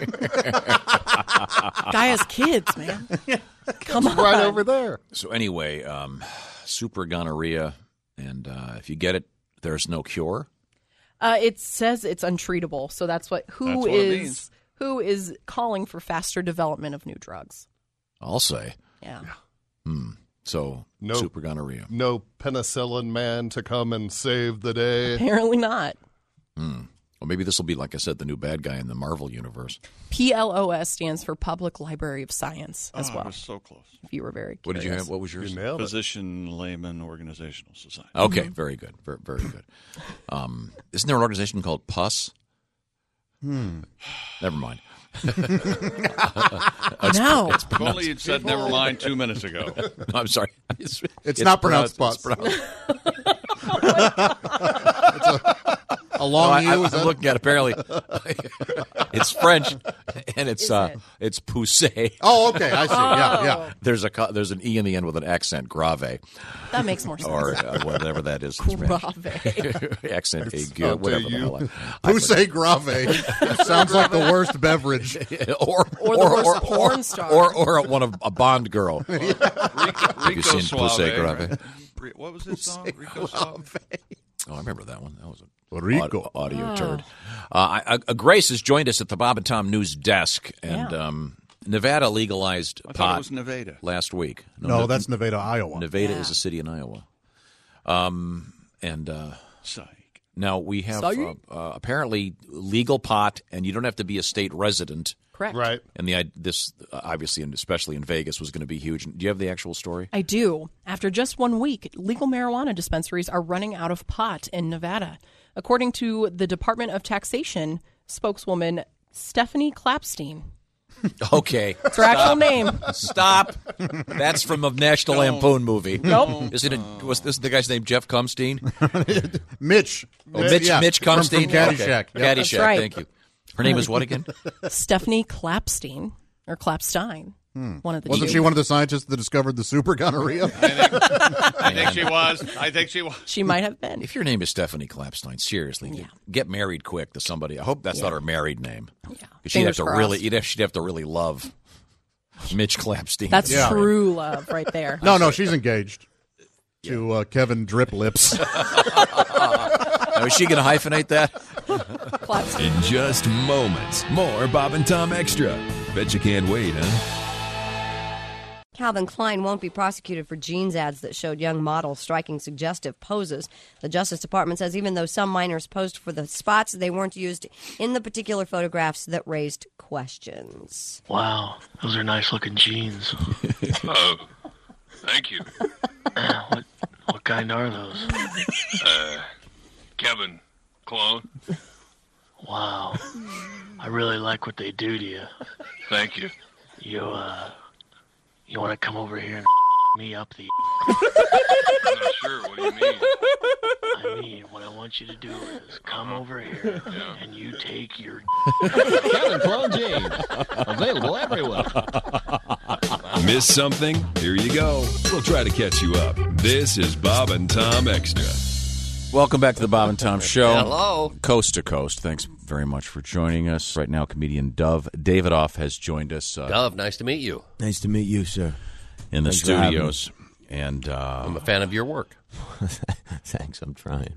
Guy has kids, man. Come on. Right over there. So anyway, um, super gonorrhea, and uh, if you get it, there's no cure. Uh, it says it's untreatable, so that's what who That's what it is means. who is calling for faster development of new drugs. I'll say. Yeah. Hmm. So No. super gonorrhea. No penicillin man to come and save the day. Apparently not. Hmm. Well, maybe this will be, like I said, the new bad guy in the Marvel universe. P L O S stands for Public Library of Science as Oh, I well. was so close. If you were very What did you curious. have? What was yours? You nailed it. Physician Layman Organizational Society. Okay, Mm-hmm. very good. Very, very good. Um, isn't there an organization called P U S? Hmm. Never mind. No. It's If only you'd said never mind two minutes ago. No, I'm sorry. It's, It's not pronounced it's pus. pronounced- A long No, I, U, I, is I'm that- looking at apparently it's French and it's uh it's poussé. Oh, okay, I see. Yeah, yeah. There's a co- there's an e in the end with an accent, grave, That makes more sense. or uh, whatever that is. in Spanish. Grave. accent aigu, up to whatever the you. hell. I- Poussey Grave sounds like the worst beverage. or Or the worst porn star. or or one of a Bond girl. Rico, Have you Rico seen Suave, Poussey Grave? right? Re- What was his song? Rico Suave. Oh, I remember that one. That was a Rico. audio, audio Oh. turd. Uh, I, I, Grace has joined us at the Bob and Tom News desk, and Yeah. um, Nevada legalized I thought pot it was Nevada. last week. No, Ne- that's Nevada, Iowa. Nevada Yeah. is a city in Iowa. Um, and uh, Psych. now we have Psych. uh, uh, apparently legal pot, and you don't have to be a state resident. Correct. Right. And the this uh, obviously, and especially in Vegas, was going to be huge. Do you have the actual story? I do. After just one week, legal marijuana dispensaries are running out of pot in Nevada. According to the Department of Taxation spokeswoman Stephanie Clapstein. Okay, It's her actual name. Stop. That's from a National Lampoon movie. Nope. Isn't it? Was this the guy's name? Jeff Cumstein? Mitch. Oh, Mitch. Yeah, Mitch from- Cumstein. From Caddyshack. Okay. Yep. Caddyshack. That's right. Thank you. Her name is what again? Stephanie Clapstein, or Clapstein. One of the Wasn't two. she one of the scientists that discovered the super gonorrhea? I think she was. I think she was. She might have been. If your name is Stephanie Clapstein, seriously, Yeah. get married quick to somebody. I hope that's not her married name. Yeah. 'Cause she'd have Fingers to crossed. really, you'd have, she'd have to really love Mitch Clapstein. That's Yeah. true love right there. No, no, she's engaged to uh, Kevin Drip Lips. Now, is she going to hyphenate that? Clapstein. In just moments, more Bob and Tom Extra. Bet you can't wait, huh? Calvin Klein won't be prosecuted for jeans ads that showed young models striking suggestive poses. The Justice Department says even though some minors posed for the spots, they weren't used in the particular photographs that raised questions. Wow, those are nice looking jeans. Oh, thank you. what what kind are those? Uh, Kevin Clone. Wow, I really like what they do to you. Thank you. You uh, you want to come over here and me up the? I'm not sure. What do you mean? I mean, what I want you to do is come over here Yeah. and you take your. Kevin Clone Jeans. Available everywhere. Miss something? Here you go. We'll try to catch you up. This is Bob and Tom Extra. Welcome back to the Bob and Tom Show. Hello. Coast to coast. Thanks very much for joining us. Right now, comedian Dove Davidoff has joined us. Uh, Dove, nice to meet you. Nice to meet you, sir. in the Thanks for having me. studios. And uh, I'm a fan of your work. Thanks, I'm trying.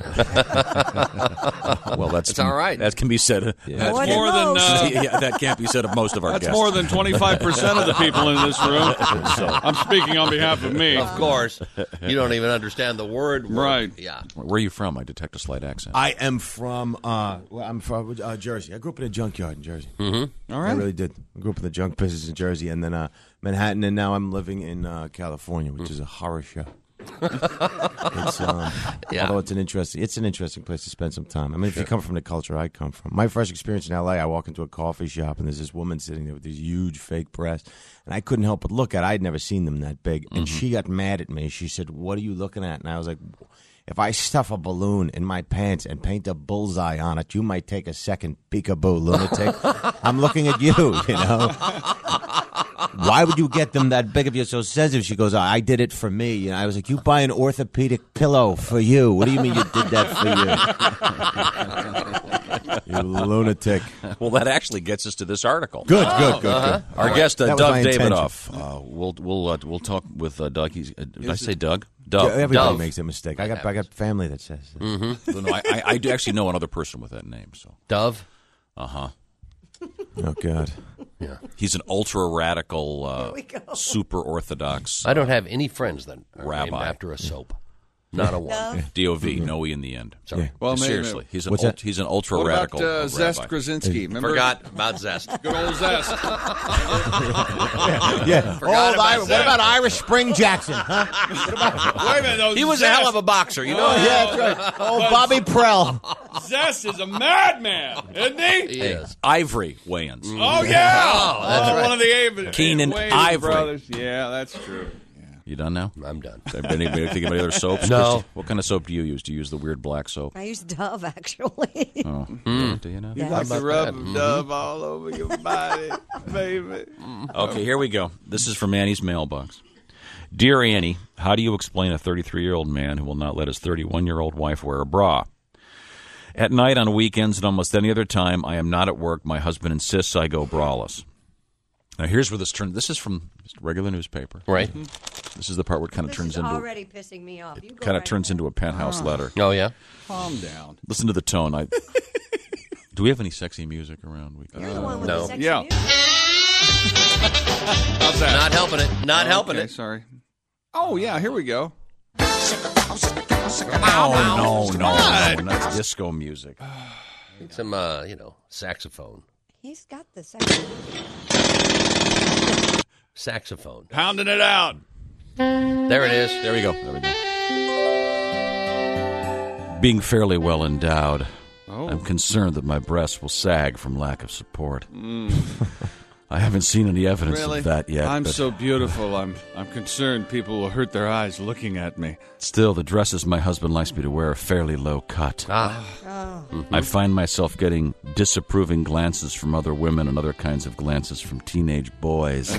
well, that's It's all right. That can be said. Yeah. That's More more than than. most. Uh, yeah, that can't be said of most of our That's guests. more than twenty-five percent of the people in this room. So I'm speaking on behalf of me. Of course. You don't even understand the word. word. Right. Yeah. Where are you from? I detect a slight accent. I am from. Uh, well, I'm from uh, Jersey. I grew up in a junkyard in Jersey. Mm-hmm. All I right. really did. I grew up in the junk business in Jersey, and then uh, Manhattan, and now I'm living in uh, California, which is a horror show. It's, um, Yeah. Although it's an interesting, it's an interesting place to spend some time. I mean, if you come from the culture I come from, my first experience in L A, I walk into a coffee shop and there's this woman sitting there with these huge fake breasts, and I couldn't help but look at it. I'd never seen them that big, and she got mad at me. She said, "What are you looking at?" And I was like, "If I stuff a balloon in my pants and paint a bullseye on it, you might take a second, peekaboo, lunatic. I'm looking at you, you know." why would you get them that big if you're so sensitive? She goes, I did it for me. And I was like, you buy an orthopedic pillow for you. What do you mean you did that for you? You lunatic. Well, that actually gets us to this article. Good, good, good, Uh-huh. good. Our All guest, uh, right. That was Doug my intention. Davidoff. Uh, we'll we'll uh, we'll talk with uh, Doug. He's, uh, did I say Doug? Doug. Everybody Dove. makes a mistake. I got I got family that says that. Mm-hmm. Well, no, I, I, I do actually know another person with that name. So Dove. Uh huh. Oh God. Yeah. He's an ultra radical, uh, super orthodox. I don't have any friends that are rabbi named after a soap. Not a one. D O V, no E in the end. Sorry. Well, maybe- seriously, he's an What's ult- that? he's an ultra What about, radical. uh, rabbi. Zest Krasinski? Remember? Forgot about Zest. Good old Zest. Yeah. Forgot Old about Irish, what Zest. about Irish Spring Jackson? Huh? Wait a minute, though. He was a Zest- hell of a boxer, you know. Oh, yeah, that's right. Oh, Bobby Prell. Zest is a madman, isn't he? He is. Ivory Wayans. Oh, yeah. Oh, that's Oh, right. one of the Av- Keenan Wayans Ivory. brothers. Yeah, that's true. You done now? I'm done. Anybody think of any other soaps? No. Christy? What kind of soap do you use? Do you use the weird black soap? I use Dove, actually. Oh, Mm. do you know? You Yeah. like How to about rub that? Mhm. Dove all over your body, baby. Okay, here we go. This is from Annie's mailbox. Dear Annie, how do you explain a thirty-three-year-old man who will not let his thirty-one-year-old wife wear a bra? At night, on weekends, and almost any other time, I am not at work. My husband insists I go braless. Now, here's where this turns. This is from just a regular newspaper. Right. This is the part where it kind of This turns is into already pissing me off. You go kind of right turns ahead. into a penthouse letter. Oh, yeah? Calm down. Listen to the tone. I, do we have any sexy music around? We You're the one with No. the sexy Yeah. music. How's that? Not helping it. Not helping Okay, it. Sorry. Oh, yeah, here we go. Oh, no, no, no, that's disco music. Need some, uh, you know, saxophone. He's got the sexy. Saxophone. Pounding it out. There it is. There we go. There we go. Being fairly well endowed, Oh. I'm concerned that my breasts will sag from lack of support. I haven't seen any evidence Really? of that yet. I'm but so beautiful. I'm I'm concerned people will hurt their eyes looking at me. still, the dresses my husband likes me to wear are fairly low cut. Ah. I find myself getting disapproving glances from other women and other kinds of glances from teenage boys.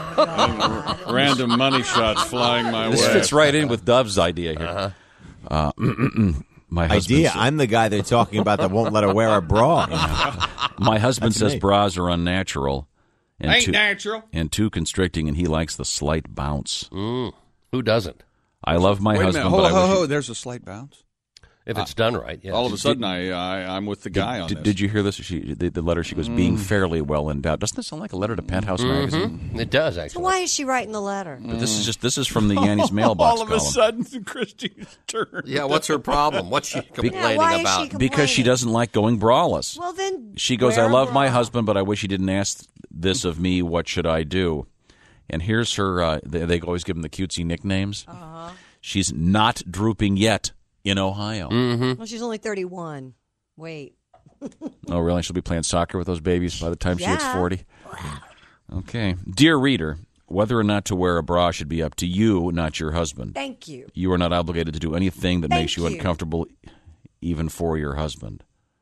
Random money shots flying my This way. fits right in with Dove's idea here. Uh, my husband Idea. said- I'm the guy they're talking about that won't let her wear a bra. My husband That's says me. bras are unnatural and Ain't too, natural. and too constricting, and he likes the slight bounce. Mm. Who doesn't? I love my Wait a husband, minute. Ho, but I ho, wish ho. he- There's a slight bounce. If it's done right, yes. All of a sudden, I, I I'm with the guy on did, this. did you hear this? She, the, the letter she goes, being Mm. fairly well endowed. Doesn't this sound like a letter to Penthouse magazine? It does, So actually. why is she writing the letter? But this is just this is from the Yanni's mailbox All of a column. sudden, Christy's turn. Yeah, what's her problem? What's she complaining why is about? she Because she complaining? doesn't like going braless. Well, then. She goes, wear I a love my bra. husband, but I wish he didn't ask this of me. What should I do? And here's her, uh, they, they always give them the cutesy nicknames. Uh-huh. She's not drooping yet in Ohio. Mm-hmm. Well, she's only thirty-one. Wait. Oh, really? She'll be playing soccer with those babies by the time she hits Yeah. forty? Okay. Dear reader, whether or not to wear a bra should be up to you, not your husband. Thank you. You are not obligated to do anything that Thank makes you, you. uncomfortable, even for your husband.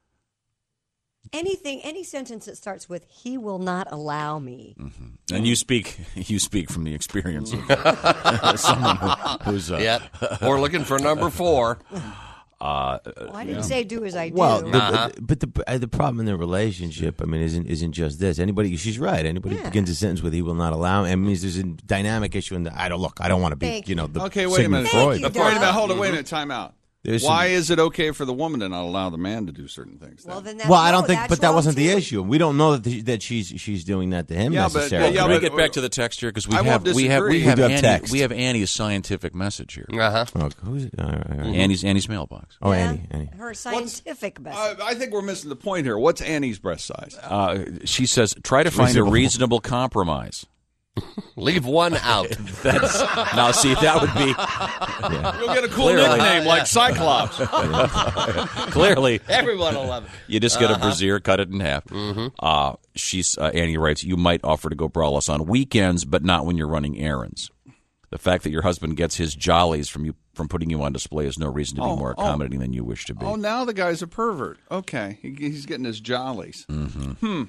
Anything, any sentence that starts with "He will not allow me." And you speak, you speak from the experience of someone who, who's uh, Yep. We're looking for number four. Uh, Well, I didn't say do as I do. Well, the, Uh-huh. the- but the uh, the problem in the relationship, I mean, isn't isn't just this. Anybody, she's right. Anybody Yeah. begins a sentence with "he will not allow." I mean, there's a dynamic issue in the. I don't look. I don't want to be, Thank you know, the Okay, wait a Sigmund minute. Freud. you, Wait a minute. Doug. Hold on. Wait a minute. Time out. There's Why some- is it okay for the woman to not allow the man to do certain things? then? well, then that's Well, I don't no, think, that's but that wrong, wasn't the too. issue. We don't know that the, that she's she's doing that to him Yeah, but- necessarily. yeah, Can we but- get back to the text here because we I won't have we have we disagree. have, We do have Annie, text. we have Annie's scientific message here. Uh-huh. Oh, who's it? All right, all right. Annie's Annie's mailbox. Oh, Yeah. Annie, Annie. Her scientific message. Uh, I think we're missing the point here. What's Annie's breast size? Uh, she says, try to find Reasonable. a reasonable compromise. Leave one out. That's now see that would be You'll get a cool Clearly. nickname like Cyclops. clearly Everyone will love it. you just get a Uh-huh. brassiere, cut it in half. Mm-hmm. Uh, she's uh, Annie writes, you might offer to go braless on weekends, but not when you're running errands. The fact that your husband gets his jollies from you from putting you on display is no reason to be Oh, more oh. accommodating than you wish to be. Oh, now the guy's a pervert. Okay, he, he's getting his jollies. Mm-hmm. Hmm.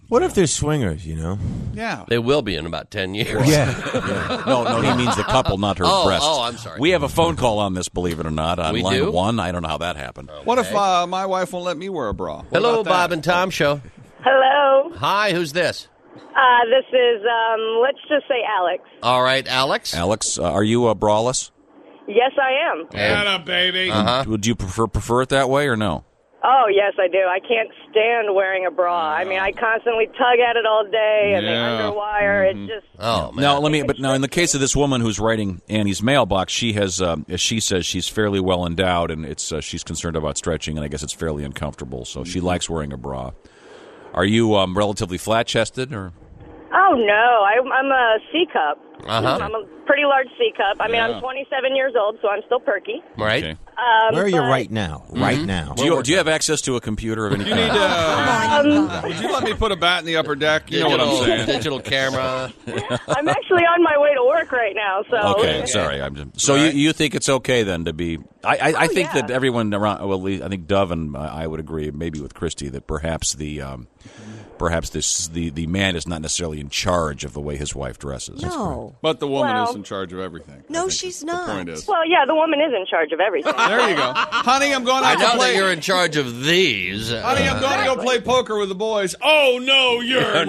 What if they're swingers, you know? Yeah. They will be in about ten years. Yeah. Yeah. No, no, he means the couple, not her oh, breasts. Oh, I'm sorry. We have a phone call on this, believe it or not, on We line do? one. I don't know how that happened. What if uh, my wife won't let me wear a bra? What Hello, about that? Bob and Tom Show. Hello. Hi, who's this? Uh, this is, um, let's just say Alex. All right, Alex. Alex, uh, are you uh, braless? Yes, I am. Atta, baby. Uh-huh. Would you prefer prefer it that way or no? Oh, yes, I do. I can't stand wearing a bra. I mean, I constantly tug at it all day, and Yeah. the underwire, Mhm. it just... Oh, man. Now, let me. But now, in the case of this woman who's writing Annie's mailbox, she has, um, as she says, she's fairly well endowed, and it's uh, she's concerned about stretching, and I guess it's fairly uncomfortable. So she likes wearing a bra. Are you um, relatively flat chested, or? Oh, no. I, I'm a C cup. Uh-huh. I'm a pretty large C cup. I mean, Yeah. I'm twenty-seven years old, so I'm still perky. Right. Okay. Um, Where are you but- right now? Right now. Do you, do you have access to a computer of any You kind? need uh, Um, Would you let me put a bat in the upper deck? You know what I'm Digital- saying. Digital camera. I'm actually on my way to work right now, so... Okay, sorry. I'm just, so you, you think it's okay then to be? I I, I think yeah. that everyone around. Well, at least I think Dove and I would agree, maybe with Christy, that perhaps the um, perhaps this the, the man is not necessarily in charge of the way his wife dresses. No. But the woman Well- is in charge of everything. No, she's not. The point is. Well, yeah, the woman is in charge of everything. There you go. Honey, I'm going I out know to play. that you're in charge of these. Honey, I'm going to go play poker with the boys. Oh, no, you're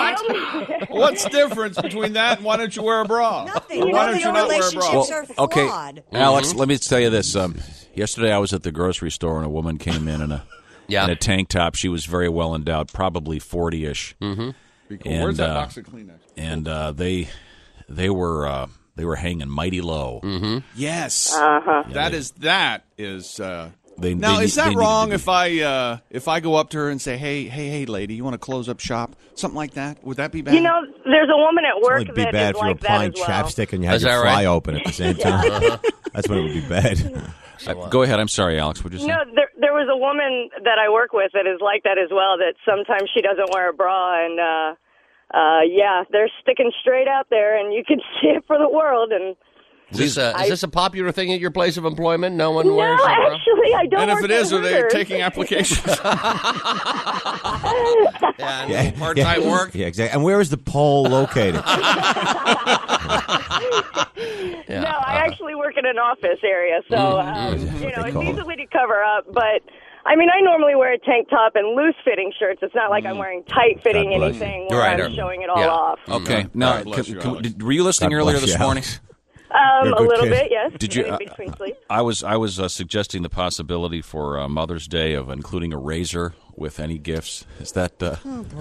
not. What's the difference between that and why don't you wear a bra? Nothing. Or You why know, don't you their not wear a relationships bra? are Okay, flawed. Alex, let me tell you this. Um, yesterday, I was at the grocery store, and a woman came in in a Yeah. in a tank top. She was very well endowed, probably forty-ish. Mm-hmm. Be cool. Where's that box of Kleenex? And uh, they they were uh, they were hanging mighty low. Mm-hmm. Yes. Uh-huh. That is that is. Uh, They, now, they is need- that they wrong needed if I uh, if I go up to her and say, "Hey, hey, hey, lady, you want to close up shop?" Something like that? Would that be bad? You know, there's a woman at work It'd be that bad is if you were like that applying as well. chapstick and you had Is your that fly right? open at the same time. That's when it would be bad. Uh, go ahead. I'm sorry, Alex. What did you say? No, there, there was a woman that I work with that is like that as well, that sometimes she doesn't wear a bra, and, uh, uh, yeah, they're sticking straight out there, and you can see it for the world, and... Is this, a, I- is this a popular thing at your place of employment? No one No, wears a bra? actually, I don't And if work it is, at are they Hooters. taking applications? Yeah, Yeah, part-time yeah, work. Yeah, exactly. And where is the pole located? Yeah. No, I actually work in an office area, so um, Mhm. you know They it's call it. easily to cover up. But I mean, I normally wear a tank top and loose-fitting shirts. It's not like I'm wearing tight-fitting God bless anything you. where Right, I'm or- showing it all yeah. off. Okay. God Now, bless can- you, can- Alex. did- were you listening God earlier bless this you, morning? Alex. Um, You're a a good little kid. bit, yes. Did you? In Uh, between sleep. I was I was uh, suggesting the possibility for uh, Mother's Day of including a razor with any gifts. Is that? Uh,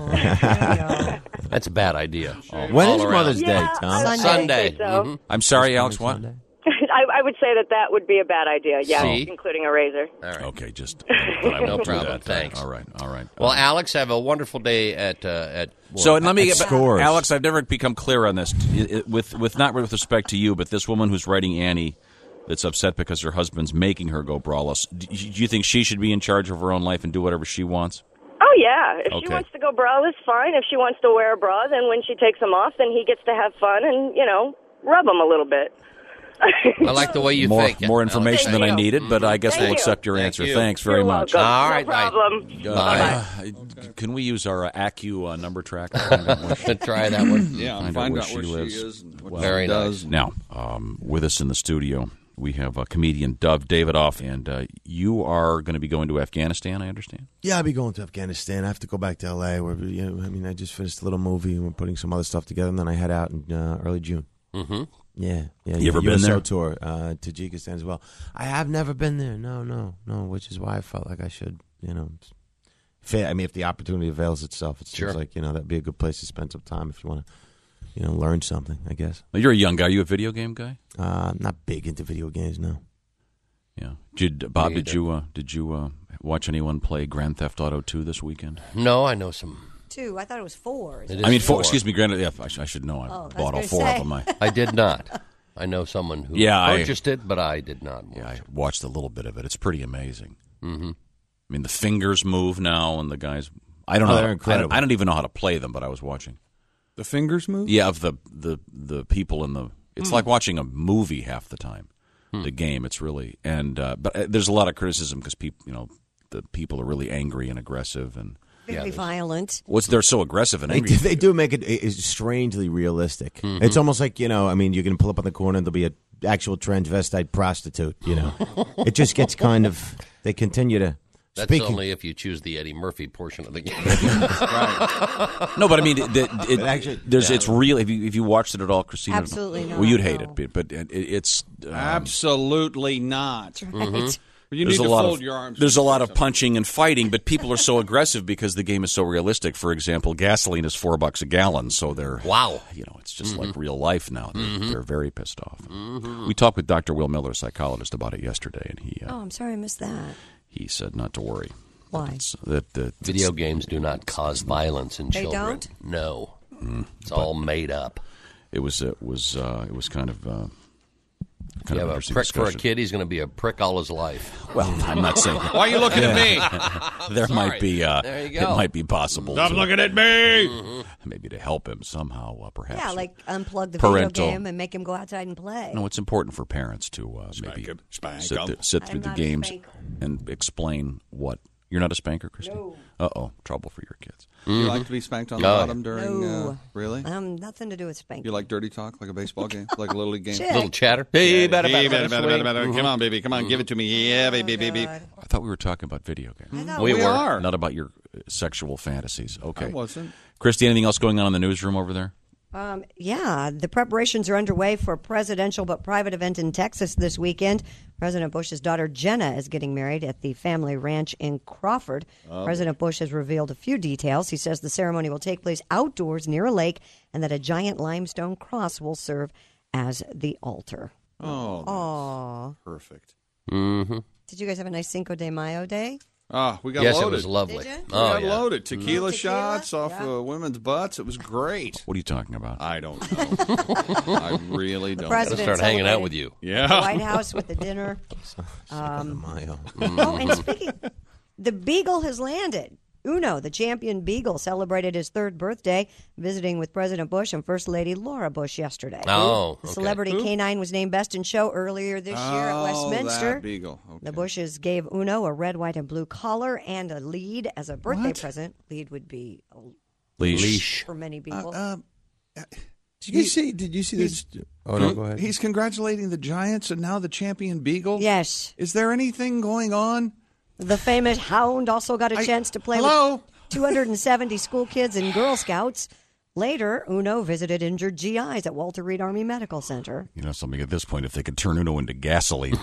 That's a bad idea. When All is around. Mother's Day, Yeah, Tom? I would Sunday. say so. Mhm. I'm sorry, Alex. What? I, I would say that that would be a bad idea. Yeah, See? including a razor. All right. Okay, just. But I No won't do problem. that. Thanks. All right. All right. Well, Alex, have a wonderful day at uh, at work. So let me At get back, Scores. Alex. I've never become clear on this. It- it- with with not with respect to you, but this woman who's writing Annie, that's upset because her husband's making her go braless. Do you, do you think she should be in charge of her own life and do whatever she wants? Oh, yeah. If Okay. she wants to go braless, fine. If she wants to wear a bra, then when she takes them off, then he gets to have fun and, you know, rub them a little bit. I like the way you more think. more information Thank than I you. needed, but I guess Thank we'll you. accept your Thank answer. you. Thanks very You're much. welcome. All right, no bye. problem. Uh, Bye. can we use our uh, Accu uh, number tracker? Find out where she- Try that one. Yeah, Find find, out out where where she she, lives. is and what Well, Very she does. Now, um, with us in the studio, we have uh, comedian Dove Davidoff, and uh, you are going to be going to Afghanistan, I understand? Yeah, I'll be going to Afghanistan. I have to go back to L A. Where you know, I mean, I just finished a little movie and we're putting some other stuff together, and then I head out in uh, early June. Mm-hmm. Yeah, yeah. You ever U S O been there? Tour, uh, Tajikistan as well. I have never been there. No, no, no. Which is why I felt like I should, you know. Fit. I mean, if the opportunity avails itself, it seems Sure. like you know that'd be a good place to spend some time if you want to, you know, learn something. I guess. Well, you're a young guy. Are you a video game guy? Uh, I'm not big into video games, no. Yeah. Did Bob? Me Did either. you uh, did you uh, watch anyone play Grand Theft Auto two this weekend? No, I know some. Two. I thought it was four. It I mean, is four, four. excuse me, Grand. Yeah, I, sh- I should know. I Oh, I was bought all gonna four say. of them. I, I did not. I know someone who Yeah, I- purchased it, but I did not. Watch yeah, I it. watched a little bit of it. It's pretty amazing. Mm-hmm. I mean, the fingers move now, and the guys. I don't Oh, know. they're I don't, incredible. I don't even know how to play them, but I was watching. The fingers move? Yeah, of the the the people in the. It's Hmm. like watching a movie half the time. The game, it's really and uh, but uh, there's a lot of criticism because people, you know, the people are really angry and aggressive, and Very violent. What's they're so aggressive and They angry. do, they do make it it's strangely realistic. Mhm. It's almost like, you know, I mean, you can pull up on the corner and there'll be an actual transvestite prostitute, you know. It just gets kind of, they continue to That's speak. only if you choose the Eddie Murphy portion of the game. No, but I mean, it, it, it, actually- there's Yeah. it's real. If you if you watched it at all, Christina, Absolutely not, well, you'd hate no. it, but it, it's um, Absolutely not. Mhm. You There's need a to lot fold of your arms. there's a lot of punching and fighting, but people are so aggressive because the game is so realistic. For example, gasoline is four bucks a gallon, so they're wow. You know, it's just Mhm. like real life now. They're, Mhm. they're very pissed off. Mhm. We talked with Doctor Will Miller, a psychologist, about it yesterday, and he uh, Oh, I'm sorry I missed that. he said not to worry. Why? It's, that, that Video it's- games do not cause violence in They children. don't? No. Mm, It's all made up. It was it was uh, it was kind of. Uh, Kind You of have a interesting prick for a discussion. kid, he's going to be a prick all his life. Well, I'm not saying. Why are you looking at me? There Sorry. might be. Uh, There you It go. might be possible. Stop to- looking at me. Maybe to help him somehow, uh, perhaps. Yeah, like unplug the Parental. video game and make him go outside and play. No, it's important for parents to uh, maybe him. Spank sit, him. th- sit I'm through the not a games spanker. and explain what. You're not a spanker, Christine? No. Uh oh, trouble for your kids. You like to be spanked on the Oh. bottom during? No. Uh, really? Um, nothing to do with spanking. You like dirty talk, like a baseball game, like a little league game? Shit. Little chatter. Hey, better, Hey, better, better, better, better, better. Come on, baby. Come on, Mhm. give it to me. Yeah, baby, baby. God. I thought we were talking about video games. I thought We we were. are. Not about your uh, sexual fantasies. Okay. I wasn't. Christy, anything else going on in the newsroom over there? Um, yeah, the preparations are underway for a presidential but private event in Texas this weekend. President Bush's daughter Jenna is getting married at the family ranch in Crawford. Oh. President Bush has revealed a few details. He says the ceremony will take place outdoors near a lake and that a giant limestone cross will serve as the altar. Oh, Aw. perfect. Mm-hmm. Did you guys have a nice Cinco de Mayo day? Ah, we got Yes, loaded. it was lovely. Did you? We Oh, got yeah. loaded. Tequila, Tequila? shots off Yeah. uh, women's butts. It was great. What are you talking about? I don't know. I really don't. The Gotta president start hanging out celebrated with you. Yeah. The White House with the dinner. Um, Mayo. oh, and speaking, the Beagle has landed. Uno, the champion Beagle, celebrated his third birthday, visiting with President Bush and First Lady Laura Bush yesterday. Oh, The okay. celebrity Who? canine was named Best in Show earlier this year at Oh, Westminster. that beagle. Okay. The Bushes gave Uno a red, white, and blue collar and a lead as a birthday What? present. Lead would be a Leash. Leash. for many people. Uh, um, Did you see? Did you see this? Oh no, go ahead. He's congratulating the Giants and now the champion Beagle. yes. Is there anything going on? The famous Hound also got a I- chance to play Hello? with two hundred seventy school kids and Girl Scouts. Later, Uno visited injured G Is at Walter Reed Army Medical Center. You know something at this point, if they could turn Uno into gasoline,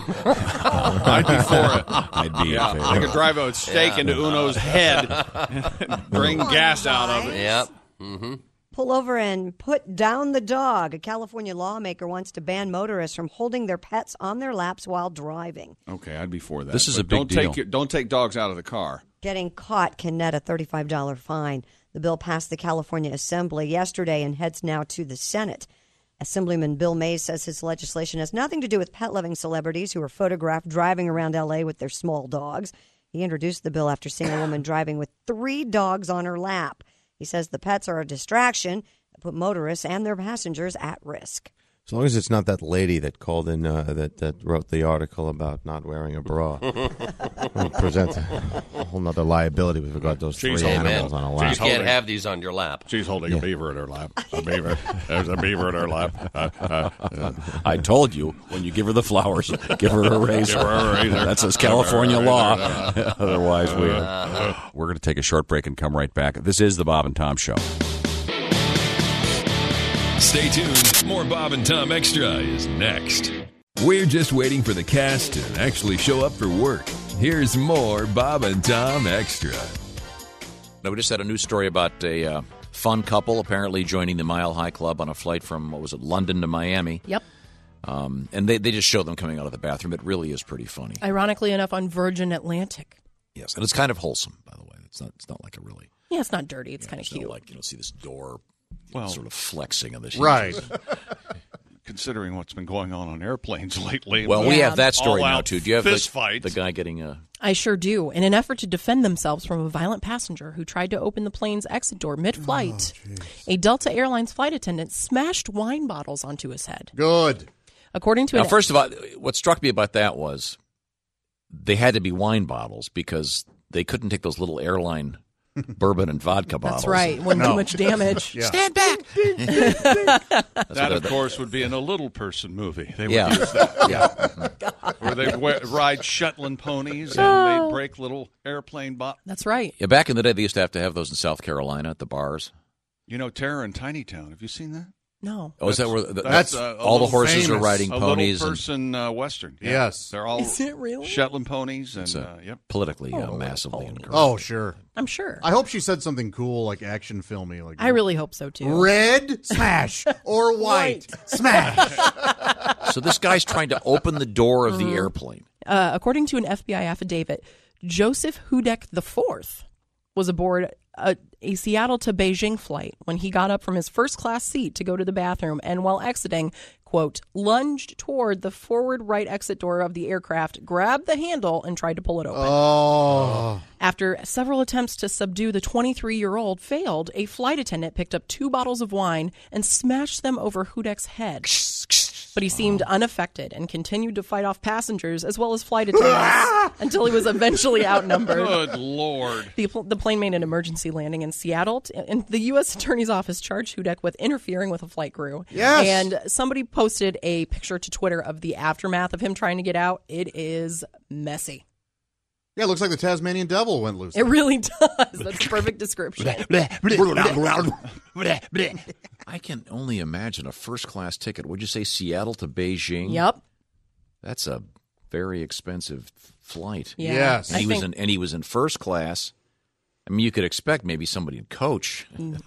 I'd be for it. I'd be Yeah, in favor. I could drive a stake Yeah. into Uno's head, drain gas out of it. Yep. Mm-hmm. Pull over and put down the dog. A California lawmaker wants to ban motorists from holding their pets on their laps while driving. Okay, I'd be for that. This is but a big don't deal. Take your, don't take dogs out of the car. Getting caught can net a thirty-five dollars fine. The bill passed the California Assembly yesterday and heads now to the Senate. Assemblyman Bill Mays says his legislation has nothing to do with pet-loving celebrities who are photographed driving around L A with their small dogs. He introduced the bill after seeing a woman driving with three dogs on her lap. He says the pets are a distraction that put motorists and their passengers at risk. As long as it's not that lady that called in uh, that that wrote the article about not wearing a bra, it'll present a whole nother liability with regard to those She's three holding animals it. on a You lap. can't have these on your lap. She's holding a beaver in her lap. A beaver. There's a beaver in her lap. Uh, uh, uh, I told you, when you give her the flowers, give her a razor. Give her a razor. That's his California Give her a law. razor. Otherwise, we, we're going to take a short break and come right back. This is the Bob and Tom Show. Stay tuned. More Bob and Tom Extra is next. We're just waiting for the cast to actually show up for work. Here's more Bob and Tom Extra. Now, we just had a news story about a uh, fun couple apparently joining the Mile High Club on a flight from, what was it, London to Miami. Yep. Um, and they, they just show them coming out of the bathroom. It really is pretty funny. Ironically enough, on Virgin Atlantic. Yes, and it's kind of wholesome, by the way. It's not. It's not like a really. Yeah, it's not dirty. It's Yeah, kind of it's not cute. like, you know, see this door, Well, sort of flexing on the sheet. Right. Considering what's been going on on airplanes lately. Well, we Yeah. have that story now All-out too. Do you have fist the, fights. the guy getting a? I sure do. In an effort to defend themselves from a violent passenger who tried to open the plane's exit door mid-flight, a Delta Airlines flight attendant smashed wine bottles onto his head. Good. According to Now, an first of all, what struck me about that was they had to be wine bottles because they couldn't take those little airline bourbon and vodka bottles. That's right. Wouldn't do much damage. Yeah. Stand back. That, of course, would be in a little person movie. They would Yeah. use that. Yeah. Where they wear, ride Shetland ponies and they break little airplane bottles. That's right. Yeah, back in the day, they used to have to have those in South Carolina at the bars. You know, Terror in Tiny Town. Have you seen that? No. Oh, is that where the, That's, that's, uh, a all the little horses famous, are riding a ponies? little and- person uh, western. Yeah. Yes. They're all Is it really? Shetland ponies and It's, uh, uh, yep. politically uh, massively pony. incorrect. Oh, sure. I'm sure. I hope she said something cool, like action filmy. Like I really hope so, too. red, smash, or white, smash. So this guy's trying to open the door of the airplane. Uh, according to an F B I affidavit, Joseph Hudek the Fourth was aboard a, a Seattle to Beijing flight when he got up from his first class seat to go to the bathroom, and while exiting, quote, lunged toward the forward right exit door of the aircraft, grabbed the handle, and tried to pull it open. Oh. After several attempts to subdue the twenty-three-year-old failed, a flight attendant picked up two bottles of wine and smashed them over Hudek's head. But he seemed unaffected and continued to fight off passengers as well as flight attendants until he was eventually outnumbered. Good Lord. The, the plane made an emergency landing in Seattle, and the U S Attorney's Office charged Hudek with interfering with a flight crew. Yes. And somebody posted a picture to Twitter of the aftermath of him trying to get out. It is messy. Yeah, it looks like the Tasmanian devil went loose. It really does. That's a perfect description. I can only imagine a first-class ticket. Would you say Seattle to Beijing? Yep. That's a very expensive flight. Yeah. Yes. And he I was think- in, and he was in first class. I mean, you could expect maybe somebody in coach.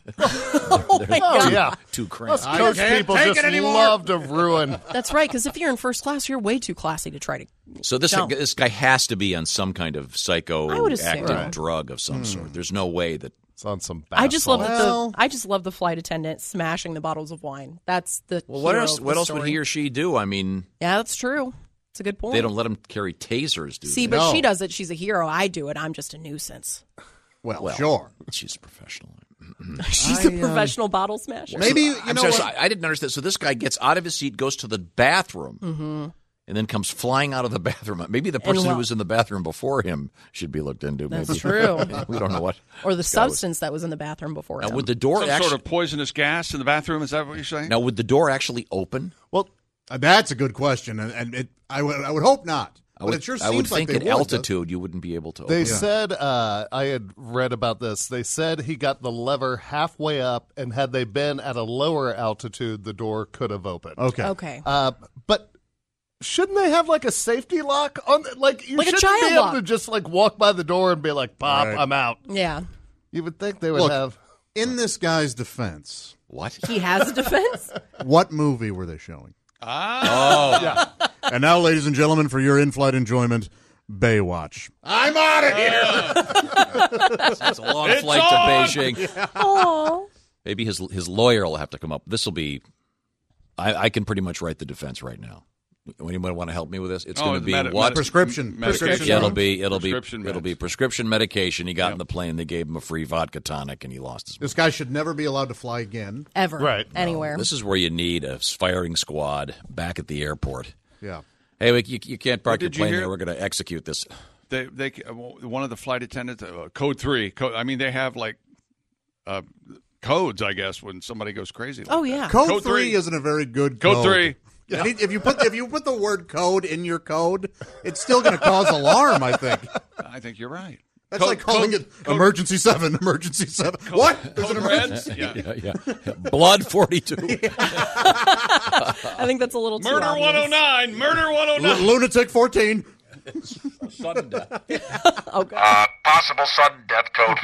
Oh, my Oh, God. yeah. Too Us cramped. coach can't people take just it anymore. love to ruin. That's right, because if you're in first class, you're way too classy to try to. So this Don't. this guy has to be on some kind of I would assume. psychoactive Right. drug of some sort. There's no way that It's on some. I just love bath that Well- the I just love the flight attendant smashing the bottles of wine. That's the Well, what hero else? of What the else would story. he or she do? I mean, Yeah, that's true. It's a good point. they don't let him carry tasers, do See, they? but No. she does it. She's a hero. I do it. I'm just a nuisance. Well, Well, sure. She's a professional. She's I, a uh, professional bottle smasher. Maybe, you I'm know sorry, what? so I I didn't understand. So this guy gets out of his seat, goes to the bathroom, Mm-hmm. and then comes flying out of the bathroom. Maybe the person well- who was in the bathroom before him should be looked into. That's maybe. true. We don't know what. Or the this guy was- substance that was in the bathroom before Now, him. would the door Some actually? sort of poisonous gas in the bathroom. Is that what you're saying? Now, would the door actually open? Well, uh, that's a good question, and, and it, I would I would hope not. I but would, it sure I seems would like think they at would, altitude you wouldn't be able to. They open. said, uh, I had read about this. They said he got the lever halfway up, and had they been at a lower altitude, the door could have opened. Okay. Okay. Uh, but shouldn't they have like a safety lock on? Like you Like a shouldn't child be able lock. to just like walk by the door and be like, "Pop, Right. I'm out." Yeah. You would think they would Look, have. in this guy's defense, What? He has a defense? what movie were they showing? Ah. Oh, Yeah. And now, ladies and gentlemen, for your in-flight enjoyment, Baywatch. I'm out of here. It's a long It's flight on! to Beijing. Oh. Maybe his his lawyer will have to come up. This will be. I, I can pretty much write the defense right now. Anyone want to help me with this? It's Oh, going to the be medi- what? medi- Prescription. medication. Prescription. Yeah, it'll drugs. be it'll be Prescription it'll meds. be prescription medication. He got Yep. in the plane. They gave him a free vodka tonic, and he lost his. This guy should never be allowed to fly again. Ever. Right. Anywhere. This is where you need a firing squad back at the airport. Yeah. Hey, we- you, you can't park Well, your did you plane hear- there. We're going to execute this. They, they, uh, one of the flight attendants, uh, code three. Code, I mean, they have like uh, codes, I guess, when somebody goes crazy. Like Oh, that. yeah. Code, Code three, three. isn't a very good Code code. three. And it- if you put if you put the word code in your code, it's still going to cause alarm. I think I think you're right. that's Code- like calling code- it code- emergency seven, emergency seven. What? There's an Code red? emergency. Yeah. Yeah, yeah. Blood forty-two. I think that's a little too Murder obvious. one oh nine. Murder one oh L- nine. lunatic fourteen. Sudden death. Oh, God. Uh, possible sudden death code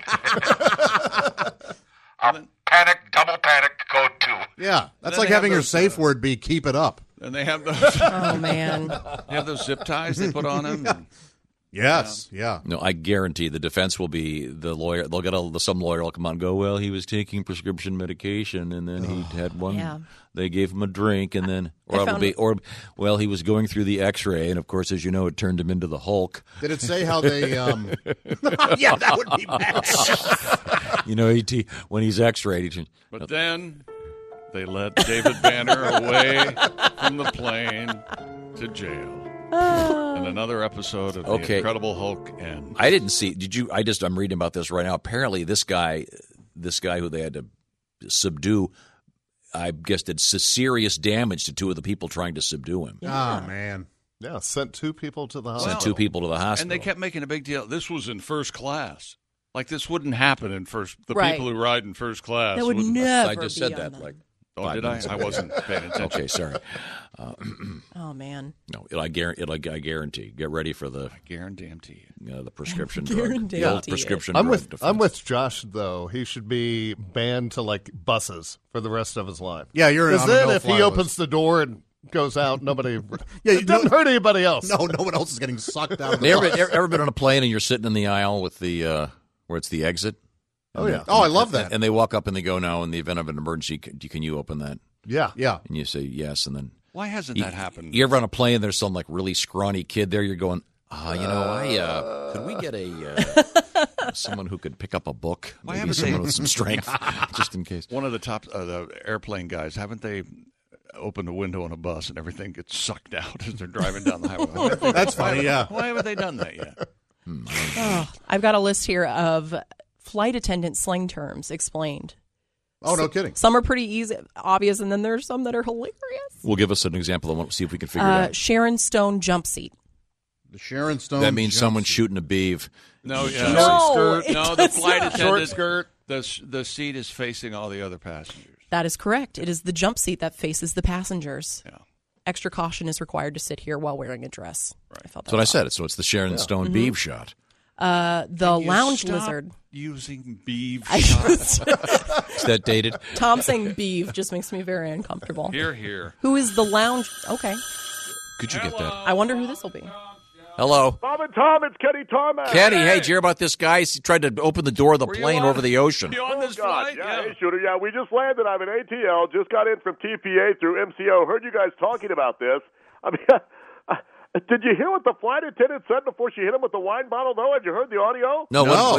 four. uh, panic, double panic code two. Yeah, that's then like they have having your those, safe word be "keep it up." And they have those. Oh, man. They have those zip ties they put on them. and- Yes, yeah. No, I guarantee the defense will be the lawyer. They'll get a, some lawyer will come on and go, well, he was taking prescription medication, and then he had one. Yeah. They gave him a drink, and then, I or it'll found- be, or well, he was going through the X-ray, and of course, as you know, it turned him into the Hulk. Did it say how they? Um... yeah, that would be bad. You know, he, when he's X-rayed, he, But then they let David Banner away from the plane to jail. And another episode of The Okay. Incredible Hulk. And I didn't see. Did you? I just. I'm reading about this right now. Apparently, this guy, this guy who they had to subdue, I guess did serious damage to two of the people trying to subdue him. Oh, man. Yeah, sent two people to the hospital. Sent two people to the hospital. And they kept making a big deal. This was in first class. Like, this wouldn't happen in first. The Right. people who ride in first class. That would wouldn't- never I just be said on that. them. Like, Oh, five did I? minutes I ago. wasn't paying attention. Okay, sorry. Uh, Oh man. no, it, I guarantee. It, I guarantee. Get ready for the. I guarantee you. Uh, the prescription I drug. guarantee The old it. prescription I'm drug with defense. I'm with Josh though. He should be banned to like buses for the rest of his life. Yeah, you're Because on a then if no-fly he list. opens the door and goes out, nobody. Yeah, you it doesn't no- hurt anybody else. No, no one else is getting sucked out of the You ever, bus. ever, ever been on a plane and you're sitting in the aisle with the uh, where it's the exit? Oh, And yeah. they- Oh, I love that. And they walk up and they go, "Now, in the event of an emergency, can, can you open that?" Yeah, Yeah. And you say yes, and then Why hasn't you, that happened? You ever on a plane? There's some like really scrawny kid there. You're going, ah, you know, I uh, could we get a uh, someone who could pick up a book? Why Maybe haven't they- someone with some strength, just in case. One of the top uh, the airplane guys, haven't they opened a window on a bus and everything gets sucked out as they're driving down the highway? That's funny, yeah. Why haven't they done that yet? Oh, I've got a list here of flight attendant slang terms explained. Oh, no kidding. Some are pretty easy, obvious, and then there's some that are hilarious. Well, give us an example. and we'll see if we can figure it Uh, out. Sharon Stone jump seat. The Sharon Stone. That means jumpsuit. someone shooting a beeve. No, yeah. No, skirt. it No, the does flight not. attendant. Short skirt. The, the seat is facing all the other passengers. That is correct. It is the jump seat that faces the passengers. Yeah. Extra caution is required to sit here while wearing a dress. Right. I felt That's what I said. So it's the Sharon Stone Mm-hmm. beeve shot. Uh, the Can you lounge stop lizard. Using beeve I shots. Is that dated? Tom saying beeve just makes me very uncomfortable. Here, here. Who is the lounge? Okay. Could you get that? I wonder who this will be. Hello. Bob and Tom, it's Kenny Tarmac. Kenny, hey, did you hear about this guy? He tried to open the door of the Were you plane on- over the ocean. You on this Oh, God, flight? yeah, hey, shooter. Yeah, we just landed. I'm in A T L. Just got in from T P A through M C O. Heard you guys talking about this. I mean, did you hear what the flight attendant said before she hit him with the wine bottle, though? Had you heard the audio? No, No. What,